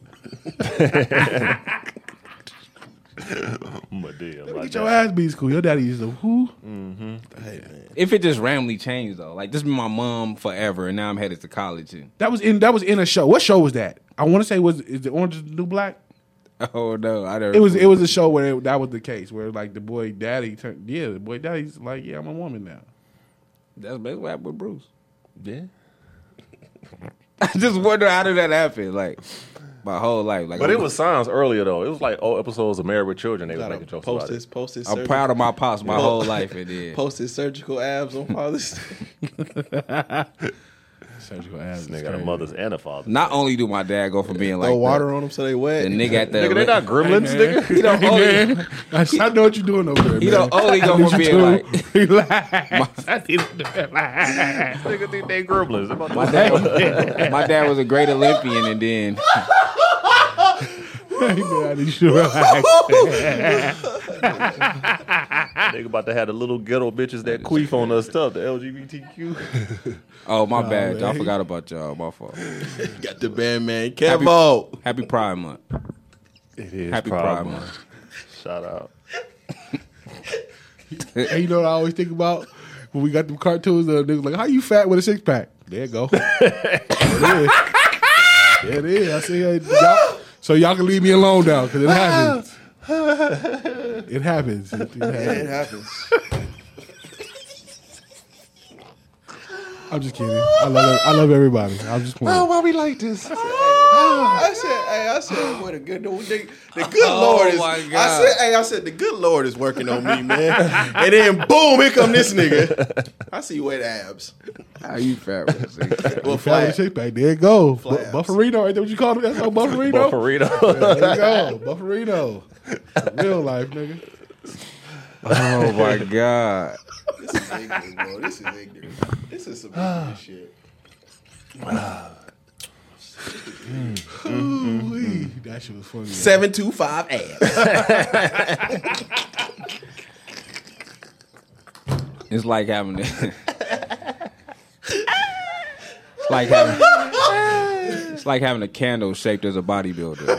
My dear, my
Get your
dad.
ass beat in school. Your daddy is a who?
if it just randomly changed though, like this been my mom forever, and now I'm headed to college. And
That was in. That was in a show. What show was that? I want to say was is it Orange is the New Black?
oh no, I never.
It was. It was a show where it, that was the case. Where like the boy daddy turned. Yeah, the boy daddy's like, yeah, I'm a woman now.
That's basically what happened with Bruce.
Yeah.
I just wonder how did that happen? Like my whole life. Like,
But
I'm,
it was signs earlier though. It was like old episodes of Married with Children. They was
Gotta
making jokes
post
about
this,
it.
post this.
I'm proud of my pops my whole life. It did.
Post his surgical abs on Father's Day.
Surgical ass.
They got a mother's and a father.
Not only do my dad go from being like
Throw water
the,
on them so they wet.
the nigga at the
Nigga, they not gremlins, nigga.
he don't only
Man, I know what you're doing over there.
he
man.
don't only go from being like
Relax. I need to relax.
Nigga think they gremlins. They about
my
to-
dad. Was, my dad was a great Olympian, and then
I need you to relax.
Nigga about to have the little ghetto bitches that queef on us stuff, the L G B T Q.
oh my bad,
man.
I forgot about y'all. My fault.
Got the band man.
Happy-
Kevo.
Happy Pride Month.
It is
Happy Pride Month.
Shout out.
And you know what I always think about when we got them cartoons? The niggas like, how you fat with a six pack? There you go. There it is. It is. I see. Hey, y'all, so y'all can leave me alone now because it happens. It happens. It, it
Yeah, it
happens.
happens.
I'm just kidding. I love. I love everybody. I'm just playing.
why we like this?
I said, hey, I said, what a good, the, the good Lord is.
my
I
God.
said, hey, I said, the good Lord is working on me, man. And then boom, here come this nigga. I see wet abs.
How you fat with a six pack?
Well,
Flat
flat.
six pack. There you go. Bu-
Flaps.
Bufferino. Ain't that what you call it? That's all Bufferino.
Burrito.
There you go. Bufferino. Real life, nigga.
Oh my God.
This is ignorant, bro. This is ignorant. This is some ignorant shit.
Ooh-wee. That shit was funny.
seven two five abs.
It's like having the, it's like having it's like having a candle shaped as a bodybuilder.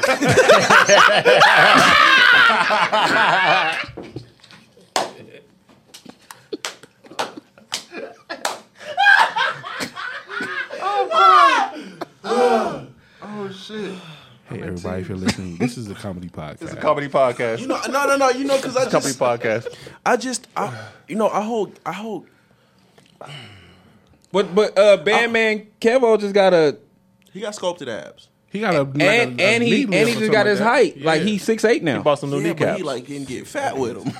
Hey, everybody, if you're listening, this is a comedy podcast.
It's a comedy podcast.
You know, no, no, no. You know, because I
Comedy
just,
podcast.
I just, I, you know, I hold, I hold.
But but uh, Bandman Kevo just got a
He got sculpted abs.
He got a like
and
a, a
and he
knee
and
lift
he
or
just got
something
his
like
height.
that.
Like
Yeah.
he's six eight now.
He bought some new
Yeah, but
kneecaps.
he like didn't get fat with him.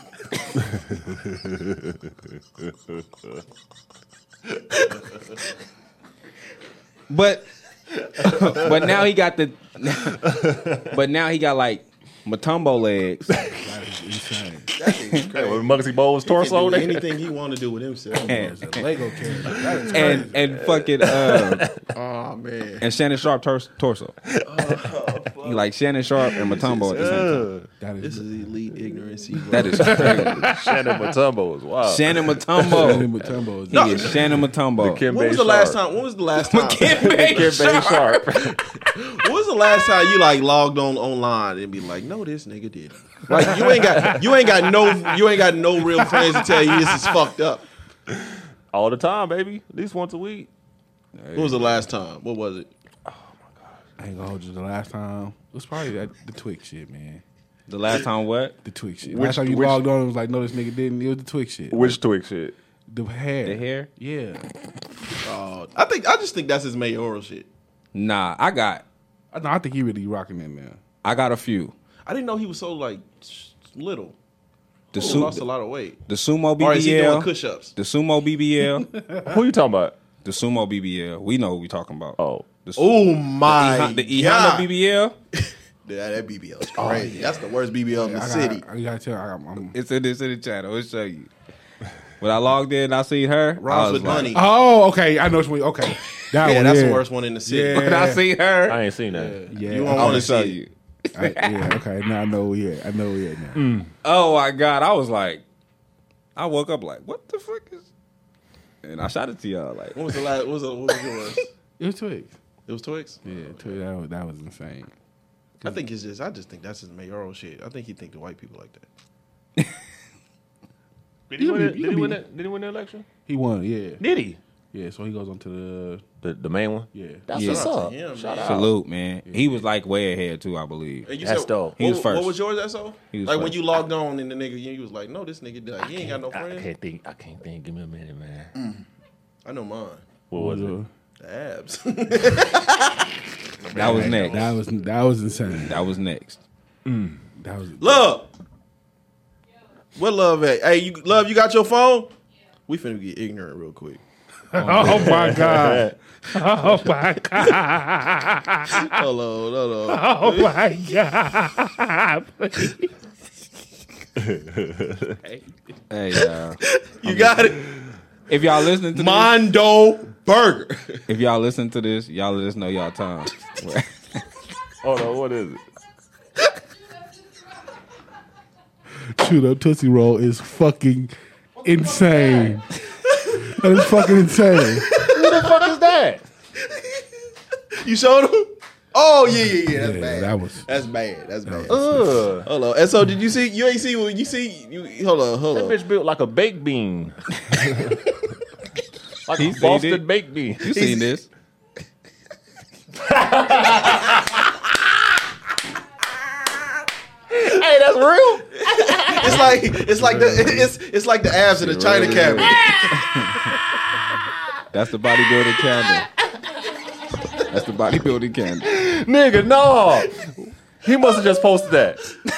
But but now he got the but now he got like Matumbo legs.
That is insane.
That is
Hey,
crazy.
when Muggsy Bowles'
He can
torso.
do
they-
anything he want to do with himself.
and,
It's a Lego character. That is
and
crazy.
and fucking uh,
Oh man.
and Shannon Sharp tor- torso. He like Shannon Sharp and Matumbo at the same time.
That
This
is
is elite ignorancy. Bro.
That is crazy.
Shannon Matumbo is wild.
Shannon
Shannon
Matumbo.
Mutombo.
He is Shannon Matumbo.
Kim
When
Bay
was the last
Sharp.
time? When was the last time?
Kim Bay
Kim Bay
Sharp.
Sharp.
When was the last time you like logged on online and be like, no, this nigga did. Like you ain't got you ain't got no you ain't got no real friends to tell you this is fucked up.
All the time, baby. At least once a week.
When was the last time? What was it?
I ain't gonna hold you. The last time it was probably that, the Twix shit, man.
The last time what?
The Twix shit.
Which-
last time you
which-
logged on, it was like, no, this nigga didn't. It was the Twix shit.
Which Twix shit?
The hair.
The hair?
Yeah.
Uh, I think I just think that's his mayoral shit.
Nah, I got
I, no, I think he really rocking it now.
I got a few.
I didn't know he was so like little.
The
He
su-
lost a lot of weight.
the sumo
Or is he doing
B B L.
push-ups?
The sumo B B L.
Who you talking about?
The sumo B B L. We know what we talking about.
Oh.
The,
Oh my!
the E
God.
Honda B B L.
Yeah, that B B L is crazy. That's the worst B B L in the
I
city.
Got, I gotta tell you, I got, I'm,
It's in this in the channel. I'll show you. When I logged in, I seen her. I
Ross
was
with
like,
money.
oh, okay. I know which one. Okay. That
Yeah,
one,
that's
yeah.
the worst one in the city.
Yeah.
When I seen her,
I ain't seen that.
Yeah.
You
I,
won't
I
want
want
to
to show
see
you.
I, yeah. Okay. Now I know. Yeah. I know. Yeah. Now.
Oh my god! I was like, I woke up like, what the fuck is? And I shot it to y'all like,
What was the last? What was, the, what was yours?
It was Twix.
It was Twix.
Yeah. Twix. That was, that was insane.
I think it's just. I just think that's his mayoral shit. I think he think the white people like that.
Did he,
You
win
be-
it?
you
Did he
be-
win it? Did he win the election?
He won. Yeah.
Did he?
Yeah. So he goes on to the.
The the main one?
Yeah.
That's
Yeah.
what's
Shout out
up.
to him,
Shout
man.
out.
salute, man. He was like way ahead too, I believe.
And you
That's
said,
dope.
He
what,
was first.
What was yours, S O?
He was
Like when
first.
you logged on and the nigga, you was like, no, this nigga, like, he ain't got no
I
friends.
can't think. I can't think. Give me a minute, man.
I know mine.
What was it?
The abs.
That was next.
That was that was insane.
That was next.
That was.
Love. What love at? Hey, you love, you got your phone? We finna get ignorant real quick.
Oh my god. Oh my god.
Hold on, hold on.
Oh my god.
Hey, uh,
You got it.
if y'all listening to this,
Mondo Burger.
if y'all listen to this, y'all let us know y'all time.
Hold on. What is it?
Shoot up Tootsie Roll is fucking insane. That is fucking insane.
Who the fuck is that?
You showed him? Oh yeah, yeah, yeah. That's
Yeah,
bad.
that was-
That's bad. That's bad.
Ugh.
Hold on. And so did you see? You ain't see what you see? You hold on, hold
That
on.
bitch built like a baked bean. Like
He
a
seen
Boston
it.
baked bean.
You seen this?
Hey, that's real.
It's like it's like the it's it's like the abs in the China cabinet.
That's the bodybuilding candle. That's the bodybuilding candle.
Nigga, no. He must have just posted that.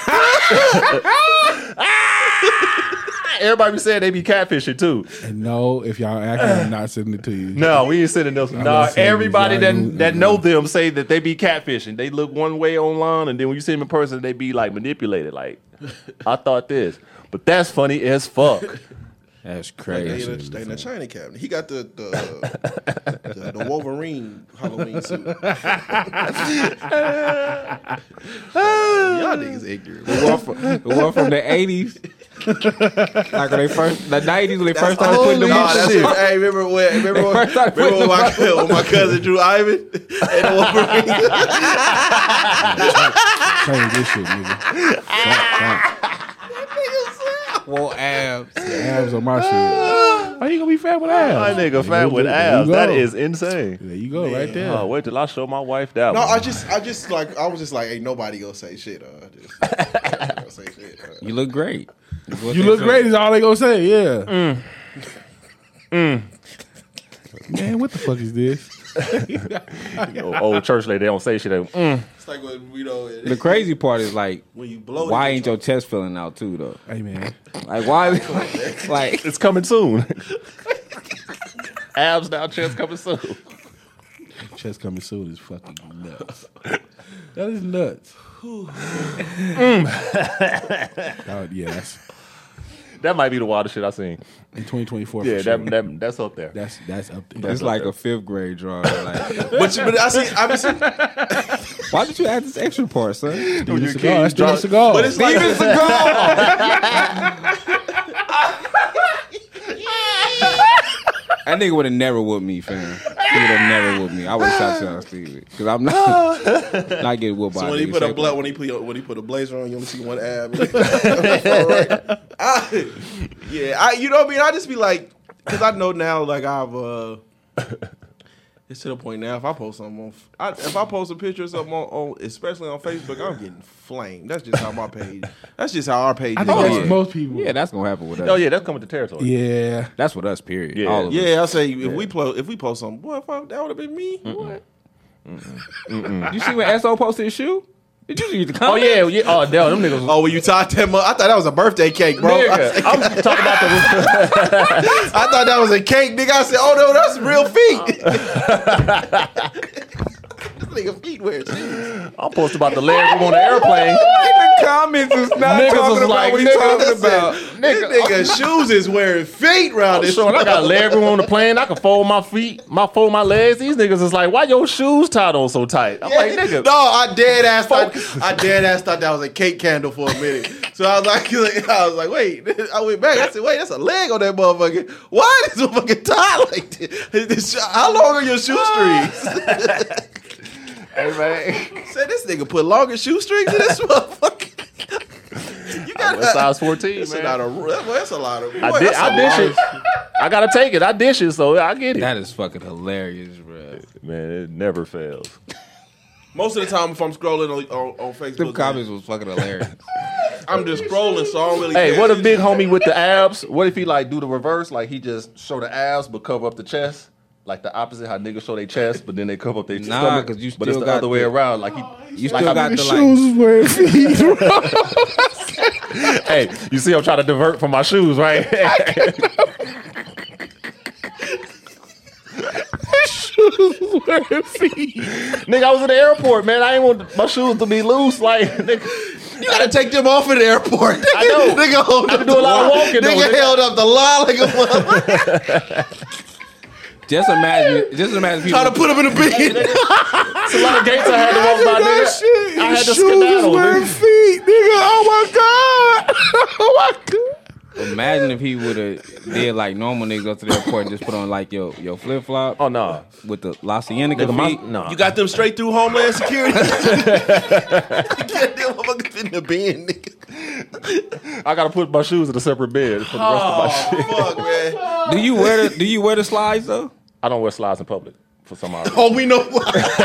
Everybody be saying they be catfishing too.
And no, if y'all actually I'm not sending it to you.
No, we ain't sending those.
I'm
Nah,
not sending
everybody
these.
that
Y'all ain't-
that know them say that they be catfishing. They look one way online, and then when you see them in person, they be like manipulated. Like, I thought this, but that's funny as fuck.
That's
They
crazy.
in, the, in the China cabinet. He got the the, the, the Wolverine Halloween suit. Y'all niggas ignorant.
The one from, the one from the eighties. Like when they first, the nineties when they first started
Holy
putting them on.
shit.
shit.
Hey, remember when? Remember when?
first started
Remember when my,
putting them
when my cousin drew Ivan and the Wolverine?
Change this shit, nigga.
Well, abs.
Abs on my shit. How you gonna be fat with abs?
My nigga fat
There
with
you
abs.
go.
That is insane.
There you go, right there.
Oh, wait till I show my wife that
No,
one.
I just, I just like, I was just like, ain't nobody gonna say shit. Uh, just, gonna say shit. Uh.
You look great. Is what
You
they
look
say.
great is all they gonna say, yeah. Man, what the fuck is this?
old, old church lady, they don't say shit. They, mm.
It's like when we know
The crazy part is like,
when you blow.
why
it,
ain't your chest filling out too though?
Hey man.
Like why? Like
It's coming soon. Abs now, chest coming soon.
Chest coming soon is fucking nuts. That is nuts. Oh, yeah, that's
That might be the wildest shit I seen.
in twenty twenty-four.
Yeah,
for sure.
that, that that's up there.
that's that's up there.
it's like a fifth grade drawing. Like,
but, you, but I see, I see,
why did you add this extra part, son?
Steven
your
Seagal.
king
That's Steven
drop-
Seagal.
but it's like
That nigga would have never whooped me, fam. He would have never whooped me. I would have shot you on Stevie because I'm not not getting whooped by.
so
a
when he
nigga
put a
shape
bla-
like-
when he put when he put a blazer on, you only see one ab. Right. I, yeah, I you know what I mean. I just be like, because I know now, like I've. uh It's to the point now. If I post something on, I, if I post a picture of something on, on, especially on Facebook, I'm getting flamed. That's just how my page. That's just how our page.
I
is.
think
Oh,
that's
yeah.
most people.
Yeah, that's gonna happen with us.
Oh yeah, that's coming to territory.
Yeah.
That's with us. Period.
Yeah.
All of us.
Yeah, I say if we post if we post something, boy, if I, that would have been me. What?
You see when S O posted his shoe? Did you read the
Oh
comment?
yeah, yeah. Oh damn, them niggas. Was,
Oh, when you talked that much, I thought that was a birthday cake, bro. I,
nigga, I'm talking about the.
I thought that was a cake, nigga. I said, oh no, that's real feet. This nigga feet wear shoes.
I'm posting about the leg room on the airplane.
The comments is not
Niggas
talking
was
about
like,
what he
nigga,
talking
This
about.
nigga, this nigga shoes is wearing feet round this.
Showing I got leg room on the plane. I can fold my feet, my fold my legs. These niggas is like, why your shoes tied on so tight? I'm like, nigga.
No, I dead ass thought I dead ass thought that was a cake candle for a minute. So I was like, I was like, wait. I went back. I said, wait, that's a leg on that motherfucker. Why is this motherfucker tied like this? This- How long are your shoestrings?
Hey man,
Said this nigga put longer shoestrings in this motherfucker. You got
That's size fourteen,
That's a
man.
lot of. That's a lot of.
I,
boy,
di-
that's a
I dish
lot
it.
of-
I gotta take it. I dish it, so I get it.
That is fucking hilarious, bro.
Man, it never fails.
Most of the time, if I'm scrolling on, on, on Facebook,
Them comments was fucking hilarious.
I'm just scrolling, so I don't really.
Hey,
care.
what a big homie with the abs? What if he like do the reverse? Like he just show the abs but cover up the chest? Like the opposite, how niggas show their chest, but then they cover up their
Nah,
stomach.
'cause you
but it's
still
the
got
other way
the-
around. Like he,
You
like
still
I-
got the
Shoes
like.
is wearing feet.
hey, you see, I'm trying to divert from my shoes, right?
wearing feet.
Nigga, I was in the airport, man. I ain't want my shoes to be loose. Like, nigga,
You gotta take them off in the airport. Nigga,
I know.
Nigga, hold
I
up
can do
the
a lot of
line.
walking, though,
Nigga
nigga.
held up the line like a motherfucker.
Just imagine, just imagine people.
Trying to put him in a bin.
it's a lot of gates I had to walk by,
that
nigga.
shit.
I had to
His shoes is
skedaddle,
wearing
nigga.
feet, nigga. Oh my god. Oh my god.
Imagine if he would have did like normal niggas go to the airport and just put on like your your flip flop
Oh, no.
with the La Cienega
Nigga, my,
feet.
no.
You got them straight through Homeland Security. You got them motherfuckers in the bin, nigga.
I got to put my shoes in a separate bed for the rest of my shit.
Fuck, man.
Do you wear the Do you wear the slides though?
I don't wear slides in public. for some odd reason.
Oh, we know.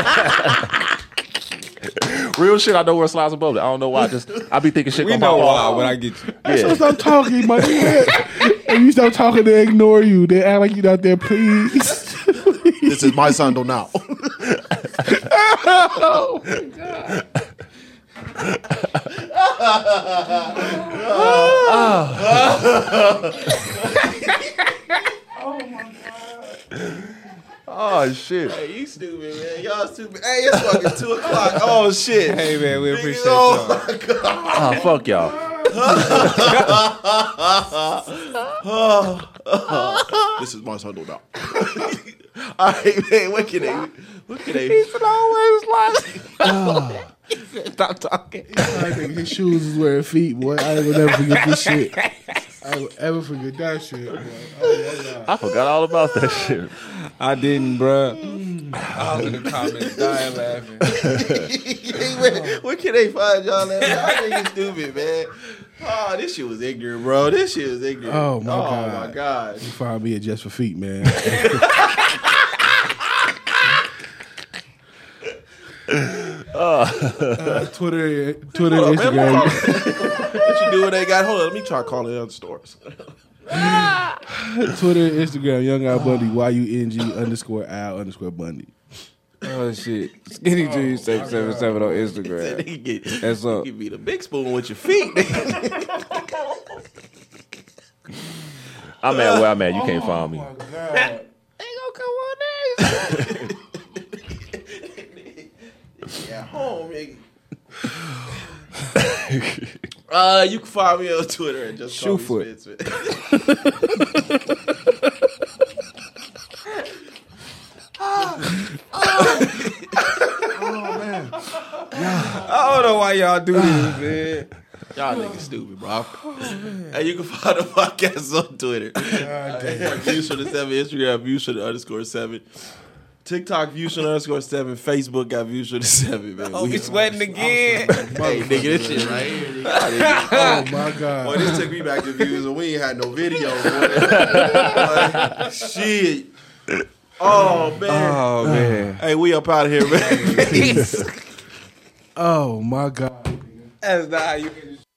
Real shit, I know where slides above it. I don't know why. I just I be thinking shit.
We
gonna
know
pop
why
off.
when I get you.
So
Yeah.
stop talking, my nigga. And you stop talking, they ignore you. They act like you out there, please.
This is my son now.
Oh my god.
Oh shit.
Hey, you stupid, man. Y'all stupid. Hey, it's fucking two o'clock. Oh shit.
Hey man, we appreciate
Oh
y'all.
my god.
Oh fuck y'all.
This is my son now. All right, man. What can they? What can they?
Stop talking.
I think his shoes is wearing feet, boy. I ain't gonna never forget this shit. I will ever forget that shit, boy. Oh my god.
I forgot all about that shit.
I didn't, bruh. I was in the comments dying laughing.
Hey, man, where can they find y'all at? Y'all niggas stupid, man. Oh, this shit was ignorant, bro. This shit was ignorant.
Oh, my
oh,
God.
my god.
You find me at Just for Feet, man. uh, Twitter, Twitter,
Hold up, man,
Instagram.
hold up. What you doing? They got. Hold on. Let me try calling the other stores.
Twitter, Instagram, Young Al Bundy, Y U N G underscore Al underscore Bundy.
Oh shit. Skinny Dream seven seven seven on Instagram.
Nigga get,
That's up.
You beat a big spoon with your feet.
I'm at where I'm at. You can't find me.
Oh my god.
Yeah, home, nigga. uh, you can find me on Twitter and just call me
Shoefoot.
Spence.
I don't know why y'all do this, man.
Y'all niggas stupid, bro. And you can find the podcast on Twitter. Views for the seven, Instagram, views for the underscore seven. TikTok, views for the underscore seven. Facebook got views for the seven, man.
Oh, we sweating again.
Hey, nigga, this shit right here. Nigga.
Oh my god.
Boy, this took me back to views and we ain't had no video. Boy. Boy, shit. Oh, man.
Oh man.
Hey, we up out of here, man.
Oh my god.
That's not how you